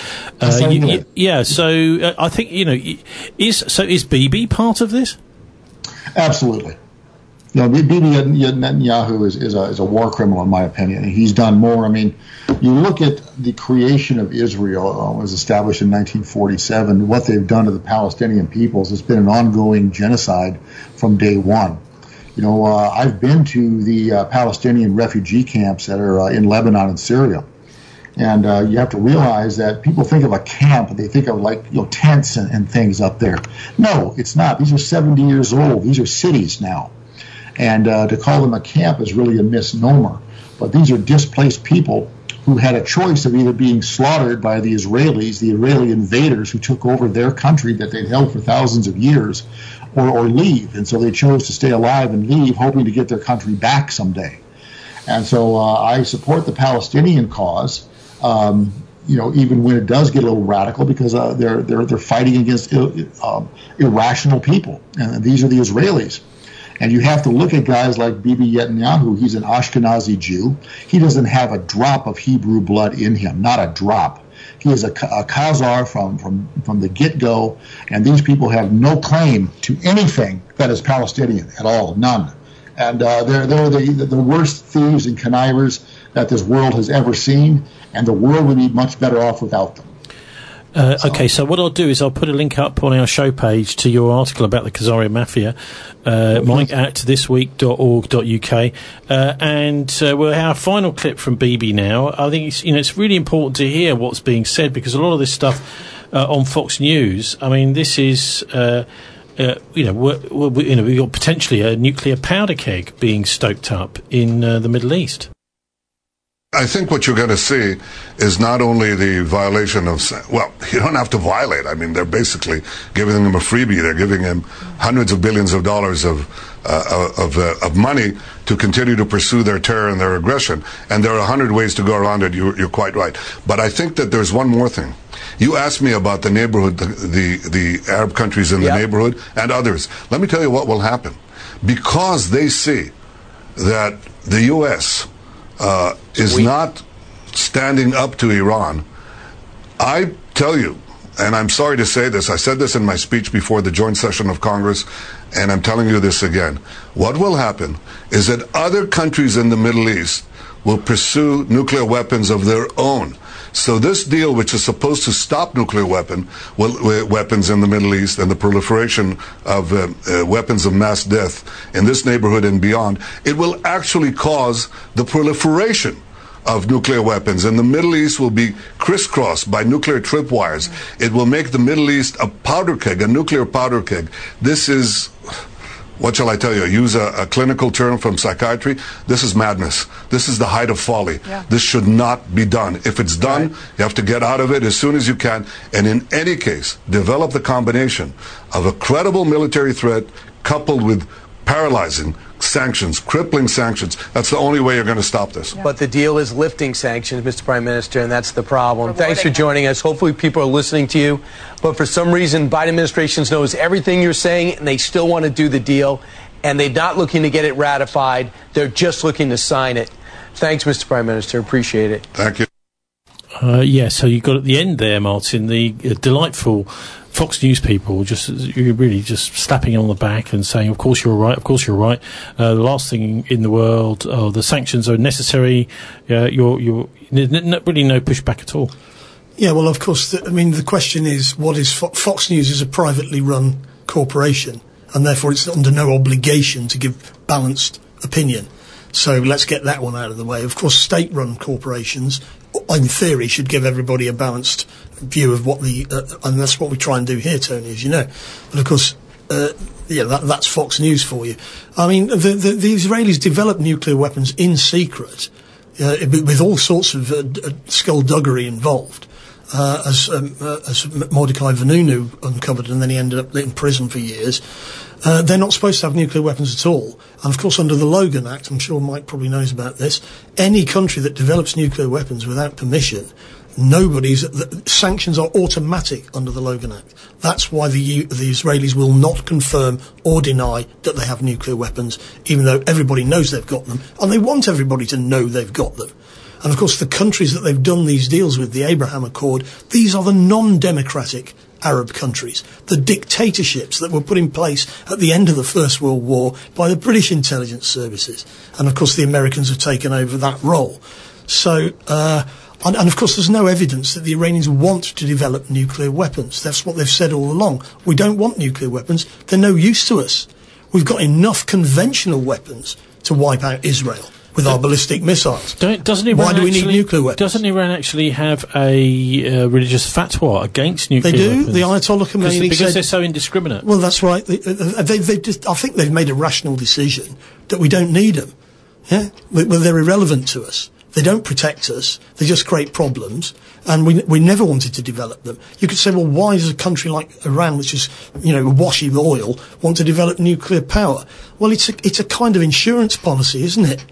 So I think is Bibi part of this? Absolutely. Bibi Netanyahu is a war criminal, in my opinion. He's done more. I mean, you look at the creation of Israel, was established in 1947. What they've done to the Palestinian peoples, it's been an ongoing genocide from day one. I've been to the Palestinian refugee camps that are in Lebanon and Syria. And you have to realize that people think of a camp, they think of tents and things up there. No, it's not. These are 70 years old. These are cities now. And to call them a camp is really a misnomer. But these are displaced people who had a choice of either being slaughtered by the Israelis, the Israeli invaders who took over their country that they'd held for thousands of years, or leave. And so they chose to stay alive and leave, hoping to get their country back someday. And so I support the Palestinian cause, even when it does get a little radical, because they're fighting against irrational people. And these are the Israelis. And you have to look at guys like Bibi Netanyahu. He's an Ashkenazi Jew. He doesn't have a drop of Hebrew blood in him, not a drop. He is a Khazar from the get-go, and these people have no claim to anything that is Palestinian at all, none. And they're the worst thieves and connivers that this world has ever seen, and the world would be much better off without them. Okay, so what I'll do is I'll put a link up on our show page to your article about the Khazarian Mafia, Mike at thisweek.org.uk, and we'll have our final clip from Bibi now. I think it's really important to hear what's being said, because a lot of this stuff on Fox News, I mean, this is we've got potentially a nuclear powder keg being stoked up in the Middle East. I think what you're going to see is not only the violation of, well, you don't have to violate. I mean, they're basically giving him a freebie. They're giving him hundreds of billions of dollars of money to continue to pursue their terror and their aggression. And there are 100 ways to go around it. You're quite right. But I think that there's one more thing. You asked me about the neighborhood, the Arab countries in the neighborhood and others. Let me tell you what will happen. Because they see that the U.S. is not standing up to Iran, I tell you, and I'm sorry to say this, I said this in my speech before the joint session of Congress, and I'm telling you this again. What will happen is that other countries in the Middle East will pursue nuclear weapons of their own. So this deal, which is supposed to stop nuclear weapons in the Middle East and the proliferation of weapons of mass death in this neighborhood and beyond, it will actually cause the proliferation of nuclear weapons. And the Middle East will be crisscrossed by nuclear tripwires. It will make the Middle East a powder keg, a nuclear powder keg. This is... what shall I tell you? Use a clinical term from psychiatry. This is madness. This is the height of folly. Yeah. This should not be done. If it's done, you have to get out of it as soon as you can. And in any case, develop the combination of a credible military threat coupled with paralyzing sanctions, crippling sanctions. That's the only way you're going to stop this. Yeah. But the deal is lifting sanctions, Mr. Prime Minister, and that's the problem. Thanks for joining us. Hopefully people are listening to you. But for some reason, Biden administration knows everything you're saying, and they still want to do the deal. And they're not looking to get it ratified. They're just looking to sign it. Thanks, Mr. Prime Minister. Appreciate it. Thank you. So you got at the end there, Martin, the delightful Fox News people you're really just slapping on the back and saying, of course you're right, of course you're right. The last thing in the world, the sanctions are necessary. You're really no pushback at all. Yeah, well, of course, the question is, what is Fox News is a privately run corporation, and therefore it's under no obligation to give balanced opinion. So let's get that one out of the way. Of course, state-run corporations, in theory, should give everybody a balanced view of what and that's what we try and do here, Tony, as you know. But of course, that's Fox News for you. I mean, the Israelis developed nuclear weapons in secret, with all sorts of skullduggery involved, as Mordecai Vanunu uncovered, and then he ended up in prison for years. They're not supposed to have nuclear weapons at all. And of course, under the Logan Act, I'm sure Mike probably knows about this, any country that develops nuclear weapons without permission, sanctions are automatic under the Logan Act. That's why the Israelis will not confirm or deny that they have nuclear weapons, even though everybody knows they've got them, and they want everybody to know they've got them. And of course, the countries that they've done these deals with, the Abraham Accord, these are the non-democratic Arab countries, the dictatorships that were put in place at the end of the First World War by the British intelligence services. And of course, the Americans have taken over that role. So, and of course, there's no evidence that the Iranians want to develop nuclear weapons. That's what they've said all along. We don't want nuclear weapons. They're no use to us. We've got enough conventional weapons to wipe out Israel with our ballistic missiles. Why do we need nuclear weapons? Doesn't Iran actually have a religious fatwa against nuclear weapons? They do. The Ayatollah Khomeini because they're so indiscriminate. Well, that's right. I think they've made a rational decision that we don't need them. Yeah, well, they're irrelevant to us. They don't protect us. They just create problems. And we never wanted to develop them. You could say, well, why does a country like Iran, which is, awash with oil, want to develop nuclear power? Well, it's a kind of insurance policy, isn't it?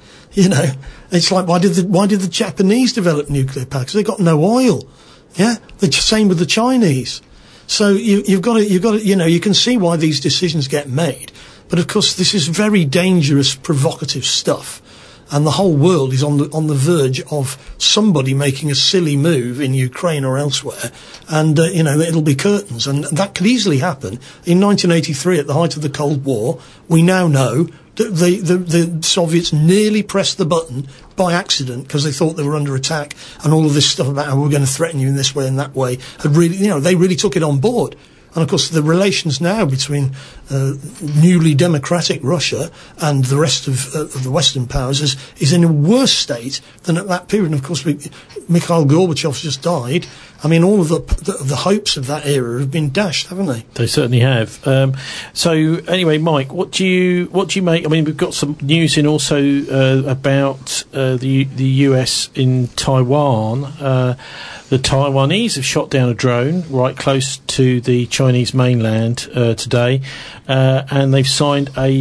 It's like, why did the Japanese develop nuclear power? Because they got no oil. Yeah? The same with the Chinese. So you've got to, you can see why these decisions get made. But of course, this is very dangerous, provocative stuff. And the whole world is on the verge of somebody making a silly move in Ukraine or elsewhere, and it'll be curtains, and that could easily happen. In 1983, at the height of the Cold War, we now know that the Soviets nearly pressed the button by accident because they thought they were under attack, and all of this stuff about how we're going to threaten you in this way and that way had really, they really took it on board. And of course, the relations now between newly democratic Russia and the rest of the Western powers is in a worse state than at that period. And of course, Mikhail Gorbachev just died. I mean, all of the hopes of that era have been dashed, haven't they? They certainly have. So anyway, Mike, what do you make? I mean, we've got some news in also about the US in Taiwan. The Taiwanese have shot down a drone right close to the Chinese mainland today, and they've signed a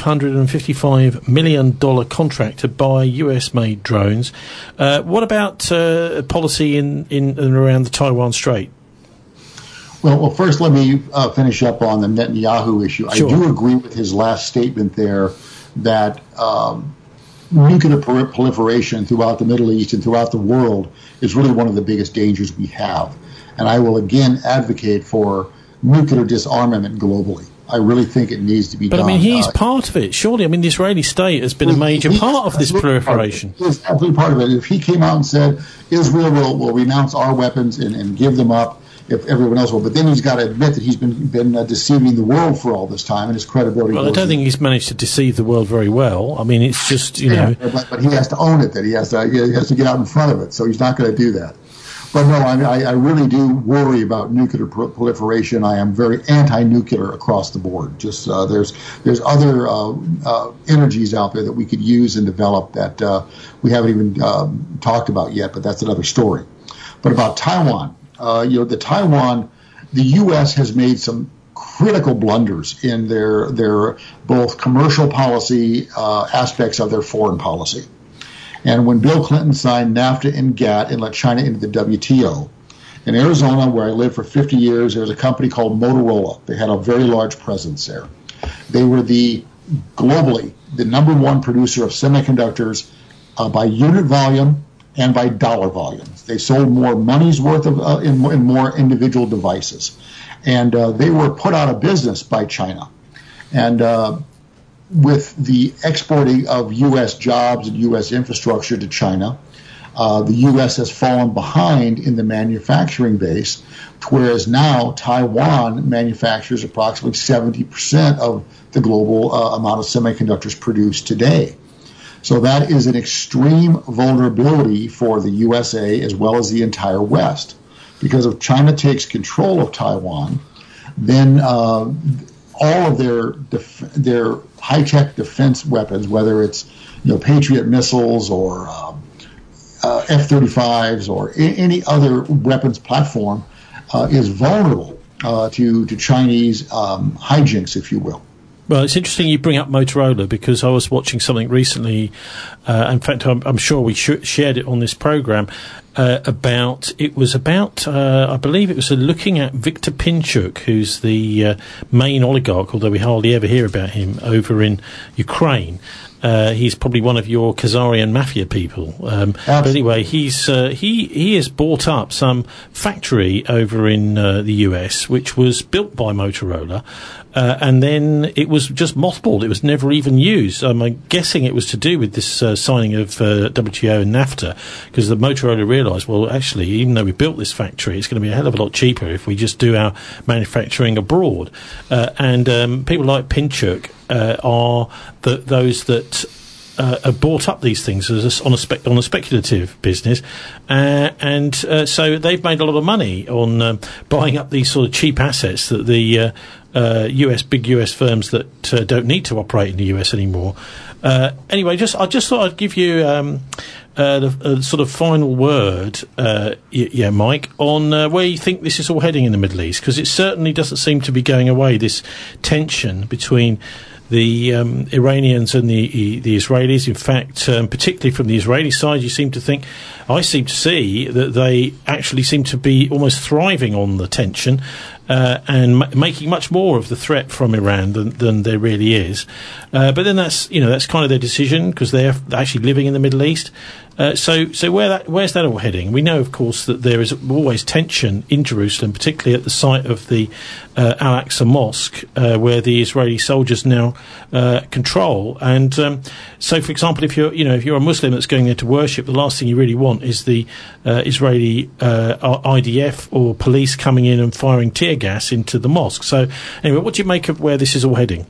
$555 million contract to buy US-made drones. What about policy in and around the Taiwan Strait? Well, first let me finish up on the Netanyahu issue. Sure. I do agree with his last statement there that nuclear proliferation throughout the Middle East and throughout the world is really one of the biggest dangers we have. And I will again advocate for nuclear disarmament globally. I really think it needs to be done. But I mean, he's part of it, surely. I mean, the Israeli state has been a major part of this proliferation. He's absolutely part of it. If he came out and said, Israel will renounce our weapons and give them up, if everyone else will. But then he's got to admit that he's been deceiving the world for all this time, and his credibility. Well, I don't think he's managed to deceive the world very well. I mean, it's just But he has to own it. That he has to get out in front of it. So he's not going to do that. But no, I really do worry about nuclear proliferation. I am very anti-nuclear across the board. Just there's other energies out there that we could use and develop that we haven't even talked about yet. But that's another story. But about Taiwan. The U.S. has made some critical blunders in their both commercial policy aspects of their foreign policy. And when Bill Clinton signed NAFTA and GATT and let China into the WTO, in Arizona, where I lived for 50 years, there was a company called Motorola. They had a very large presence there. They were globally the number one producer of semiconductors by unit volume and by dollar volumes. They sold more money's worth of in more individual devices. And they were put out of business by China. And with the exporting of U.S. jobs and U.S. infrastructure to China, the U.S. has fallen behind in the manufacturing base, whereas now Taiwan manufactures approximately 70% of the global amount of semiconductors produced today. So that is an extreme vulnerability for the USA as well as the entire West. Because if China takes control of Taiwan, then all of their high-tech defense weapons, whether it's Patriot missiles or F-35s or any other weapons platform, is vulnerable to Chinese hijinks, if you will. Well, it's interesting you bring up Motorola because I was watching something recently. In fact, I'm sure we shared it on this program I believe it was looking at Viktor Pinchuk, who's the main oligarch, although we hardly ever hear about him, over in Ukraine. He's probably one of your Khazarian mafia people. But anyway, he has bought up some factory over in the US, which was built by Motorola, and then it was just mothballed. It was never even used. I'm guessing it was to do with this signing of WTO and NAFTA, because the Motorola realised, well, actually, even though we built this factory, it's going to be a hell of a lot cheaper if we just do our manufacturing abroad. And people like Pinchuk are those that have bought up these things on a speculative business, and so they've made a lot of money on buying up these sort of cheap assets that the big US firms that don't need to operate in the US anymore. Anyway, I just thought I'd give you the sort of final word, Mike, on where you think this is all heading in the Middle East, because it certainly doesn't seem to be going away, this tension between the Iranians and the Israelis. In fact, particularly from the Israeli side, I seem to see that they actually seem to be almost thriving on the tension. and making much more of the threat from Iran than there really is. But then that's kind of their decision, because they're actually living in the Middle East. So where's that all heading? We know, of course, that there is always tension in Jerusalem, particularly at the site of the Al-Aqsa Mosque, where the Israeli soldiers now control. And so, for example, if you're a Muslim that's going there to worship, the last thing you really want is the Israeli IDF or police coming in and firing tear gas into the mosque. So, anyway, what do you make of where this is all heading?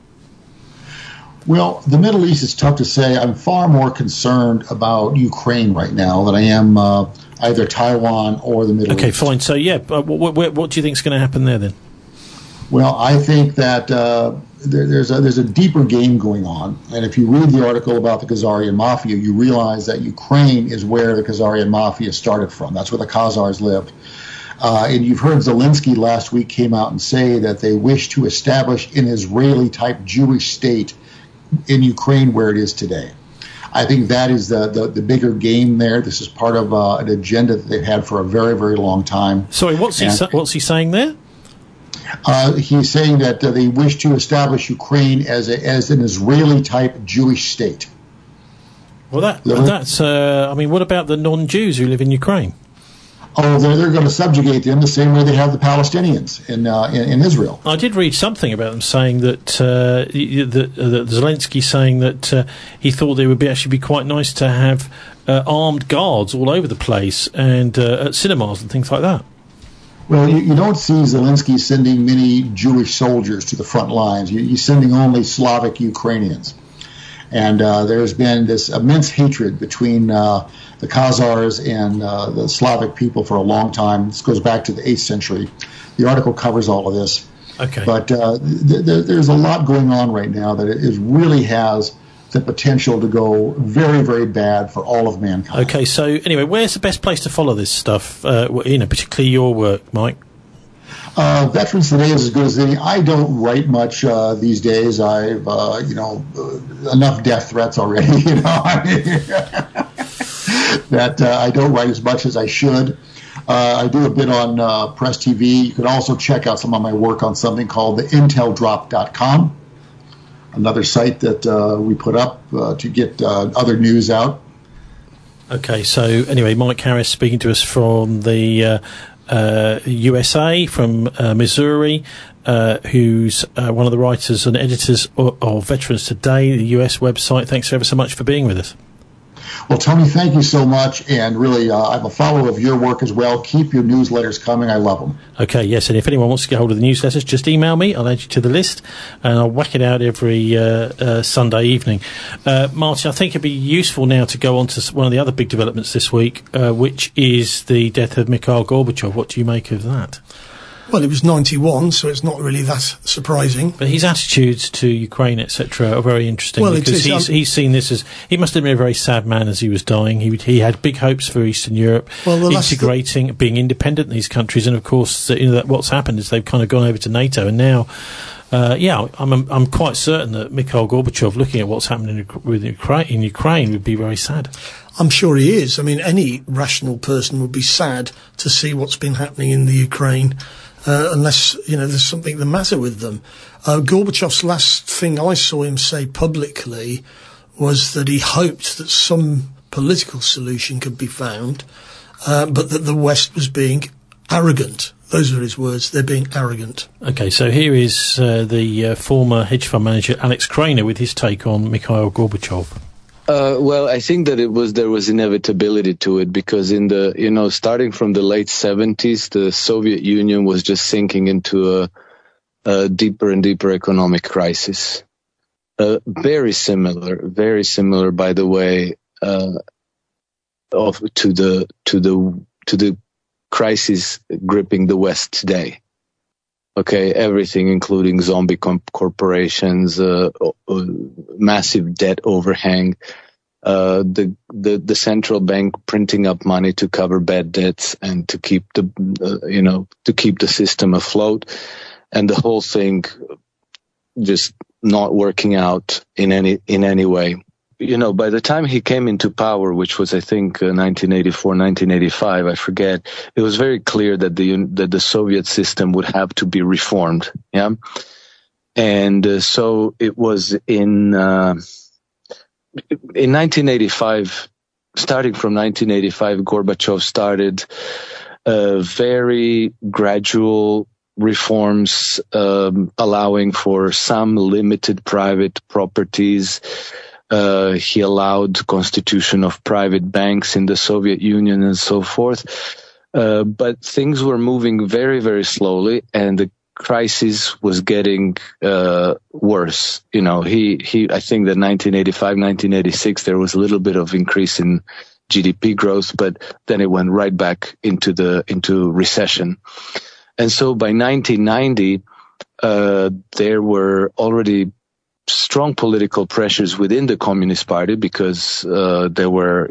Well, the Middle East is tough to say. I'm far more concerned about Ukraine right now than I am either Taiwan or the Middle East. Okay, fine. So, what do you think is going to happen there then? Well, I think that there's a deeper game going on. And if you read the article about the Khazarian Mafia, you realize that Ukraine is where the Khazarian Mafia started from. That's where the Khazars lived. And you've heard Zelensky last week came out and say that they wish to establish an Israeli-type Jewish state in Ukraine where it is today. I think that is the bigger game there. This is part of an agenda that they've had for a very, very long time. Sorry, what's he saying there? He's saying that they wish to establish Ukraine as an Israeli-type Jewish state. Well, that's. What about the non-Jews who live in Ukraine? Oh, they're going to subjugate them the same way they have the Palestinians in Israel. I did read something about them saying that Zelensky saying that he thought it would actually be quite nice to have armed guards all over the place and at cinemas and things like that. Well, you don't see Zelensky sending many Jewish soldiers to the front lines. You're sending only Slavic Ukrainians. And there's been this immense hatred between the Khazars and the Slavic people for a long time. This goes back to the 8th century. The article covers all of this. Okay. But there's a lot going on right now that it really has the potential to go very, very bad for all of mankind. Okay, so anyway, where's the best place to follow this stuff, particularly your work, Mike? Veterans Today is as good as any. I don't write much these days. I've, enough death threats already, that I don't write as much as I should. I do a bit on Press TV. You can also check out some of my work on something called the inteldrop.com, another site that we put up to get other news out. Okay, so anyway, Mike Harris speaking to us from the USA, from Missouri, who's one of the writers and editors of Veterans Today, the US website. Thanks ever so much for being with us. Well, Tony, thank you so much, and really, I'm a follower of your work as well. Keep your newsletters coming. I love them. Okay, yes, and if anyone wants to get hold of the newsletters, just email me. I'll add you to the list, and I'll whack it out every Sunday evening. Martin, I think it'd be useful now to go on to one of the other big developments this week, which is the death of Mikhail Gorbachev. What do you make of that? Well, he was 91, so it's not really that surprising. But his attitudes to Ukraine, etc., are very interesting. Well, because he's seen this as... He must have been a very sad man as he was dying. He had big hopes for Eastern Europe, integrating, being independent in these countries, and of course, that what's happened is they've kind of gone over to NATO, and now... I'm quite certain that Mikhail Gorbachev, looking at what's happening in Ukraine, would be very sad. I'm sure he is. I mean, any rational person would be sad to see what's been happening in the Ukraine, unless, there's something the matter with them. Gorbachev's last thing I saw him say publicly was that he hoped that some political solution could be found, but that the West was being arrogant. Those are his words. They're being arrogant. Okay, so here is the former hedge fund manager Alex Craner with his take on Mikhail Gorbachev. Well, I think that there was inevitability to it, because in the, starting from the late 70s, the Soviet Union was just sinking into a deeper and deeper economic crisis. Very similar, by the way, to the crisis gripping the West today. Okay, everything, including zombie corporations, massive debt overhang, the central bank printing up money to cover bad debts and to keep the system afloat, and the whole thing just not working out in any way. by the time he came into power, which was, I think, 1984, 1985, I forget, it was very clear that the Soviet system would have to be reformed. Yeah. And so it was in 1985, starting from 1985, Gorbachev started very gradual reforms, allowing for some limited private properties. He allowed constitution of private banks in the Soviet Union and so forth. But things were moving very, very slowly, and the crisis was getting worse. I think that 1985, 1986, there was a little bit of increase in GDP growth, but then it went right back into recession. And so by 1990, there were already strong political pressures within the Communist Party, because there were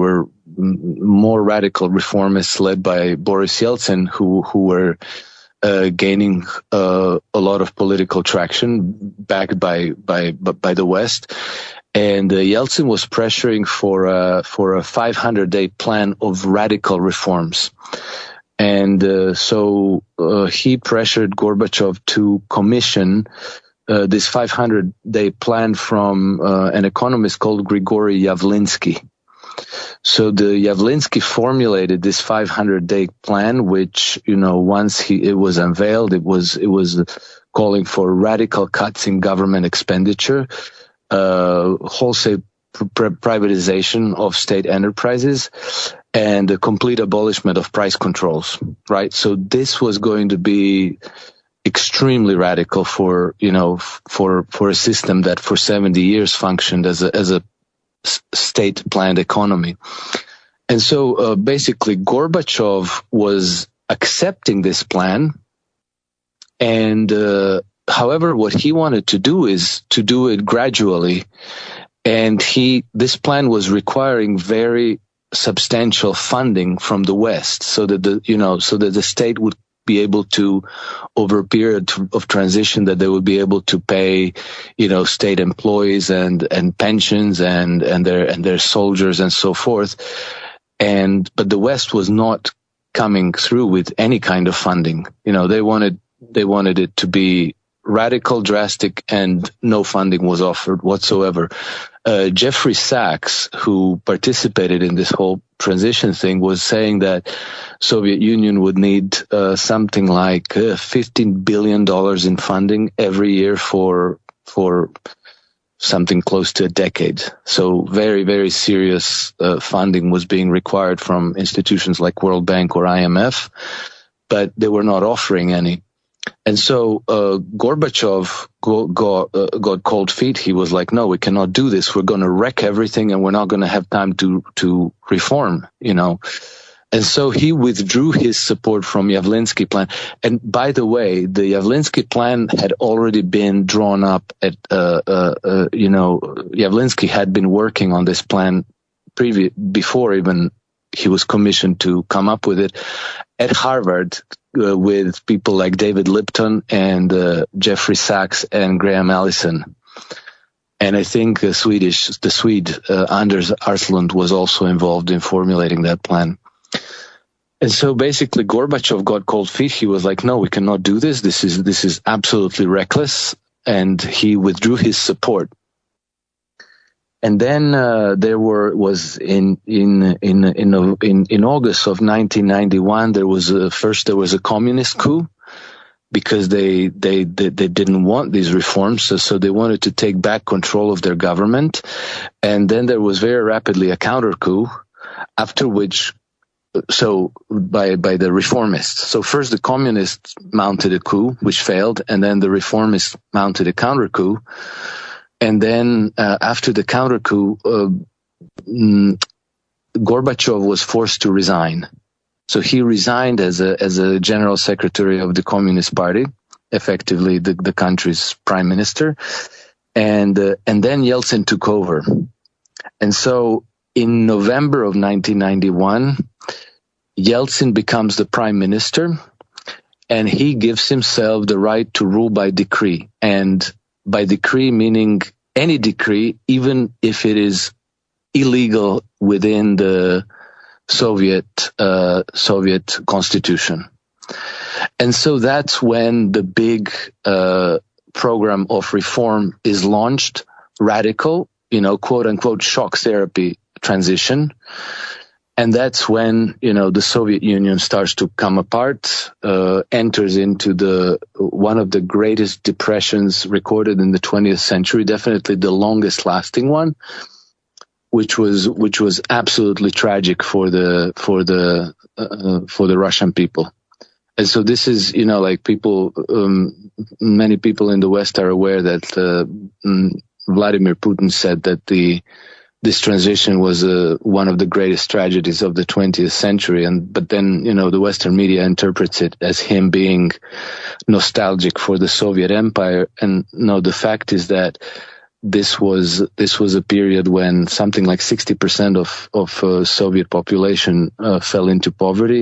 more radical reformists led by Boris Yeltsin who were gaining a lot of political traction, backed by the West. And Yeltsin was pressuring for a 500-day plan of radical reforms. And so he pressured Gorbachev to commission this 500-day plan from an economist called Grigory Yavlinsky. So the Yavlinsky formulated this 500-day plan, which, once it was unveiled, it was calling for radical cuts in government expenditure, wholesale privatization of state enterprises, and a complete abolishment of price controls, right? So this was going to be extremely radical for a system that for 70 years functioned as a state planned economy. And so basically Gorbachev was accepting this plan, and however, what he wanted to do is to do it gradually, and this plan was requiring very substantial funding from the West, so that the state would be able to, over a period of transition, that they would be able to pay, state employees and pensions and their soldiers and so forth. But the West was not coming through with any kind of funding. They wanted it to be radical, drastic, and no funding was offered whatsoever. Jeffrey Sachs, who participated in this whole transition thing, was saying that Soviet Union would need something like $15 billion in funding every year for something close to a decade. So very, very serious funding was being required from institutions like World Bank or IMF, but they were not offering any. And so Gorbachev got cold feet. He was like, no, we cannot do this. We're going to wreck everything, and we're not going to have time to reform, And so he withdrew his support from Yavlinsky plan. And by the way, the Yavlinsky plan had already been drawn up at, Yavlinsky had been working on this plan before even he was commissioned to come up with it at Harvard, with people like David Lipton and Jeffrey Sachs and Graham Allison. And I think the Swede Anders Arslund was also involved in formulating that plan. And so basically Gorbachev got cold feet. He was like, no, we cannot do this. This is absolutely reckless. And he withdrew his support. And then there was in August of 1991 there was a communist coup, because they didn't want these reforms, so they wanted to take back control of their government. And then there was very rapidly a counter coup, after which, so by the reformists. So first the communists mounted a coup which failed, and then the reformists mounted a counter coup. And then after the counter coup, Gorbachev was forced to resign. So he resigned as a general secretary of the Communist Party, effectively the country's prime minister. And then Yeltsin took over. And so in November of 1991, Yeltsin becomes the prime minister, and he gives himself the right to rule by decree. And by decree, meaning any decree, even if it is illegal within the Soviet constitution. And so that's when the big program of reform is launched, radical, quote unquote shock therapy transition. And that's when, the Soviet Union starts to come apart, enters into one of the greatest depressions recorded in the 20th century, definitely the longest lasting one, which was absolutely tragic for the Russian people. And so this is, many people in the West are aware that Vladimir Putin said that this transition was one of the greatest tragedies of the 20th century. But then, the Western media interprets it as him being nostalgic for the Soviet Empire. And no, the fact is that this was a period when something like 60% of Soviet population fell into poverty.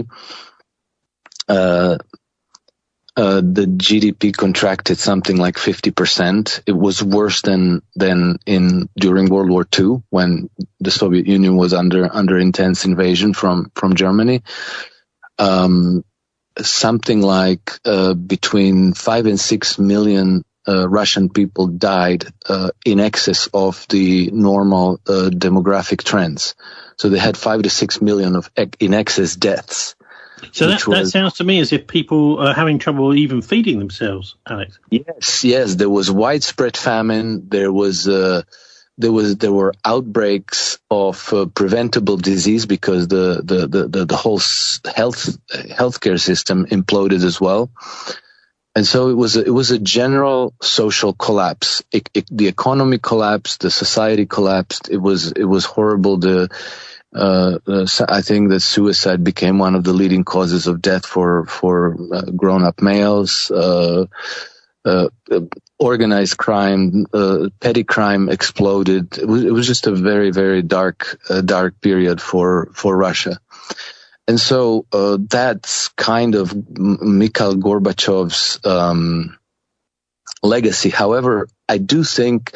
The GDP contracted something like 50%. It was worse than during World War II, when the Soviet Union was under intense invasion from Germany. Something like between 5 and 6 million Russian people died in excess of the normal demographic trends. So they had 5 to 6 million of in excess deaths. So that sounds to me as if people are having trouble even feeding themselves, Alex. Yes. There was widespread famine. There were outbreaks of preventable disease because the whole healthcare system imploded as well. And so it was a general social collapse. The economy collapsed. The society collapsed. It was horrible. I think that suicide became one of the leading causes of death for grown-up males. Organized crime, petty crime exploded. It was just a very, very dark period for Russia. And so that's kind of Mikhail Gorbachev's legacy. However, I do think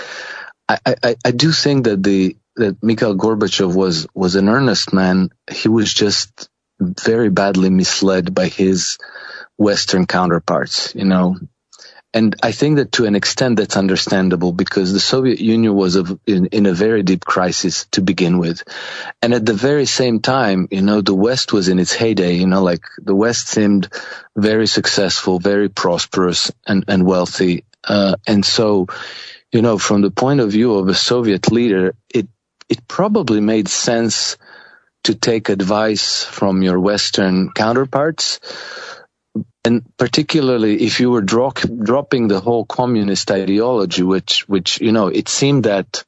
that Mikhail Gorbachev was an earnest man. He was just very badly misled by his Western counterparts, And I think that to an extent that's understandable, because the Soviet Union was in a very deep crisis to begin with. And at the very same time, the West was in its heyday, the West seemed very successful, very prosperous and wealthy. And so, from the point of view of a Soviet leader, it probably made sense to take advice from your Western counterparts, and particularly if you were dropping the whole communist ideology, which it seemed that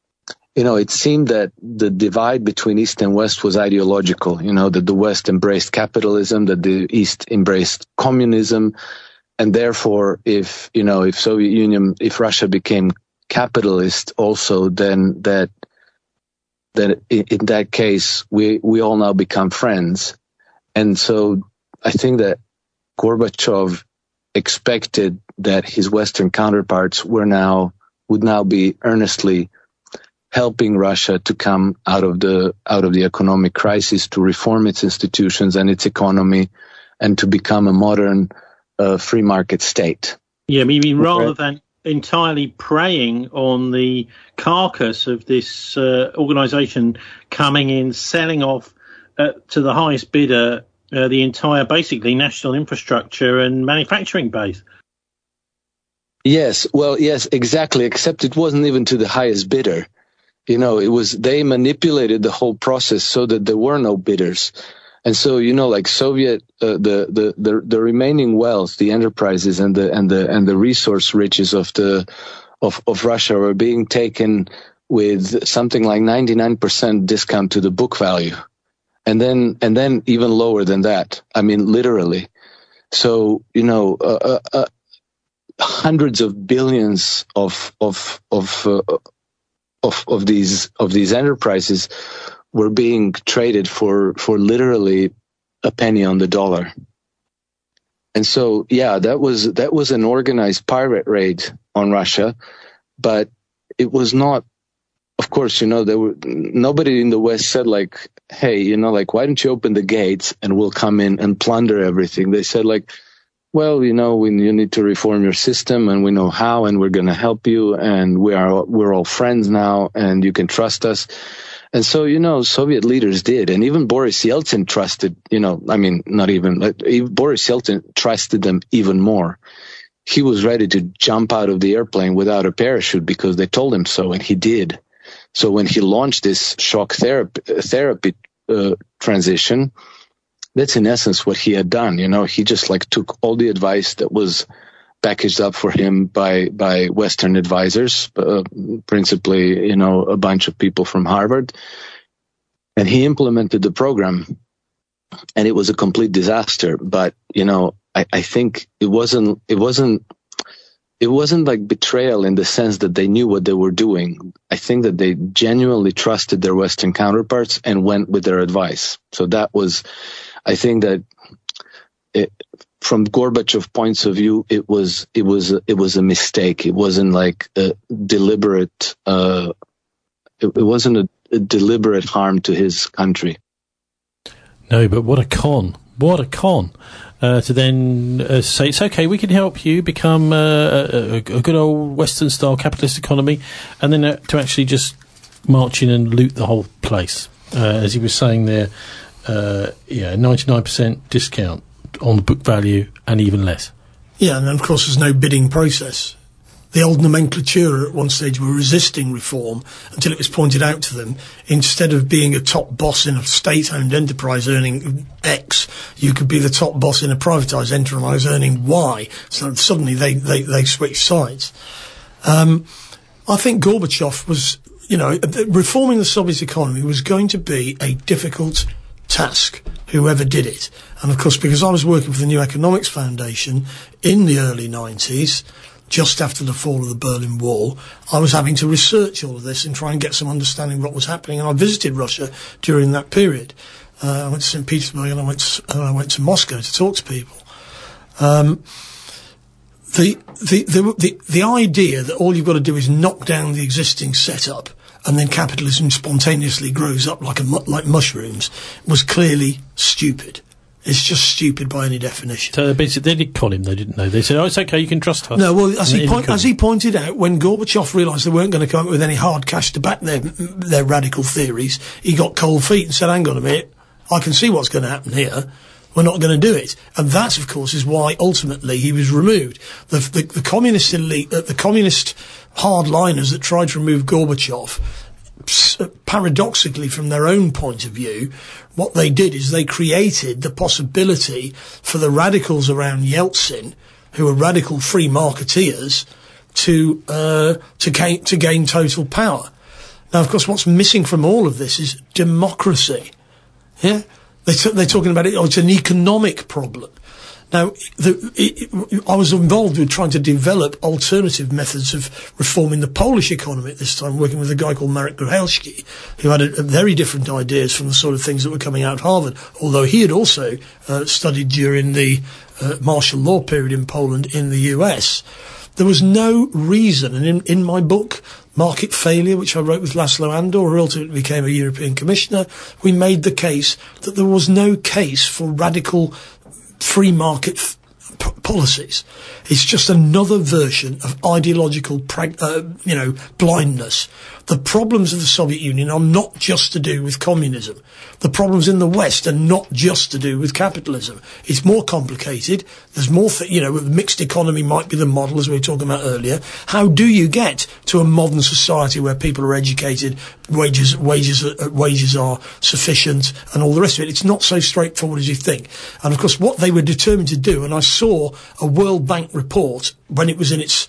the divide between East and West was ideological. That the West embraced capitalism, that the East embraced communism, and therefore, if Russia became capitalist also, then in that case, we all now become friends. And so I think that Gorbachev expected that his Western counterparts would now be earnestly helping Russia to come out of the economic crisis, to reform its institutions and its economy, and to become a modern free market state. Yeah, maybe rather than entirely preying on the carcass of this organisation coming in, selling off to the highest bidder the entire, basically, national infrastructure and manufacturing base. Yes, exactly, except it wasn't even to the highest bidder. They manipulated the whole process so that there were no bidders. And so, Soviet, the remaining wealth, the enterprises and the resource riches of Russia were being taken with something like 99% discount to the book value. And then even lower than that. I mean, literally. So, hundreds of billions of these enterprises were being traded for literally a penny on the dollar. And so, that was an organized pirate raid on Russia, but it was not. Of course, nobody in the West said like, hey, why don't you open the gates and we'll come in and plunder everything? They said like, well, you need to reform your system and we know how and we're going to help you and we're all friends now and you can trust us. And so, Soviet leaders did. And even Boris Yeltsin trusted, Boris Yeltsin trusted them even more. He was ready to jump out of the airplane without a parachute because they told him so, and he did. So when he launched this shock therapy transition, that's in essence what he had done. He just took all the advice that was packaged up for him by Western advisors, principally, a bunch of people from Harvard, and he implemented the program, and it was a complete disaster. But I think it wasn't like betrayal in the sense that they knew what they were doing. I think that they genuinely trusted their Western counterparts and went with their advice. So that was, I think that from Gorbachev's point of view, it was a mistake. It wasn't like a deliberate, it wasn't a deliberate harm to his country. No, but what a con. What a con. To then say, it's okay, we can help you become a good old Western-style capitalist economy, and then to actually just march in and loot the whole place. As he was saying there, 99% discount on the book value and even less. Yeah, and then, of course, there's no bidding process. The old nomenclature at one stage were resisting reform until it was pointed out to them, instead of being a top boss in a state-owned enterprise earning X, you could be the top boss in a privatised enterprise earning Y. So suddenly they switched sides. I think Gorbachev was, reforming the Soviet economy was going to be a difficult task, whoever did it. And of course, because I was working for the New Economics Foundation in the early 90s, just after the fall of the Berlin Wall, I was having to research all of this and try and get some understanding of what was happening. And I visited Russia during that period. I went to St. Petersburg and I went to Moscow to talk to people. The idea that all you've got to do is knock down the existing setup and then capitalism spontaneously grows up like mushrooms was clearly stupid. It's just stupid by any definition. So basically, they did con him, though, didn't they? They said, it's okay, you can trust us. No, well, as he pointed out, when Gorbachev realised they weren't going to come up with any hard cash to back their radical theories, he got cold feet and said, hang on a minute, I can see what's going to happen here. We're not going to do it. And that, of course, is why, ultimately, he was removed. The communist elite, the communist hardliners that tried to remove Gorbachev, paradoxically, from their own point of view, what they did is they created the possibility for the radicals around Yeltsin, who were radical free marketeers, to gain total power. Now, of course, what's missing from all of this is democracy. Yeah, they're talking about it. It's an economic problem. Now, I was involved with trying to develop alternative methods of reforming the Polish economy at this time, working with a guy called Marek Gruchalski, who had a very different ideas from the sort of things that were coming out of Harvard, although he had also studied during the martial law period in Poland in the US. There was no reason, and in my book, Market Failure, which I wrote with Laszlo Andor, who ultimately became a European Commissioner, we made the case that there was no case for radical free market policies. It's just another version of ideological, blindness. The problems of the Soviet Union are not just to do with communism. The problems in the West are not just to do with capitalism. It's more complicated. There's more, mixed economy might be the model, as we were talking about earlier. How do you get to a modern society where people are educated, wages are sufficient, and all the rest of it? It's not so straightforward as you think. And of course, what they were determined to do, and I saw a World Bank report when it was in its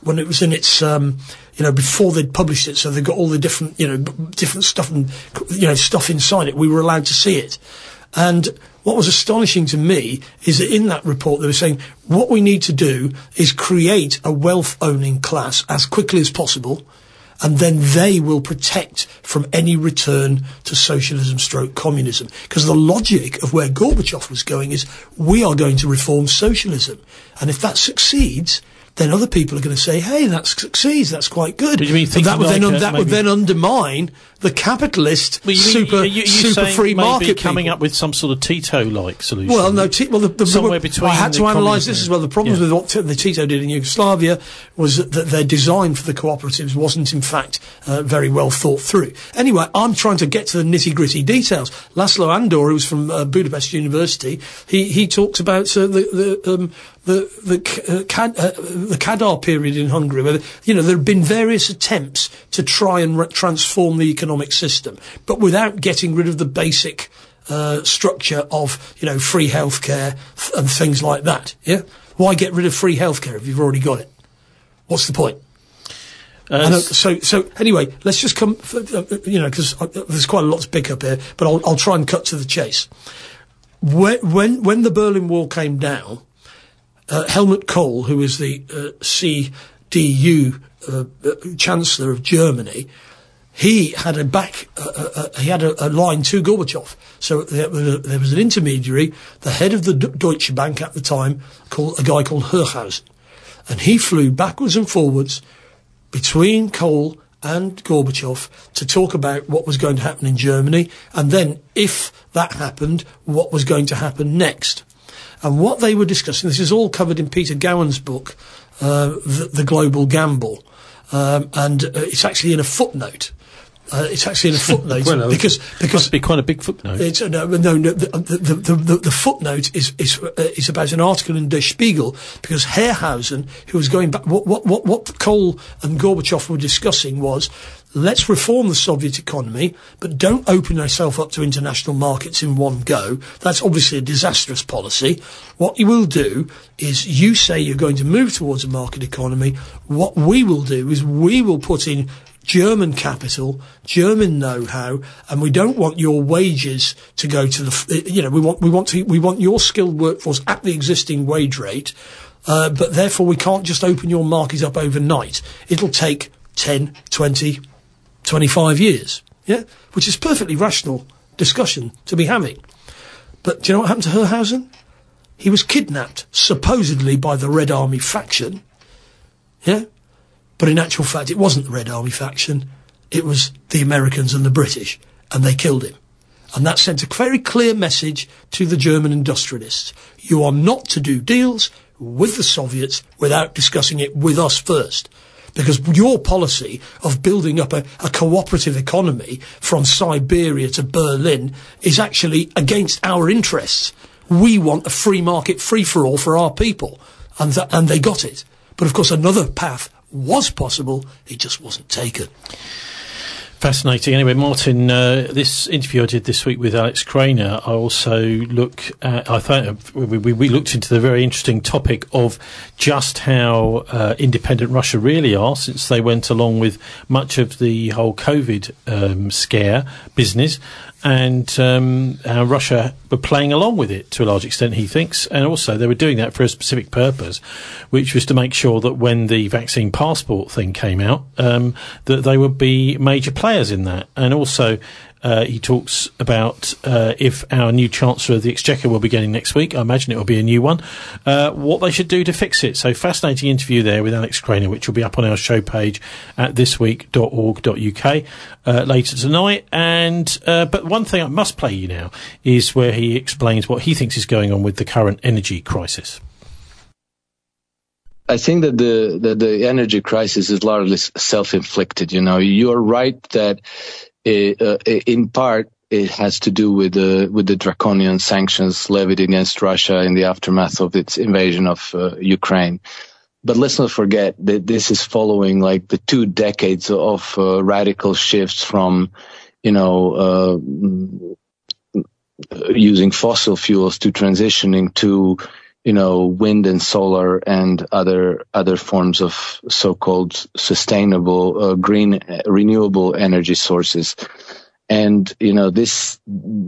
before they'd published it, so they got all the different stuff and, stuff inside it. We were allowed to see it. And what was astonishing to me is that in that report they were saying, what we need to do is create a wealth-owning class as quickly as possible, and then they will protect from any return to socialism/communism. Because the logic of where Gorbachev was going is, we are going to reform socialism. And if that succeeds, then other people are going to say, hey, that succeeds, that's quite good. Did you mean that would then undermine the capitalist super free market coming people. Up with some sort of Tito-like solution. Well, no, somewhere between. I had to analyse this as well. The problems with what the Tito did in Yugoslavia was that their design for the cooperatives wasn't, in fact, very well thought through. Anyway, I'm trying to get to the nitty-gritty details. Laszlo Andor, who's from Budapest University, he talks about the Kadar period in Hungary, where there have been various attempts to try and transform the economic system, but without getting rid of the basic structure of free healthcare and things like that. Yeah, why get rid of free healthcare if you've already got it? What's the point? So anyway, let's just come, because there's quite a lot to pick up here, but I'll try and cut to the chase. When the Berlin Wall came down, Helmut Kohl, who was the CDU Chancellor of Germany, he had a line to Gorbachev. So there was an intermediary, the head of the Deutsche Bank at the time, a guy called Hochhausen, and he flew backwards and forwards between Kohl and Gorbachev to talk about what was going to happen in Germany, and then, if that happened, what was going to happen next. And what they were discussing, this is all covered in Peter Gowan's book, The Global Gamble, and it's actually in a footnote. because must be quite a big footnote. It's, the footnote is about an article in Der Spiegel, because Herrhausen, who was going back, what Kohl and Gorbachev were discussing was, let's reform the Soviet economy, but don't open ourselves up to international markets in one go. That's obviously a disastrous policy. What you will do is, you say you're going to move towards a market economy. What we will do is we will put in German capital, German know-how, and we don't want your wages to go to we want your skilled workforce at the existing wage rate, but therefore we can't just open your market up overnight. It'll take 10, 20, 25 years, yeah? Which is perfectly rational discussion to be having. But do you know what happened to Herrhausen? He was kidnapped, supposedly by the Red Army faction, yeah? But in actual fact, it wasn't the Red Army faction. It was the Americans and the British, and they killed him. And that sent a very clear message to the German industrialists. You are not to do deals with the Soviets without discussing it with us first. Because your policy of building up a cooperative economy from Siberia to Berlin is actually against our interests. We want a free market, free-for-all for our people. And they got it. But of course, another path was possible, it just wasn't taken. Fascinating. Anyway, Martin, this interview I did this week with Alex Craner, I also we looked into the very interesting topic of just how independent Russia really are, since they went along with much of the whole COVID scare business, and how Russia were playing along with it to a large extent, he thinks, and also they were doing that for a specific purpose, which was to make sure that when the vaccine passport thing came out, that they would be major players in that. And also he talks about if our new Chancellor of the Exchequer will be getting next week, I imagine it will be a new one, what they should do to fix it. So fascinating interview there with Alex Craner, which will be up on our show page at thisweek.org.uk later tonight. And but one thing I must play you now is where he explains what he thinks is going on with the current energy crisis. I think that the energy crisis is largely self-inflicted. You're right that in part it has to do with the draconian sanctions levied against Russia in the aftermath of its invasion of Ukraine. But let's not forget that this is following like the 2 decades of radical shifts from, using fossil fuels to transitioning to, wind and solar and other forms of so-called sustainable, green, renewable energy sources. And, this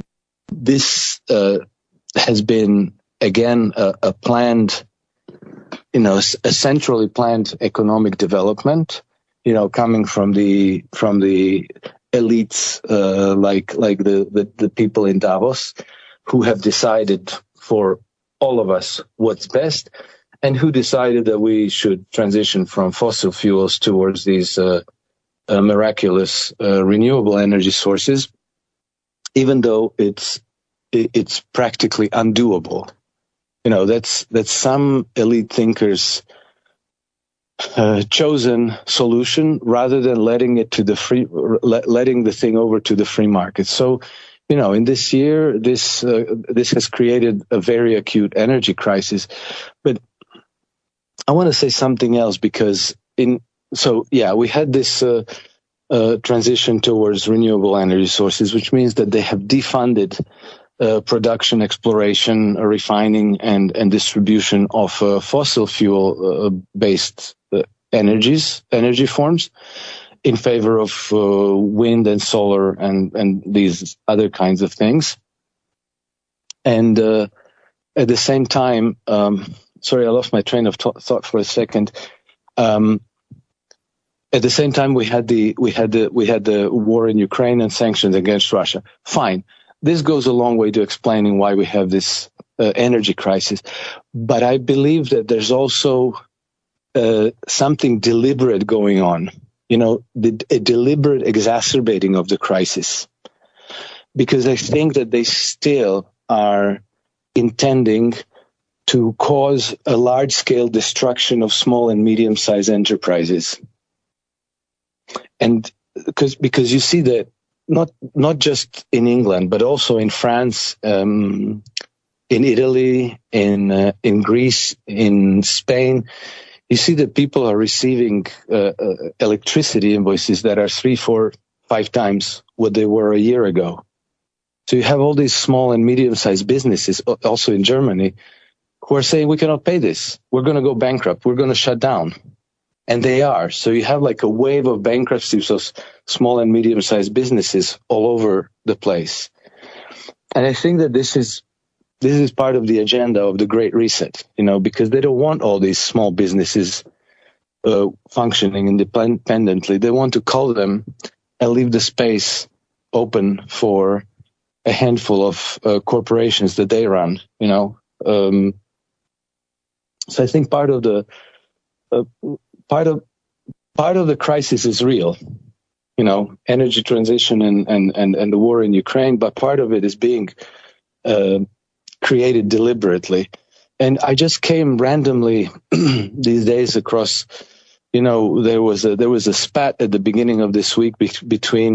has been, again, a planned, a centrally planned economic development, coming from the elites, like the people in Davos, who have decided for all of us what's best. and who decided that we should transition from fossil fuels towards these miraculous renewable energy sources, even though it's practically undoable. That's some elite thinkers' chosen solution rather than letting the thing over to the free market. So, in this year, this has created a very acute energy crisis. But I want to say something else, because we had this transition towards renewable energy sources, which means that they have defunded production, exploration, refining, and distribution of fossil fuel based energy forms in favor of wind and solar and these other kinds of things. And at the same time, sorry, I lost my train of thought for a second. At the same time, we had the war in Ukraine and sanctions against Russia. Fine, this goes a long way to explaining why we have this energy crisis. But I believe that there's also something deliberate going on. A deliberate exacerbating of the crisis, because I think that they still are intending to cause a large-scale destruction of small and medium-sized enterprises. And because you see that not just in England, but also in France, in Italy, in Greece, in Spain, you see that people are receiving electricity invoices that are 3, 4, 5 times what they were a year ago. So you have all these small and medium-sized businesses, also in Germany, who are saying, we cannot pay this. We're going to go bankrupt. We're going to shut down. And they are. So you have like a wave of bankruptcies of small and medium-sized businesses all over the place. And I think that this is part of the agenda of the Great Reset, because they don't want all these small businesses functioning independently. They want to cull them and leave the space open for a handful of corporations that they run, So I think part of the crisis is real, energy transition and the war in Ukraine, but part of it is being created deliberately. And I just came randomly these days across, there was a spat at the beginning of this week between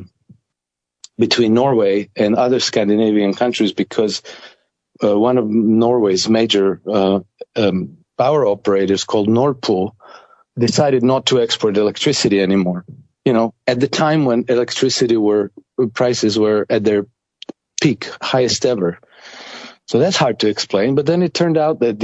Norway and other Scandinavian countries, because one of Norway's major power operators, called Nord Pool, decided not to export electricity anymore. At the time when electricity prices were at their peak, highest ever. So that's hard to explain. But then it turned out that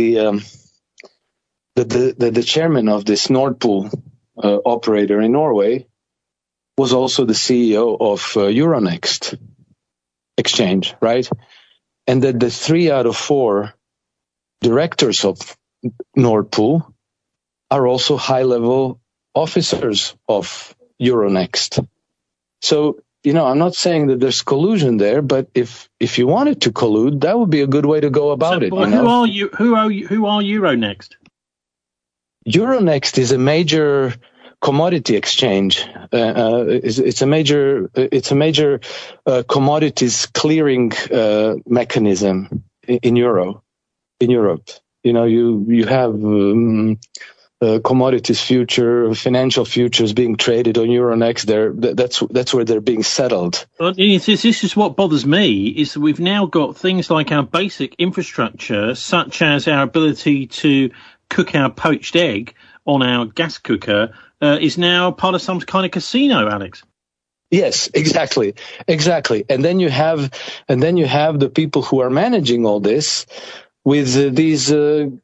the chairman of this Nord Pool operator in Norway was also the CEO of Euronext exchange, right? And that the 3 out of 4 directors of Nord Pool are also high-level officers of Euronext. So, I'm not saying that there's collusion there, but if you wanted to collude, that would be a good way to go about it. Who are Euronext? Euronext is a major commodity exchange. It's a major commodities clearing mechanism in Europe. You have commodities financial futures being traded on Euronext. That's where they're being settled. Well, this is what bothers me, is that we've now got things like our basic infrastructure, such as our ability to cook our poached egg on our gas cooker, is now part of some kind of casino, Alex. Yes, exactly. And then you have the people who are managing all this with these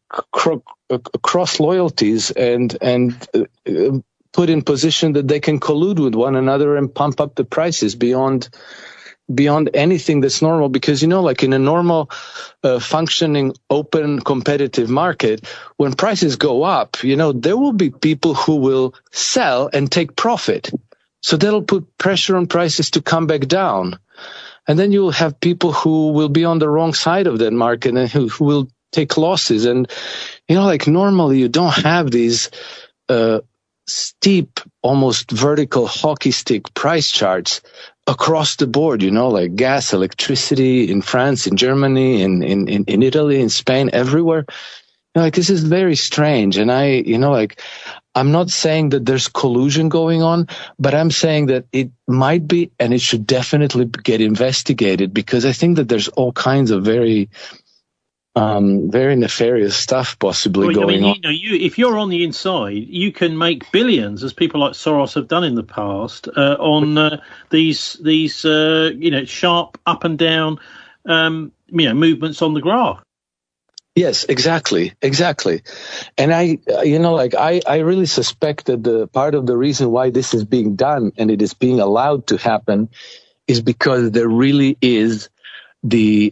cross loyalties and put in position that they can collude with one another and pump up the prices beyond anything that's normal. Because, like in a normal functioning, open, competitive market, when prices go up, there will be people who will sell and take profit. So that'll put pressure on prices to come back down. And then you'll have people who will be on the wrong side of that market and who will take losses. And, like normally you don't have these steep, almost vertical hockey stick price charts across the board, like gas, electricity in France, in Germany, in Italy, in Spain, everywhere. Like, this is very strange. And I'm not saying that there's collusion going on, but I'm saying that it might be, and it should definitely get investigated, because I think that there's all kinds of very nefarious stuff possibly going on. If you're on the inside, you can make billions, as people like Soros have done in the past, on these sharp up and down movements on the graph. Yes, exactly. And I really suspect that the part of the reason why this is being done and it is being allowed to happen is because there really is the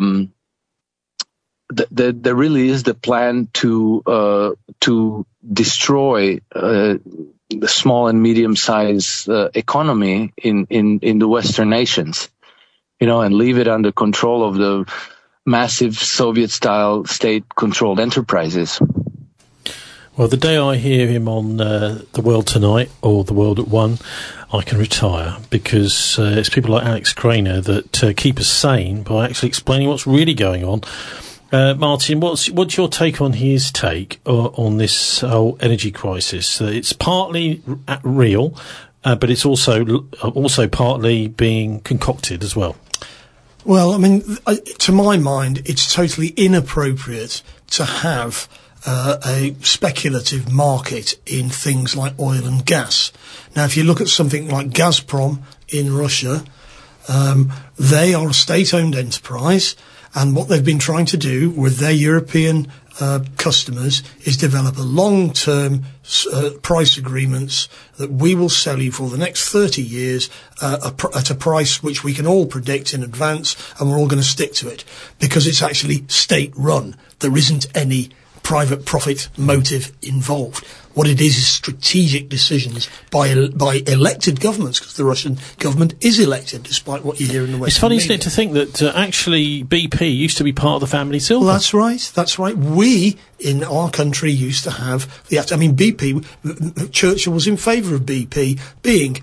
plan to destroy the small and medium-sized economy in the Western nations, and leave it under control of the massive Soviet-style state-controlled enterprises. Well, the day I hear him on The World Tonight or The World at One, I can retire, because it's people like Alex Craner that keep us sane by actually explaining what's really going on. Martin, what's your take on his take on this whole energy crisis? It's partly real, but it's also partly being concocted as well. Well, I mean, to my mind, it's totally inappropriate to have a speculative market in things like oil and gas. Now, if you look at something like Gazprom in Russia, they are a state-owned enterprise, and what they've been trying to do with their European customers is develop a long-term price agreements that we will sell you for the next 30 years at a price which we can all predict in advance, and we're all going to stick to it because it's actually state-run. There isn't any private profit motive involved. What it is strategic decisions by elected governments, because the Russian government is elected, despite what you hear in the Western It's funny, media. isn't it, to think that actually BP used to be part of the family silver. Well, that's right. We, in our country, used to have BP, Churchill was in favour of BP being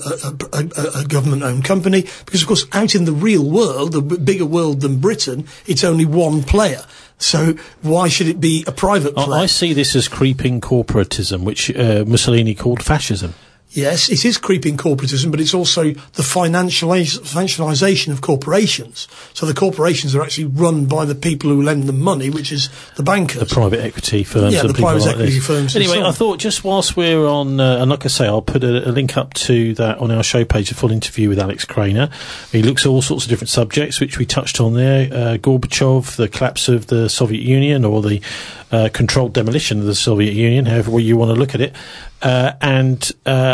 a government-owned company, because, of course, out in the real world, the bigger world than Britain, it's only one player. So why should it be a private player? I see this as creeping corporatism, which Mussolini called fascism. Yes, it is creeping corporatism, but it's also the financialisation of corporations. So the corporations are actually run by the people who lend them money, which is the bankers. The private equity firms. Yeah, and the people private like equity this. firms. Anyway, and so on. I thought just whilst we're on, and like I say, I'll put a link up to that on our show page, a full interview with Alex Craner. He looks at all sorts of different subjects, which we touched on there. Gorbachev, the collapse of the Soviet Union, or the controlled demolition of the Soviet Union, however you want to look at it. And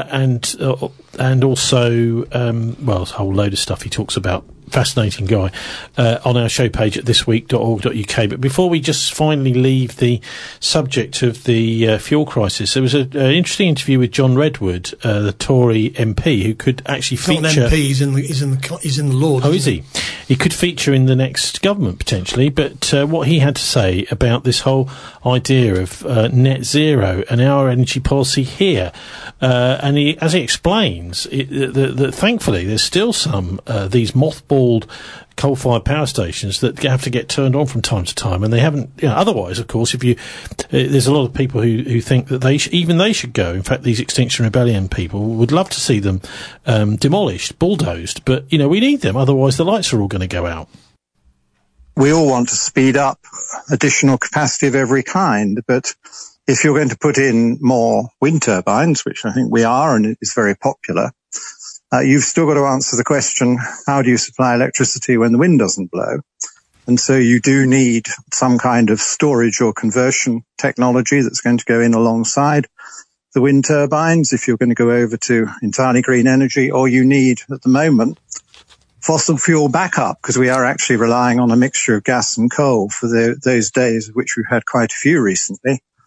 also, a whole load of stuff he talks about. Fascinating guy, on our show page at thisweek.org.uk. But before we just finally leave the subject of the fuel crisis, there was an interesting interview with John Redwood, the Tory MP, who could actually feature. Not an MP, he's in the Lords. Oh, is he? He could feature in the next government potentially. But what he had to say about this whole idea of net zero and our energy policy here, and as he explains, that thankfully there's still some these mothballed coal-fired power stations that have to get turned on from time to time, and they haven't. Otherwise, of course, there's a lot of people who think that they should go. In fact, these Extinction Rebellion people would love to see them demolished, bulldozed. But we need them. Otherwise, the lights are all going to go out. We all want to speed up additional capacity of every kind, but if you're going to put in more wind turbines, which I think we are, and it is very popular, you've still got to answer the question, how do you supply electricity when the wind doesn't blow? And so you do need some kind of storage or conversion technology that's going to go in alongside the wind turbines if you're going to go over to entirely green energy, or you need, at the moment, fossil fuel backup, because we are actually relying on a mixture of gas and coal for those days, of which we've had quite a few recently.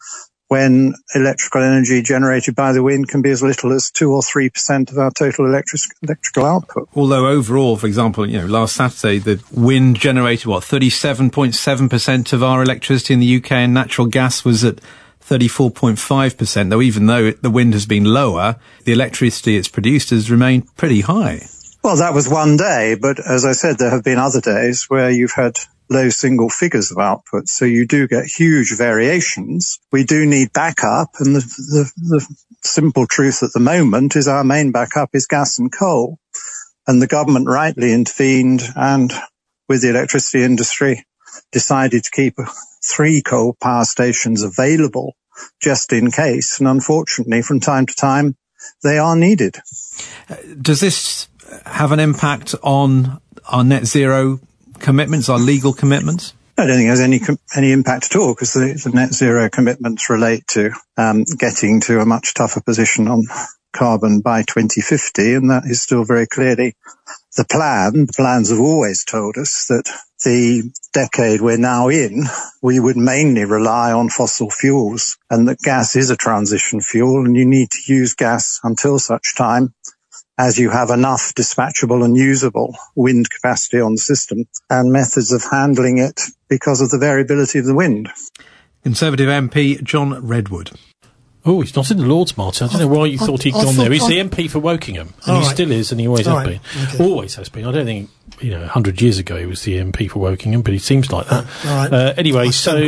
when electrical energy generated by the wind can be as little as 2 or 3% of our total electrical output. Although overall, for example, last Saturday, the wind generated, 37.7% of our electricity in the UK, and natural gas was at 34.5%, though the wind has been lower, the electricity it's produced has remained pretty high. Well, that was one day, but as I said, there have been other days where you've had low single figures of output, so you do get huge variations. We do need backup, and the simple truth at the moment is our main backup is gas and coal. And the government rightly intervened and, with the electricity industry, decided to keep 3 coal power stations available just in case, and unfortunately, from time to time, they are needed. Does this have an impact on our net zero commitments, our legal commitments? I don't think it has any impact at all, because the net zero commitments relate to getting to a much tougher position on carbon by 2050, and that is still very clearly the plan. The plans have always told us that the decade we're now in, we would mainly rely on fossil fuels, and that gas is a transition fuel, and you need to use gas until such time as you have enough dispatchable and usable wind capacity on the system and methods of handling it because of the variability of the wind. Conservative MP John Redwood. Oh, he's not in the Lords, Martin. I don't know why you thought he'd gone there. He's the MP for Wokingham, and he still is, and he always has been. Okay. Always has been. I don't think, 100 years ago he was the MP for Wokingham, but he seems like that. Anyway,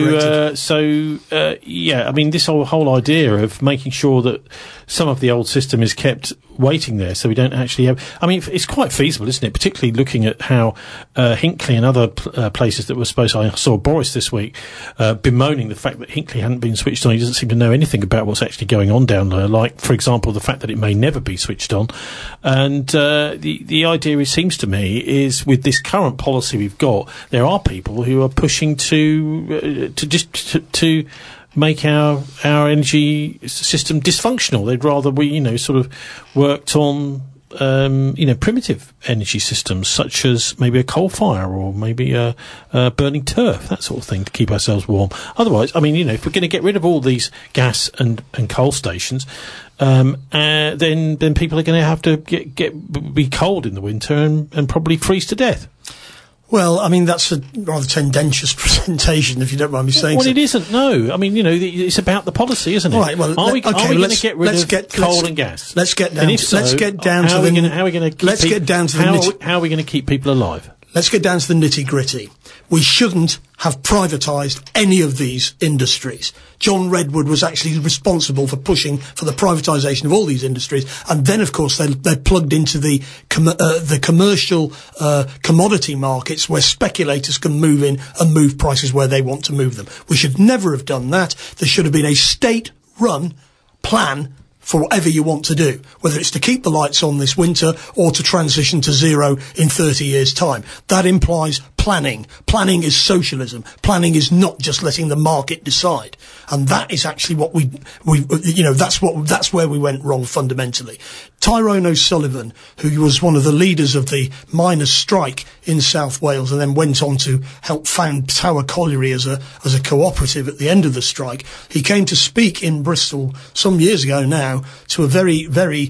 this whole idea of making sure that some of the old system is kept waiting there, so we don't actually have... it's quite feasible, isn't it? Particularly looking at how Hinckley and other places that were supposed... I saw Boris this week bemoaning the fact that Hinckley hadn't been switched on. He doesn't seem to know anything about what's actually going on down there, like, for example, the fact that it may never be switched on. And the idea, it seems to me, is with this current policy we've got, there are people who are pushing to make our energy system dysfunctional. They'd rather we, sort of worked on, primitive energy systems, such as maybe a coal fire or maybe burning turf, that sort of thing, to keep ourselves warm. Otherwise, if we're going to get rid of all these gas and coal stations, then people are going to have to be cold in the winter and probably freeze to death. Well, that's a rather tendentious presentation, if you don't mind me saying so. Well, it isn't, no. It's about the policy, isn't it? All right, well, are we going to get rid of coal and gas? Let's get down to people alive? Let's get down to the nitty-gritty. We shouldn't have privatised any of these industries. John Redwood was actually responsible for pushing for the privatisation of all these industries, and then, of course, they plugged into the commercial commodity markets where speculators can move in and move prices where they want to move them. We should never have done that. There should have been a state-run plan for whatever you want to do, whether it's to keep the lights on this winter or to transition to zero in 30 years' time. That implies planning. Planning is socialism. Planning is not just letting the market decide. And that is actually what that's where we went wrong fundamentally. Tyrone O'Sullivan, who was one of the leaders of the miners' strike in South Wales and then went on to help found Tower Colliery as a cooperative at the end of the strike, he came to speak in Bristol some years ago now to a very, very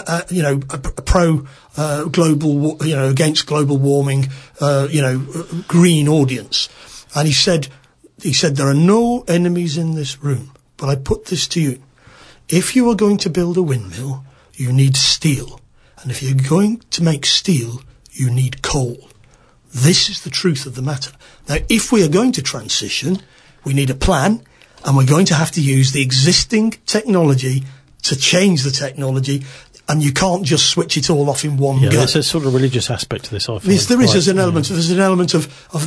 pro global, against global warming, green audience. And he said, there are no enemies in this room, but I put this to you. If you are going to build a windmill, you need steel. And if you're going to make steel, you need coal. This is the truth of the matter. Now, if we are going to transition, we need a plan, and we're going to have to use the existing technology to change the technology, and you can't just switch it all off in one go. There's a sort of religious aspect to this, I find. Yes, there's an element of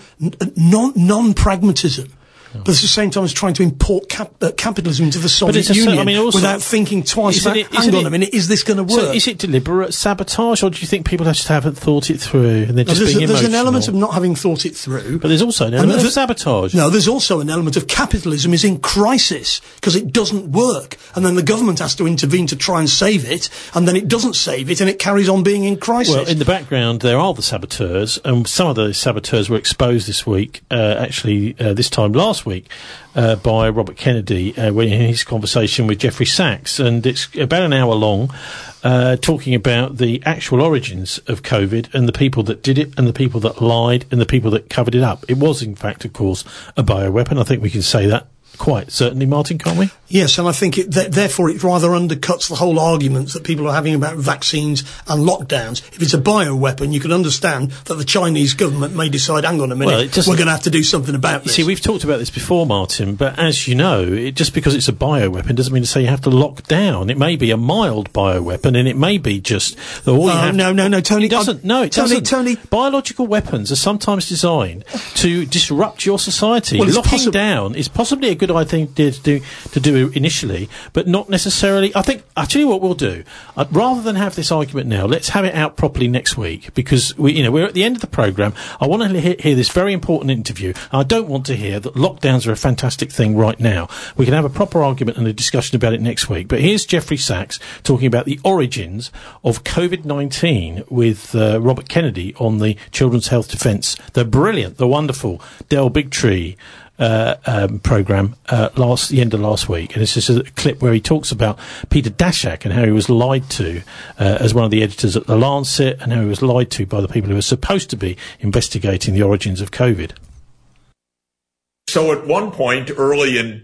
non-pragmatism. But at the same time, it's trying to import capitalism into the Soviet Union without thinking twice about, hang on a minute, is this going to work? So is it deliberate sabotage, or do you think people just haven't thought it through and they're just being emotional? There's an element of not having thought it through. But there's also an element of sabotage. No, there's also an element of capitalism is in crisis because it doesn't work. And then the government has to intervene to try and save it, and then it doesn't save it, and it carries on being in crisis. Well, in the background, there are the saboteurs, and some of the saboteurs were exposed this week, this time last last week by Robert Kennedy in his conversation with Jeffrey Sachs, and it's about an hour long, talking about the actual origins of COVID and the people that did it and the people that lied and the people that covered it up. It was, in fact, of course, a bioweapon. I think we can say that quite certainly, Martin, can't we? Yes, and I think therefore it rather undercuts the whole argument that people are having about vaccines and lockdowns. If it's a bioweapon, you can understand that the Chinese government may decide, hang on a minute, we're going to have to do something about this. See, we've talked about this before, Martin, but as you know, just because it's a bioweapon doesn't mean to say you have to lock down. It may be a mild bioweapon, and it may be just... No, Tony. It doesn't. No, it doesn't. Tony. Biological weapons are sometimes designed to disrupt your society. Well, locking down is possibly a good idea to do initially, but not necessarily. I'll tell you what we'll do. Rather than have this argument now, let's have it out properly next week, because we're at the end of the programme. I want to hear this very important interview. I don't want to hear that lockdowns are a fantastic thing right now. We can have a proper argument and a discussion about it next week. But here's Jeffrey Sachs talking about the origins of COVID-19 with Robert Kennedy on the Children's Health Defence, the brilliant, the wonderful Del Bigtree programme the end of last week, and it's just a clip where he talks about Peter Daszak and how he was lied to as one of the editors at The Lancet, and how he was lied to by the people who were supposed to be investigating the origins of COVID. So at one point early in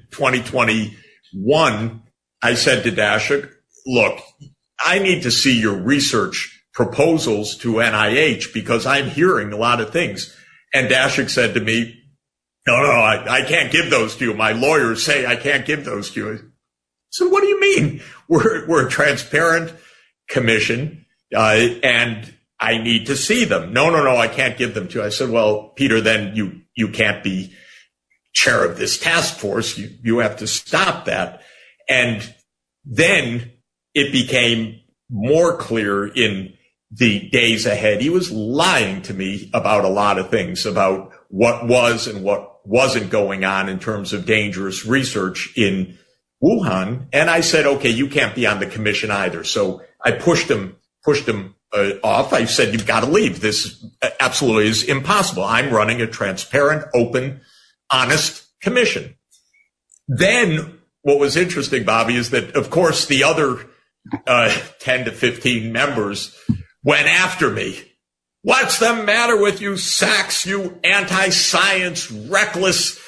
2021, I said to Daszak, look, I need to see your research proposals to NIH because I'm hearing a lot of things. And Daszak said to me, no, I can't give those to you. My lawyers say I can't give those to you. So what do you mean? We're a transparent commission, and I need to see them. No, I can't give them to you. I said, well, Peter, then you can't be chair of this task force. You have to stop that. And then it became more clear in the days ahead. He was lying to me about a lot of things, about what was and what wasn't going on in terms of dangerous research in Wuhan. And I said, okay, you can't be on the commission either. So I pushed him off. I said, you've got to leave. This absolutely is impossible. I'm running a transparent, open, honest commission. Then what was interesting, Bobby, is that, of course, the other 10 to 15 members went after me. What's the matter with you, Sachs, you anti-science, reckless,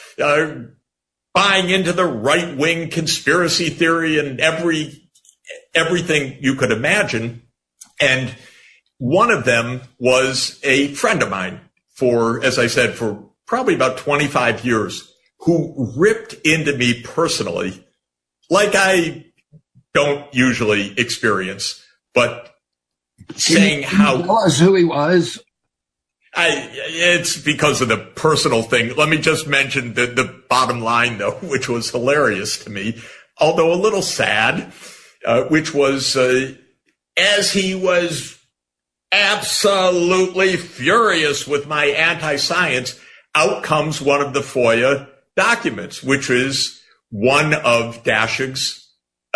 buying into the right-wing conspiracy theory and everything you could imagine? And one of them was a friend of mine for, as I said, for probably about 25 years, who ripped into me personally, like I don't usually experience, but saying how who he was. It's because of the personal thing. Let me just mention the bottom line, though, which was hilarious to me, although a little sad, which was as he was absolutely furious with my anti-science, out comes one of the FOIA documents, which is one of Daszak's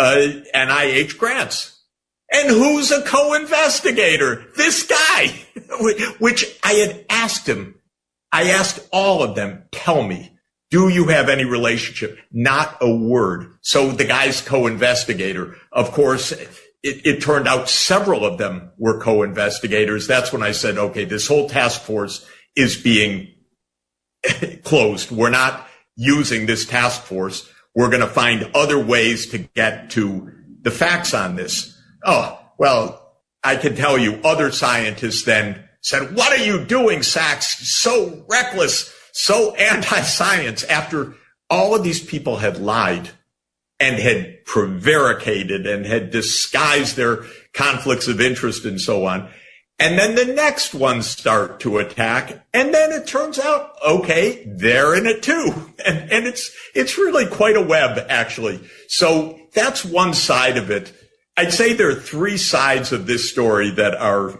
NIH grants. And who's a co-investigator? This guy, which I had asked him. I asked all of them, tell me, do you have any relationship? Not a word. So the guy's co-investigator. Of course, it turned out several of them were co-investigators. That's when I said, okay, this whole task force is being closed. We're not using this task force. We're going to find other ways to get to the facts on this. Oh, well, I can tell you other scientists then said, what are you doing, Sachs? So reckless, so anti-science, after all of these people had lied and had prevaricated and had disguised their conflicts of interest and so on. And then the next ones start to attack. And then it turns out, okay, they're in it too. And it's really quite a web, actually. So that's one side of it. I'd say there are three sides of this story that are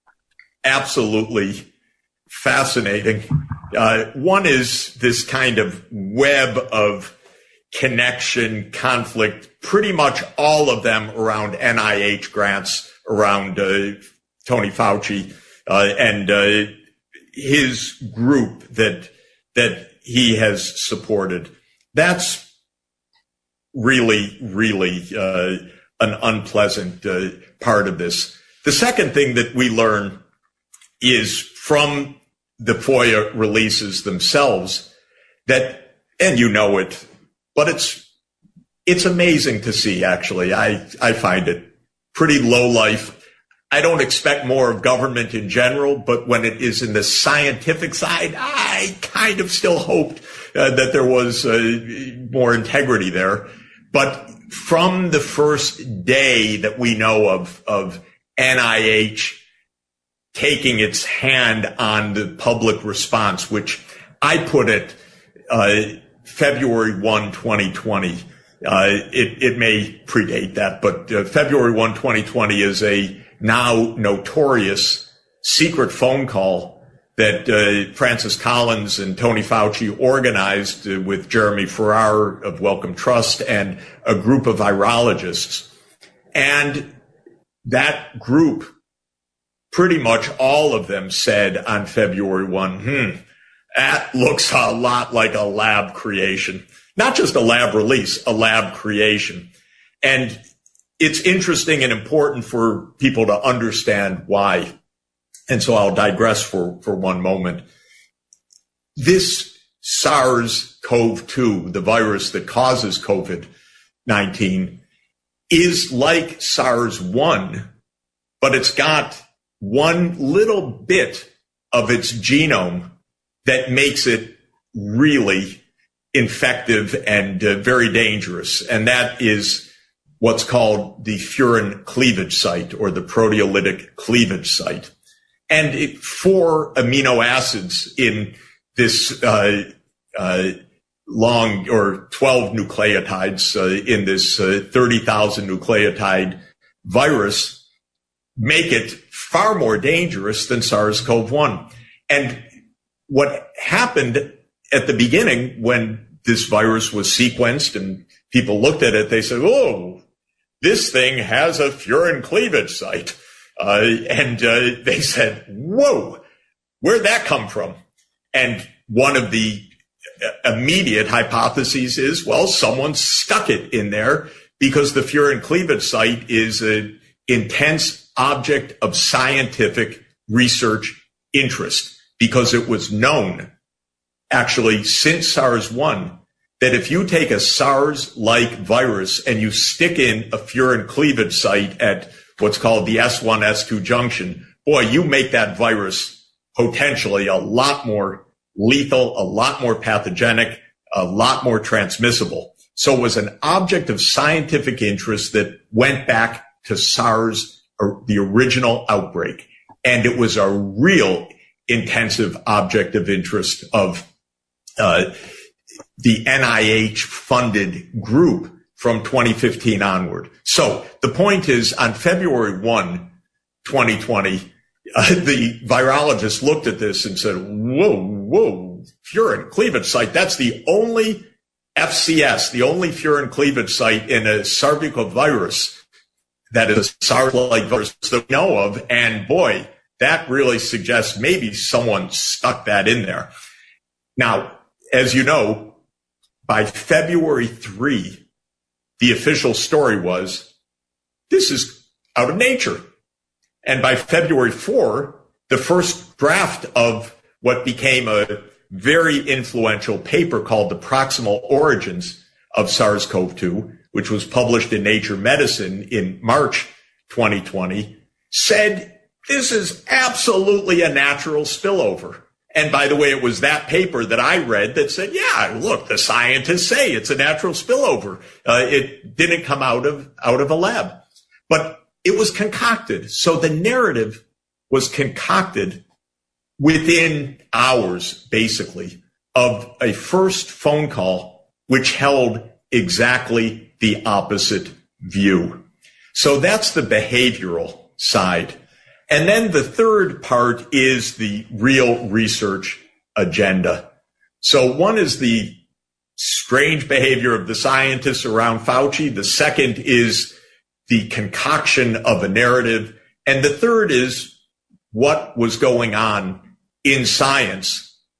absolutely fascinating. One is this kind of web of connection, conflict, pretty much all of them around NIH grants, around Tony Fauci and his group that that he has supported. That's really, really an unpleasant part of this. The second thing that we learn is from the FOIA releases themselves that, and you know it, but it's amazing to see, actually. I find it pretty low life. I don't expect more of government in general, but when it is in the scientific side, I kind of still hoped that there was more integrity there. But from the first day that we know of NIH taking its hand on the public response, which I put it February 1, 2020. It may predate that, but February 1, 2020 is a now notorious secret phone call that Francis Collins and Tony Fauci organized with Jeremy Farrar of Wellcome Trust and a group of virologists. And that group, pretty much all of them said on February 1, that looks a lot like a lab creation. Not just a lab release, a lab creation. And it's interesting and important for people to understand why. And so I'll digress for one moment. This SARS-CoV-2, the virus that causes COVID-19, is like SARS-1, but it's got one little bit of its genome that makes it really infective and very dangerous. And that is what's called the furin cleavage site, or the proteolytic cleavage site. And 4 amino acids in this long, or 12 nucleotides in this 30,000 nucleotide virus make it far more dangerous than SARS-CoV-1. And what happened at the beginning when this virus was sequenced and people looked at it, they said, oh, this thing has a furin cleavage site. And they said, whoa, where'd that come from? And one of the immediate hypotheses is, well, someone stuck it in there because the furin cleavage site is an intense object of scientific research interest, because it was known, actually, since SARS-1, that if you take a SARS-like virus and you stick in a furin cleavage site at what's called the S1, S2 junction, boy, you make that virus potentially a lot more lethal, a lot more pathogenic, a lot more transmissible. So it was an object of scientific interest that went back to SARS, or the original outbreak. And it was a real intensive object of interest of the NIH-funded group from 2015 onward. So the point is, on February 1, 2020, the virologists looked at this and said, whoa, furin cleavage site. That's the only FCS, the only furin cleavage site in a sarcovirus that is a SARS-like virus that we know of. And boy, that really suggests maybe someone stuck that in there. Now, as you know, by February 3, the official story was, this is out of nature. And by February 4, the first draft of what became a very influential paper called The Proximal Origins of SARS-CoV-2, which was published in Nature Medicine in March 2020, said this is absolutely a natural spillover. And by the way, it was that paper that I read that said, yeah, look, the scientists say it's a natural spillover. It didn't come out of a lab, but it was concocted. So the narrative was concocted within hours, basically, of a first phone call, which held exactly the opposite view. So that's the behavioral side. And then the third part is the real research agenda. So one is the strange behavior of the scientists around Fauci. The second is the concoction of a narrative. And the third is what was going on in science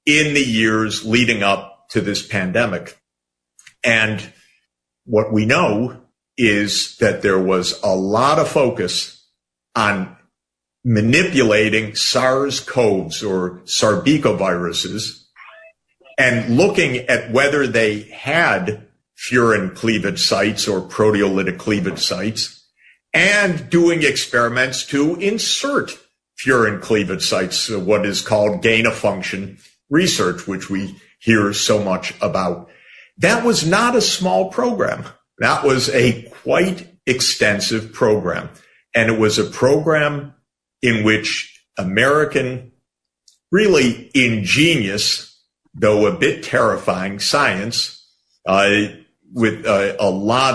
in the years leading up to this pandemic. And what we know is that there was a lot of focus on manipulating SARS-CoVs or sarbecoviruses and looking at whether they had furin cleavage sites or proteolytic cleavage sites, and doing experiments to insert furin cleavage sites, what is called gain-of-function research, which we hear so much about. That was not a small program. That was a quite extensive program. And it was a program in which American, really ingenious, though a bit terrifying science, with a lot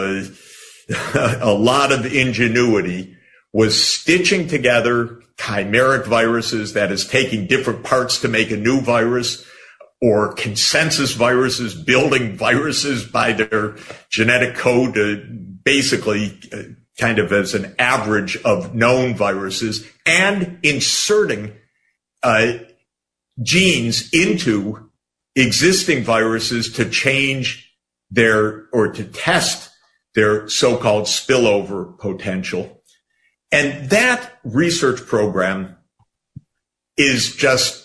of ingenuity, was stitching together chimeric viruses, that is, taking different parts to make a new virus, or consensus viruses, building viruses by their genetic code, basically kind of as an average of known viruses, and inserting genes into existing viruses to change or to test their so-called spillover potential. And that research program is just,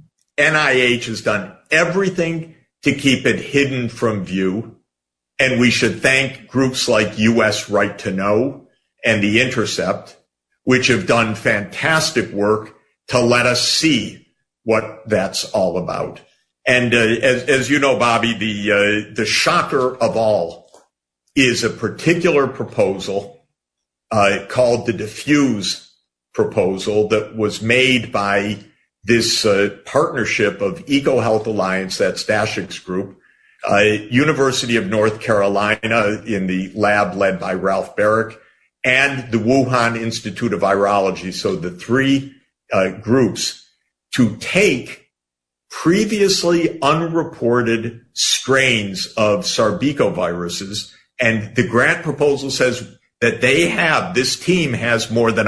NIH has done everything to keep it hidden from view. And we should thank groups like U.S. Right to Know and The Intercept, which have done fantastic work to let us see what that's all about. And as you know, Bobby, the shocker of all is a particular proposal called the Diffuse proposal that was made by this partnership of EcoHealth Alliance, that's Daszak's group, University of North Carolina in the lab led by Ralph Barrick, and the Wuhan Institute of Virology. So the three groups to take previously unreported strains of sarbecoviruses, and the grant proposal says that this team has more than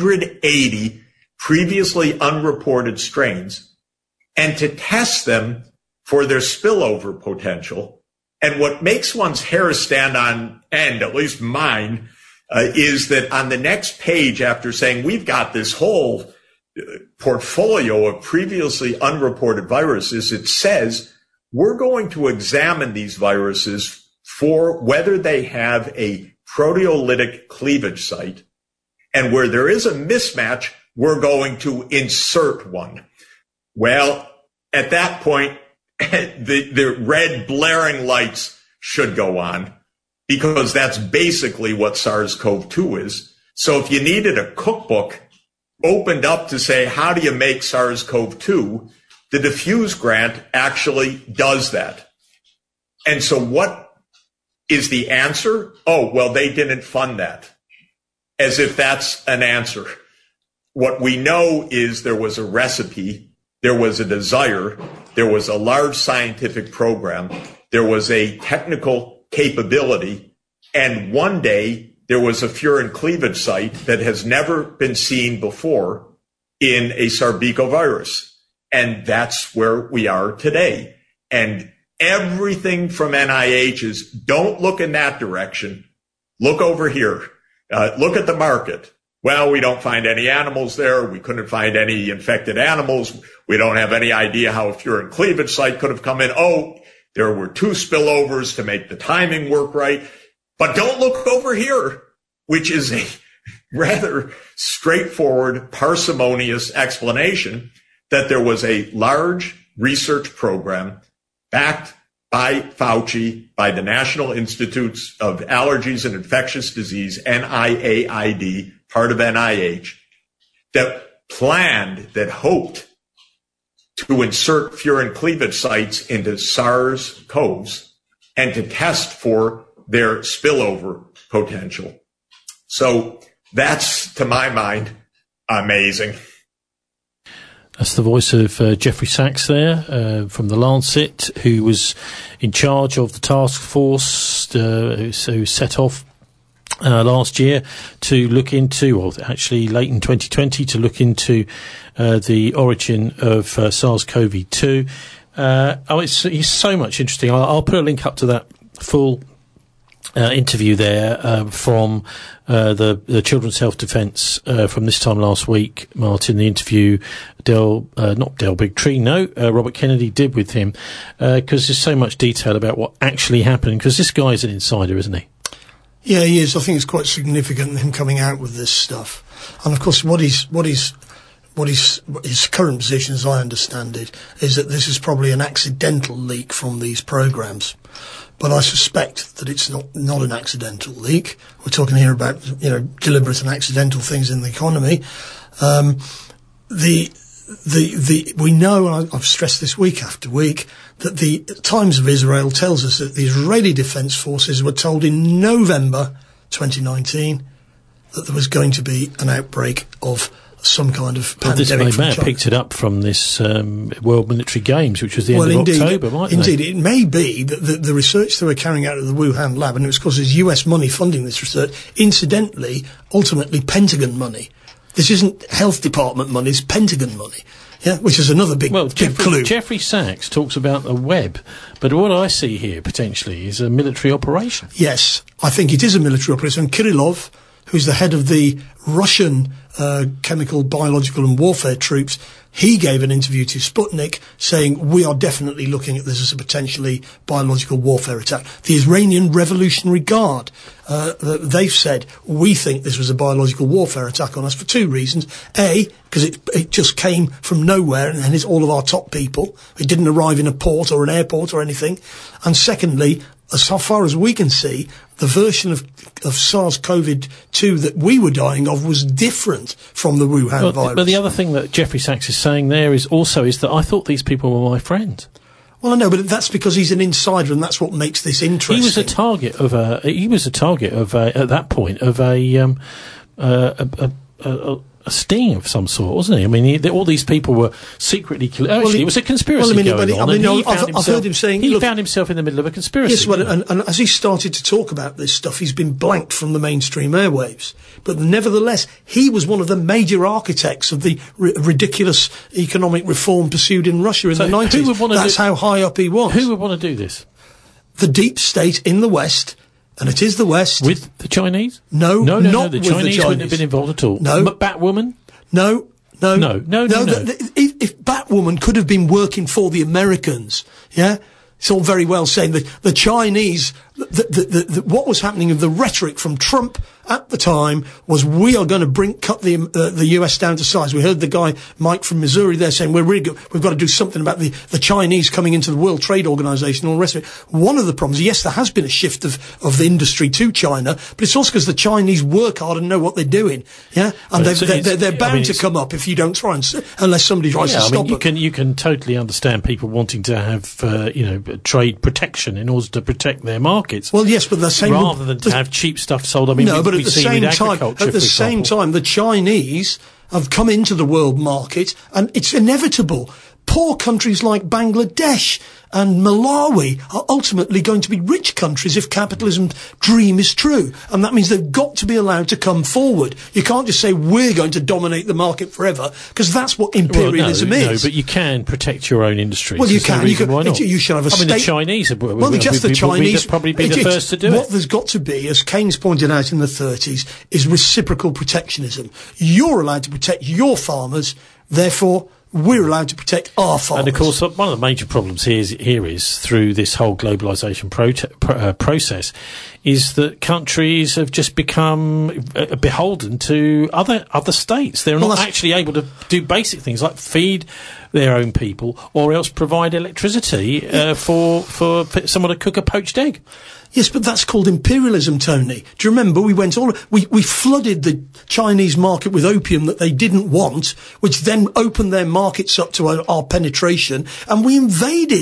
180 previously unreported strains, and to test them for their spillover potential. And what makes one's hair stand on end, at least mine, is that on the next page, after saying we've got this whole portfolio of previously unreported viruses, it says we're going to examine these viruses for whether they have a proteolytic cleavage site, and where there is a mismatch, we're going to insert one. Well, at that point, the red blaring lights should go on, because that's basically what SARS-CoV-2 is. So if you needed a cookbook opened up to say, how do you make SARS-CoV-2? The Diffuse grant actually does that. And so what is the answer? Oh, well, they didn't fund that. As if that's an answer. What we know is there was a recipe, there was a desire, there was a large scientific program, there was a technical capability, and one day there was a furin cleavage site that has never been seen before in a sarbecovirus. And that's where we are today. And everything from NIH is, don't look in that direction. Look over here. Look at the market. Well, we don't find any animals there. We couldn't find any infected animals. We don't have any idea how a furin cleavage site could have come in. Oh, there were 2 spillovers to make the timing work right. But don't look over here, which is a rather straightforward, parsimonious explanation that there was a large research program backed by Fauci, by the National Institutes of Allergies and Infectious Disease, NIAID, part of NIH, that planned, that hoped to insert furin cleavage sites into SARS-CoVs and to test for their spillover potential. So that's, to my mind, amazing. That's the voice of Jeffrey Sachs there, from The Lancet, who was in charge of the task force who set off last year to look into, or actually late in 2020, to look into the origin of SARS-CoV-2. It's so much interesting. I'll put a link up to that full interview there from the Children's Health Defence from this time last week, Martin. The interview not Del Bigtree, Robert Kennedy did with him, because there's so much detail about what actually happened, because this guy's an insider, isn't he? Yeah, he is. I think it's quite significant, him coming out with this stuff. And of course, what his current position, as I understand it, is that this is probably an accidental leak from these programs. But I suspect that it's not an accidental leak. We're talking here about, deliberate and accidental things in the economy. We know, and I've stressed this week after week, that the Times of Israel tells us that the Israeli Defence Forces were told in November 2019 that there was going to be an outbreak of some kind of pandemic. They may have picked it up from this World Military Games, which was the end of October, mightn't they? Indeed, it may be that the research they were carrying out at the Wuhan lab, and it was because there's US money funding this research, incidentally, ultimately Pentagon money. This isn't health department money, it's Pentagon money. Yeah, which is another big clue. Jeffrey Sachs talks about the web, but what I see here potentially is a military operation. Yes, I think it is a military operation. And Kirillov, who's the head of the Russian chemical, biological and warfare troops, he gave an interview to Sputnik saying, we are definitely looking at this as a potentially biological warfare attack. The Iranian Revolutionary Guard, they've said, we think this was a biological warfare attack on us for two reasons. A, because it just came from nowhere and it's all of our top people. It didn't arrive in a port or an airport or anything. And secondly, as far as we can see, the version of SARS-CoV-2 that we were dying of was different from the Wuhan virus. But the other thing that Jeffrey Sachs is saying there is that I thought these people were my friends. Well, I know, but that's because he's an insider, and that's what makes this interesting. He was a target of at that point of a sting of some sort, wasn't he? I mean, all these people were secretly actually, it was a conspiracy going on. I've heard him saying he found himself in the middle of a conspiracy. Yes, well, and as he started to talk about this stuff, he's been blanked from the mainstream airwaves. But nevertheless, he was one of the major architects of the ridiculous economic reform pursued in Russia in the 90s. That's how high up he was. Who would want to do this? The deep state in the West. And it is the West. With the Chinese? No, not the with Chinese the Chinese. wouldn't have been involved at all. No. Batwoman? No. If Batwoman could have been working for the Americans, yeah? It's all very well saying that the Chinese, what was happening in the rhetoric from Trump at the time was, we are going to cut the US down to size. We heard the guy, Mike from Missouri there saying, we've got to do something about the Chinese coming into the World Trade Organization and all the rest of it. One of the problems, yes, there has been a shift of the industry to China, but it's also because the Chinese work hard and know what they're doing. Yeah. And they're bound to come up if you don't try unless somebody tries to stop them. You can totally understand people wanting to have, trade protection in order to protect their markets. Well, yes, but rather than to have cheap stuff sold. I mean, no, but at the same time, the Chinese have come into the world market, and it's inevitable. Poor countries like Bangladesh and Malawi are ultimately going to be rich countries if capitalism's dream is true. And that means they've got to be allowed to come forward. You can't just say, we're going to dominate the market forever, because that's what imperialism is. No, but you can protect your own industries. Well, you can. Why not? You should have a state. The Chinese the Chinese probably be the first to do it. What there's got to be, as Keynes pointed out in the 30s, is reciprocal protectionism. You're allowed to protect your farmers, therefore we're allowed to protect our farmers. And of course, one of the major problems here is through this whole globalisation process, is that countries have just become beholden to other states. They're not actually able to do basic things like feed their own people, or else provide electricity for someone to cook a poached egg. Yes, but that's called imperialism, Tony. Do you remember we flooded the Chinese market with opium that they didn't want, which then opened their markets up to our penetration, and we invaded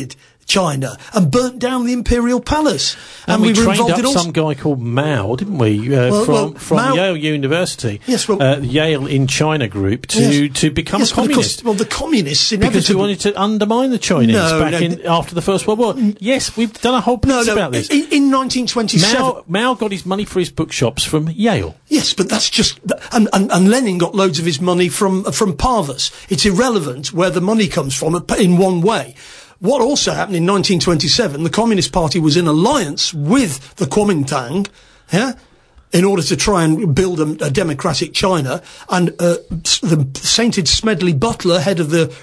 China and burnt down the Imperial Palace. And we were trained involved up in some guy called Mao, didn't we, from Mao, Yale University, yes, Yale in China group, to become a communist. The communists inevitably... Because we wanted to undermine the Chinese after the First World War. Yes, we've done a whole piece about this. In 1927... Mao got his money for his bookshops from Yale. Yes, but that's just... And Lenin got loads of his money from Parvus. It's irrelevant where the money comes from in one way. What also happened in 1927, the Communist Party was in alliance with the Kuomintang, in order to try and build a democratic China, and the sainted Smedley Butler, head of the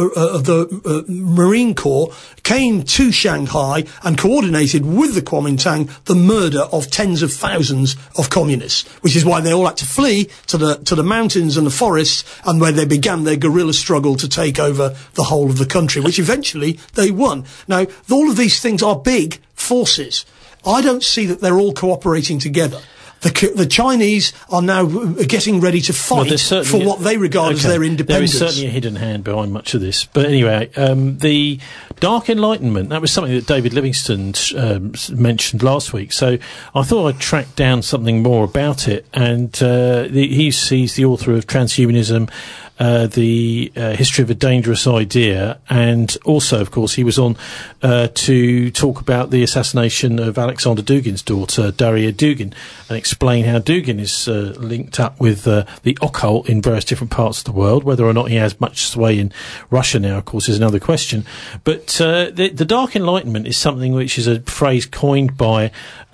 Marine Corps, came to Shanghai and coordinated with the Kuomintang the murder of tens of thousands of communists, which is why they all had to flee to the mountains and the forests, and where they began their guerrilla struggle to take over the whole of the country, which eventually they won. Now, all of these things are big forces. I don't see that they're all cooperating together. The Chinese are now getting ready to fight for what they regard as their independence. There is certainly a hidden hand behind much of this. But anyway, the Dark Enlightenment, that was something that David Livingstone mentioned last week. So I thought I'd track down something more about it. And he's the author of Transhumanism, the history of a dangerous idea, and also, of course, he was on to talk about the assassination of Alexander Dugin's daughter, Daria Dugin, and explain how Dugin is linked up with the occult in various different parts of the world. Whether or not he has much sway in Russia now, of course, is another question. But the Dark Enlightenment is something which is a phrase coined by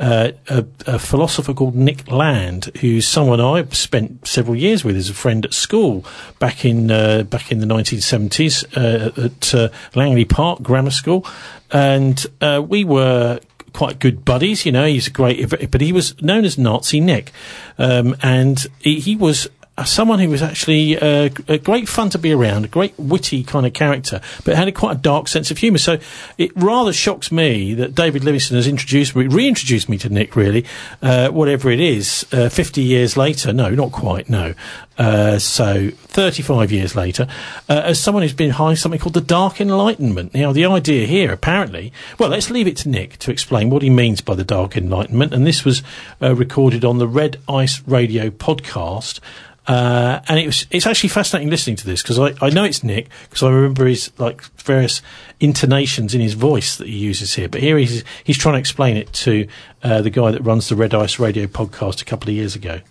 a philosopher called Nick Land, who's someone I spent several years with as a friend at school back in the 1970s at Langley Park Grammar School, and we were quite good buddies. He's a great, but he was known as Nazi Nick, and he was someone who was actually a great fun to be around, a great witty kind of character, but had quite a dark sense of humour. So it rather shocks me that David Livingstone has reintroduced me to Nick, really, whatever it is, 50 years later. No, not quite, no. So 35 years later, as someone who's been behind something called the Dark Enlightenment. Now, the idea here, apparently, well, let's leave it to Nick to explain what he means by the Dark Enlightenment. And this was recorded on the Red Ice Radio podcast. And it's actually fascinating listening to this, because I know it's Nick, because I remember his various intonations in his voice that he uses here. But here he's trying to explain it to the guy that runs the Red Ice Radio podcast a couple of years ago.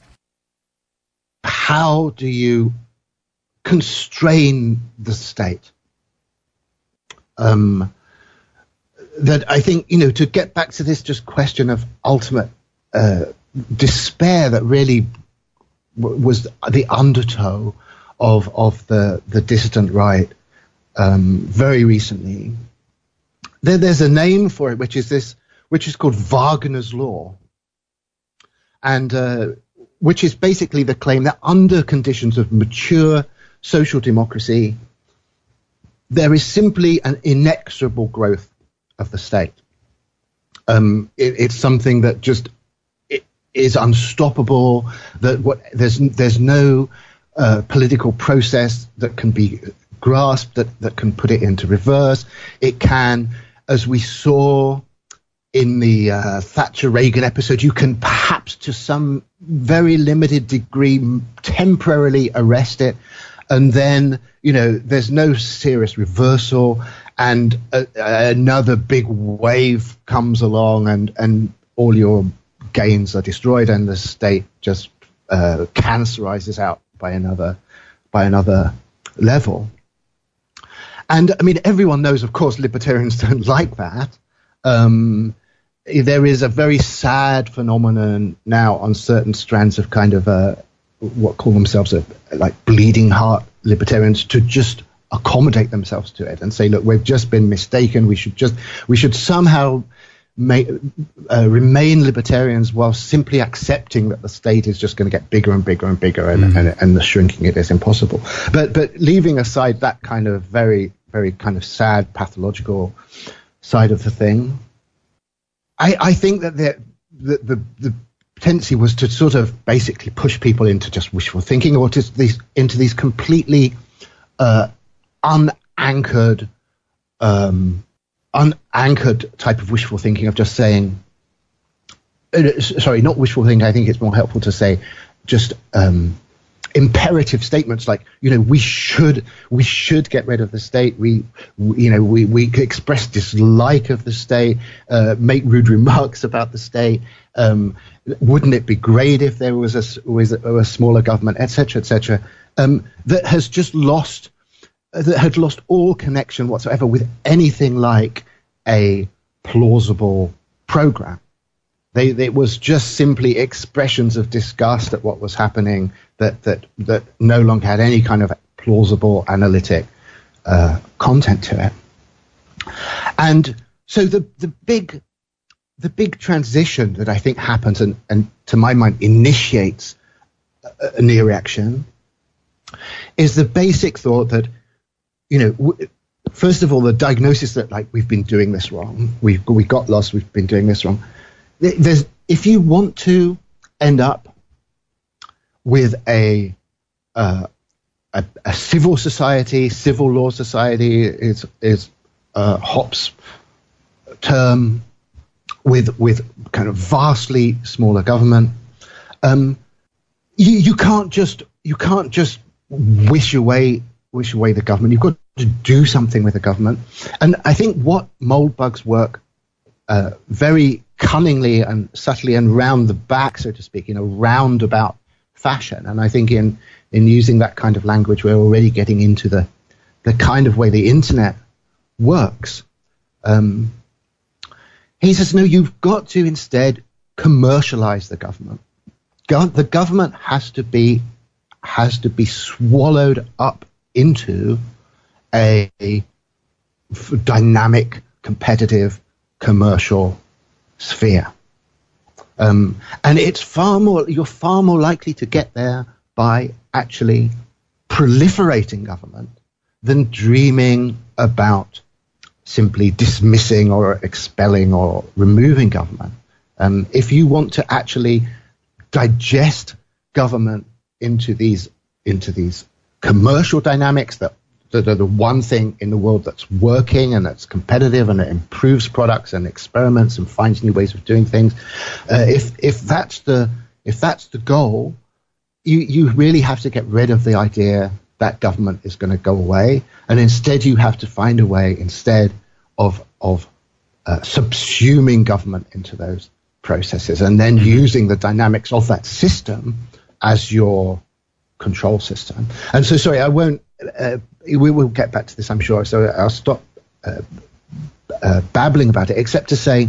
How do you constrain the state? That I think, to get back to this just question of ultimate despair that really was the undertow of the dissident right very recently. There's a name for it, which is called Wagner's Law, and which is basically the claim that under conditions of mature social democracy, there is simply an inexorable growth of the state. It's something that just is unstoppable. There's no political process that can be grasped that can put it into reverse. It can, as we saw in the Thatcher-Reagan episode, you can perhaps to some very limited degree temporarily arrest it, and then there's no serious reversal, and another big wave comes along, and all your gains are destroyed, and the state just cancerizes out by another level. And I mean, everyone knows, of course, libertarians don't like that. There is a very sad phenomenon now on certain strands of kind of what call themselves like bleeding heart libertarians, to just accommodate themselves to it and say, look, we've just been mistaken. We should somehow remain libertarians while simply accepting that the state is just going to get bigger and bigger and bigger, and the shrinking it is impossible. But leaving aside that kind of very, very kind of sad pathological side of the thing, I think that the tendency was to sort of basically push people into just wishful thinking, or into these completely unanchored unanchored type of wishful thinking of just saying, sorry, not wishful thinking. I think it's more helpful to say just imperative statements like, we should get rid of the state. We express dislike of the state, make rude remarks about the state. Wouldn't it be great if there was a smaller government, etc., etc. That has just lost all connection whatsoever with anything like a plausible program. It was just simply expressions of disgust at what was happening that no longer had any kind of plausible analytic content to it. And so the big transition that I think happens and to my mind initiates a knee reaction is the basic thought that, first of all, the diagnosis that we've been doing this wrong, we got lost, we've been doing this wrong. If you want to end up with a civil society, civil law society is Hobbes' term, with kind of vastly smaller government, you can't just wish away the government. You've got to do something with the government. And I think what Moldbug's work very cunningly and subtly and round the back, so to speak, in a roundabout fashion. And I think in using that kind of language, we're already getting into the kind of way the internet works. He says, no, you've got to instead commercialize the government. The government has to be swallowed up into a dynamic, competitive, commercial sphere. And you're far more likely to get there by actually proliferating government than dreaming about simply dismissing or expelling or removing government. If you want to actually digest government into these commercial dynamics that are the one thing in the world that's working and that's competitive and it improves products and experiments and finds new ways of doing things. If that's the goal, you really have to get rid of the idea that government is going to go away, and instead you have to find a way instead of subsuming government into those processes and then using the dynamics of that system as your control system. And so, sorry, I won't. We will get back to this, I'm sure. So I'll stop babbling about it, except to say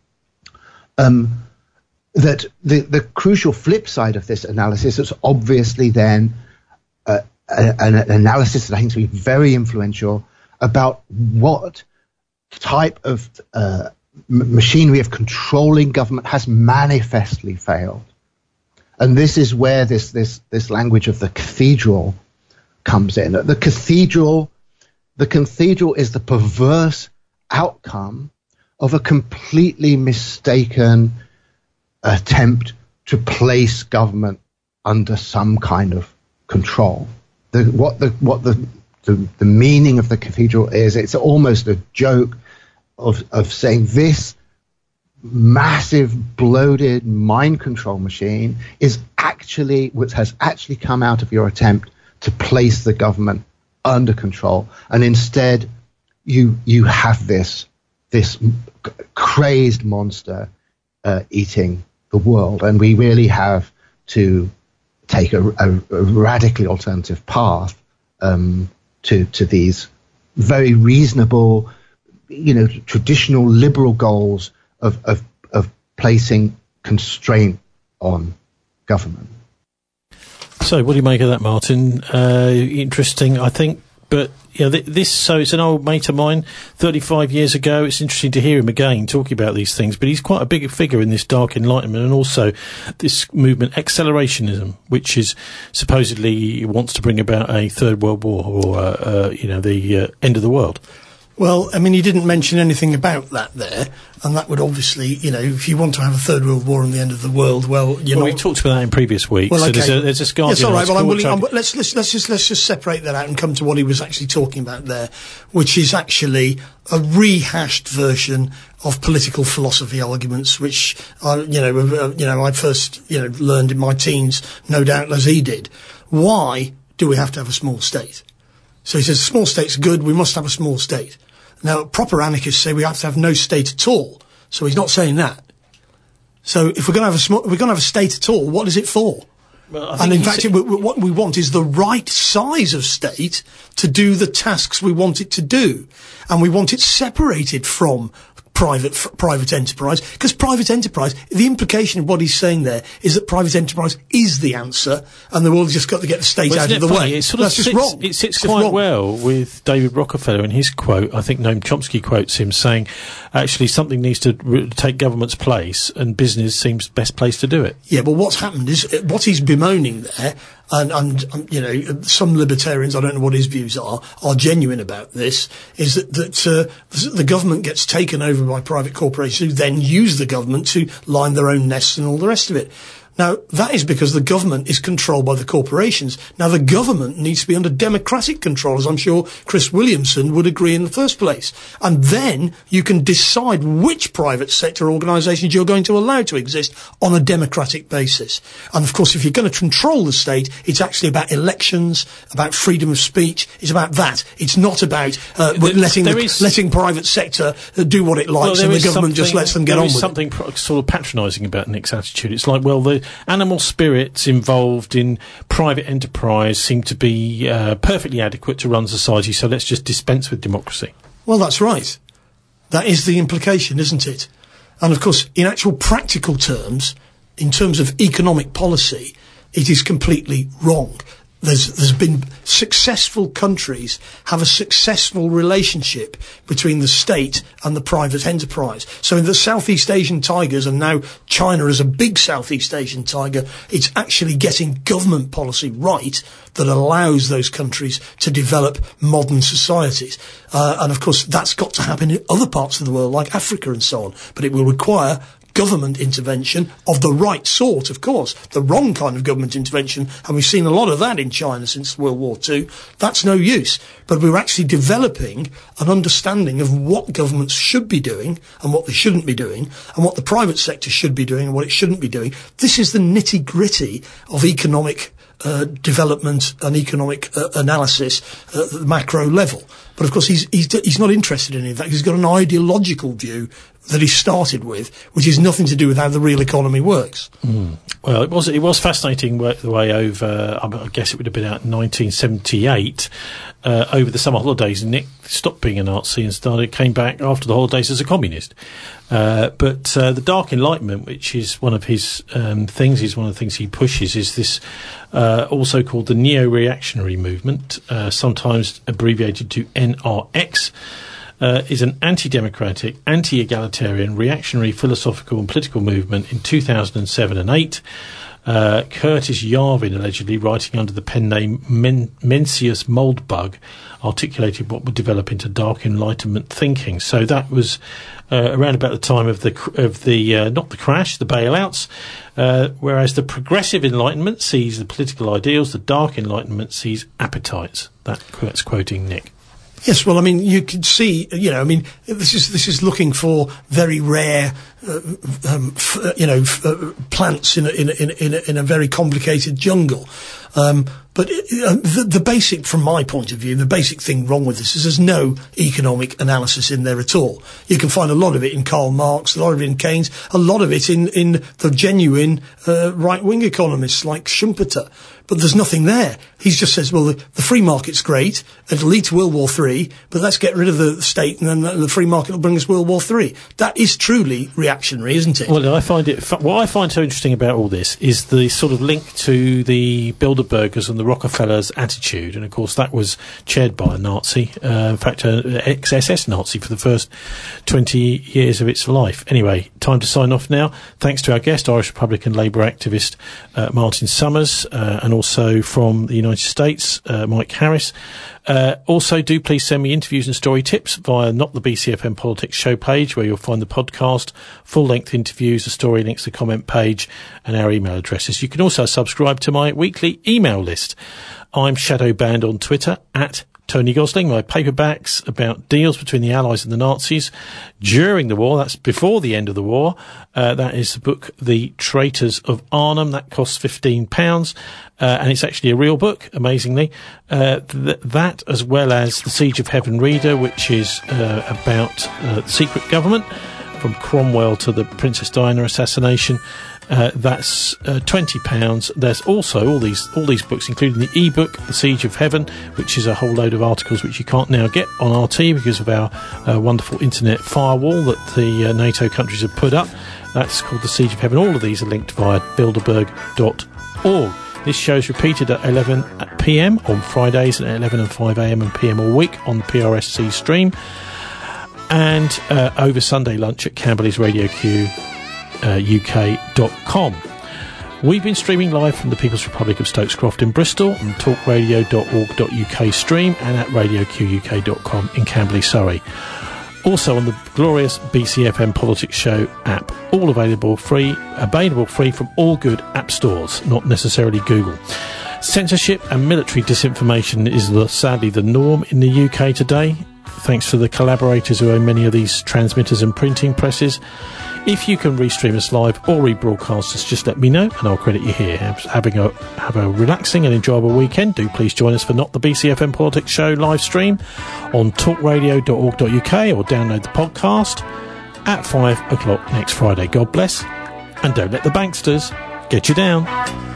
that the crucial flip side of this analysis is obviously then an analysis that I think is very influential about what type of machinery of controlling government has manifestly failed. And this is where this language of the cathedral comes in. The cathedral is the perverse outcome of a completely mistaken attempt to place government under some kind of control. What the meaning of the cathedral is, it's almost a joke of saying this massive, bloated mind control machine is actually what has actually come out of your attempt to place the government under control, and instead you have this crazed monster eating the world, and we really have to take a radically alternative path to these very reasonable, traditional liberal goals of placing constraint on government. So, what do you make of that, Martin? Interesting, I think. But so it's an old mate of mine, 35 years ago. It's interesting to hear him again talking about these things. But he's quite a big figure in this Dark Enlightenment, and also this movement, accelerationism, which is supposedly wants to bring about a third world war or the end of the world. Well, I mean, he didn't mention anything about that there, and that would obviously, if you want to have a third world war and the end of the world, we've talked about that in previous weeks. Well, okay. So there's a Guardian. Yes, all right. Well, let's just separate that out and come to what he was actually talking about there, which is actually a rehashed version of political philosophy arguments, which I first learned in my teens, no doubt as he did. Why do we have to have a small state? So he says, small state's good, we must have a small state. Now, proper anarchists say we have to have no state at all. So he's not saying that. So if we're going to have a state at all, what is it for? Well, and in fact, what we want is the right size of state to do the tasks we want it to do. And we want it separated from private enterprise, because private enterprise, the implication of what he's saying there is that private enterprise is the answer, and they've all just got to get the state out of the way. That's just wrong. It sits quite well with David Rockefeller in his quote. I think Noam Chomsky quotes him saying, actually, something needs to take government's place, and business seems the best place to do it. Yeah, but what's happened is, what he's bemoaning there, and some libertarians, I don't know what his views are genuine about this, is that the government gets taken over by private corporations who then use the government to line their own nests and all the rest of it. Now, that is because the government is controlled by the corporations. Now, the government needs to be under democratic control, as I'm sure Chris Williamson would agree in the first place. And then you can decide which private sector organisations you're going to allow to exist on a democratic basis. And, of course, if you're going to control the state, it's actually about elections, about freedom of speech. It's about that. It's not about letting private sector do what it likes, and the government just lets them get on with it. There is something sort of patronising about Nick's attitude. It's like, well, the animal spirits involved in private enterprise seem to be perfectly adequate to run society, so let's just dispense with democracy. Well, that's right. That is the implication, isn't it? And, of course, in actual practical terms, in terms of economic policy, it is completely wrong. There's been successful countries have a successful relationship between the state and the private enterprise. So in the Southeast Asian tigers, and now China is a big Southeast Asian tiger, it's actually getting government policy right that allows those countries to develop modern societies. And of course, that's got to happen in other parts of the world, like Africa and so on. But it will require government intervention of the right sort, of course. The wrong kind of government intervention, and we've seen a lot of that in China since World War II, that's no use. But we're actually developing an understanding of what governments should be doing and what they shouldn't be doing, and what the private sector should be doing and what it shouldn't be doing. This is the nitty-gritty of economic development and economic analysis at the macro level. But of course, he's not interested in any of that. He's got an ideological view that he started with, which is nothing to do with how the real economy works. Well, it was fascinating the way over, I guess it would have been out in 1978, over the summer holidays. Nick stopped being a Nazi and came back after the holidays as a communist. But the Dark Enlightenment, which is one of his things, is one of the things he pushes, is this also called the neo-reactionary movement, sometimes abbreviated to NRX, is an anti-democratic, anti-egalitarian, reactionary philosophical and political movement in 2007 and 8. Curtis Yarvin, allegedly writing under the pen name Mencius Moldbug, articulated what would develop into Dark Enlightenment thinking. So that was around about the time of the not the crash, the bailouts. Whereas the Progressive Enlightenment sees the political ideals, the Dark Enlightenment sees appetites. That's quoting Nick. Yes, well, I mean, you can see, this is looking for very rare, plants in a very complicated jungle. But the basic, from my point of view, the basic thing wrong with this is there's no economic analysis in there at all. You can find a lot of it in Karl Marx, a lot of it in Keynes, a lot of it in the genuine right-wing economists like Schumpeter. But there's nothing there. He just says, well, the free market's great, it'll lead to World War III, but let's get rid of the state and then the free market will bring us World War III. That is truly reactionary, isn't it? Well, what I find so interesting about all this is the sort of link to the Bilderbergers and the Rockefellers' attitude, and of course that was chaired by a Nazi, in fact, an ex-SS Nazi for the first 20 years of its life. Anyway, Time to sign off now. Thanks to our guest, Irish Republican Labour activist Martin Summers, and also from the United States, Mike Harris. Also, do please send me interviews and story tips via Not the BCFM Politics show page, where you'll find the podcast, full-length interviews, the story links, the comment page, and our email addresses. You can also subscribe to my weekly email list. I'm shadow banned on Twitter at Tony Gosling. My paperbacks about deals between the Allies and the Nazis during the war. That's before the end of the war. That is the book, The Traitors of Arnhem. That costs £15. And it's actually a real book, amazingly. That, as well as The Siege of Heaven Reader, which is about the secret government from Cromwell to the Princess Diana assassination. That's £20. There's also all these books, including the ebook The Siege of Heaven, which is a whole load of articles which you can't now get on RT because of our wonderful internet firewall that the NATO countries have put up. That's called The Siege of Heaven. All of these are linked via bilderberg.org. This show's repeated at 11 p.m. on Fridays and at 11 and 5 a.m. and p.m. all week on the PRSC stream, and over Sunday lunch at Camberley's Radio Q. UK.com. We've been streaming live from the People's Republic of Stokes Croft in Bristol on talkradio.org.uk stream and at radioquk.com in Camberley, Surrey. Also on the glorious BCFM Politics Show app, all available free from all good app stores, not necessarily Google. Censorship and military disinformation is sadly the norm in the UK today, thanks to the collaborators who own many of these transmitters and printing presses. If you can restream us live or rebroadcast us, just let me know and I'll credit you here. Have a relaxing and enjoyable weekend. Do please join us for Not the BCFM Politics Show live stream on talkradio.org.uk or download the podcast at 5 o'clock next Friday. God bless, and don't let the banksters get you down.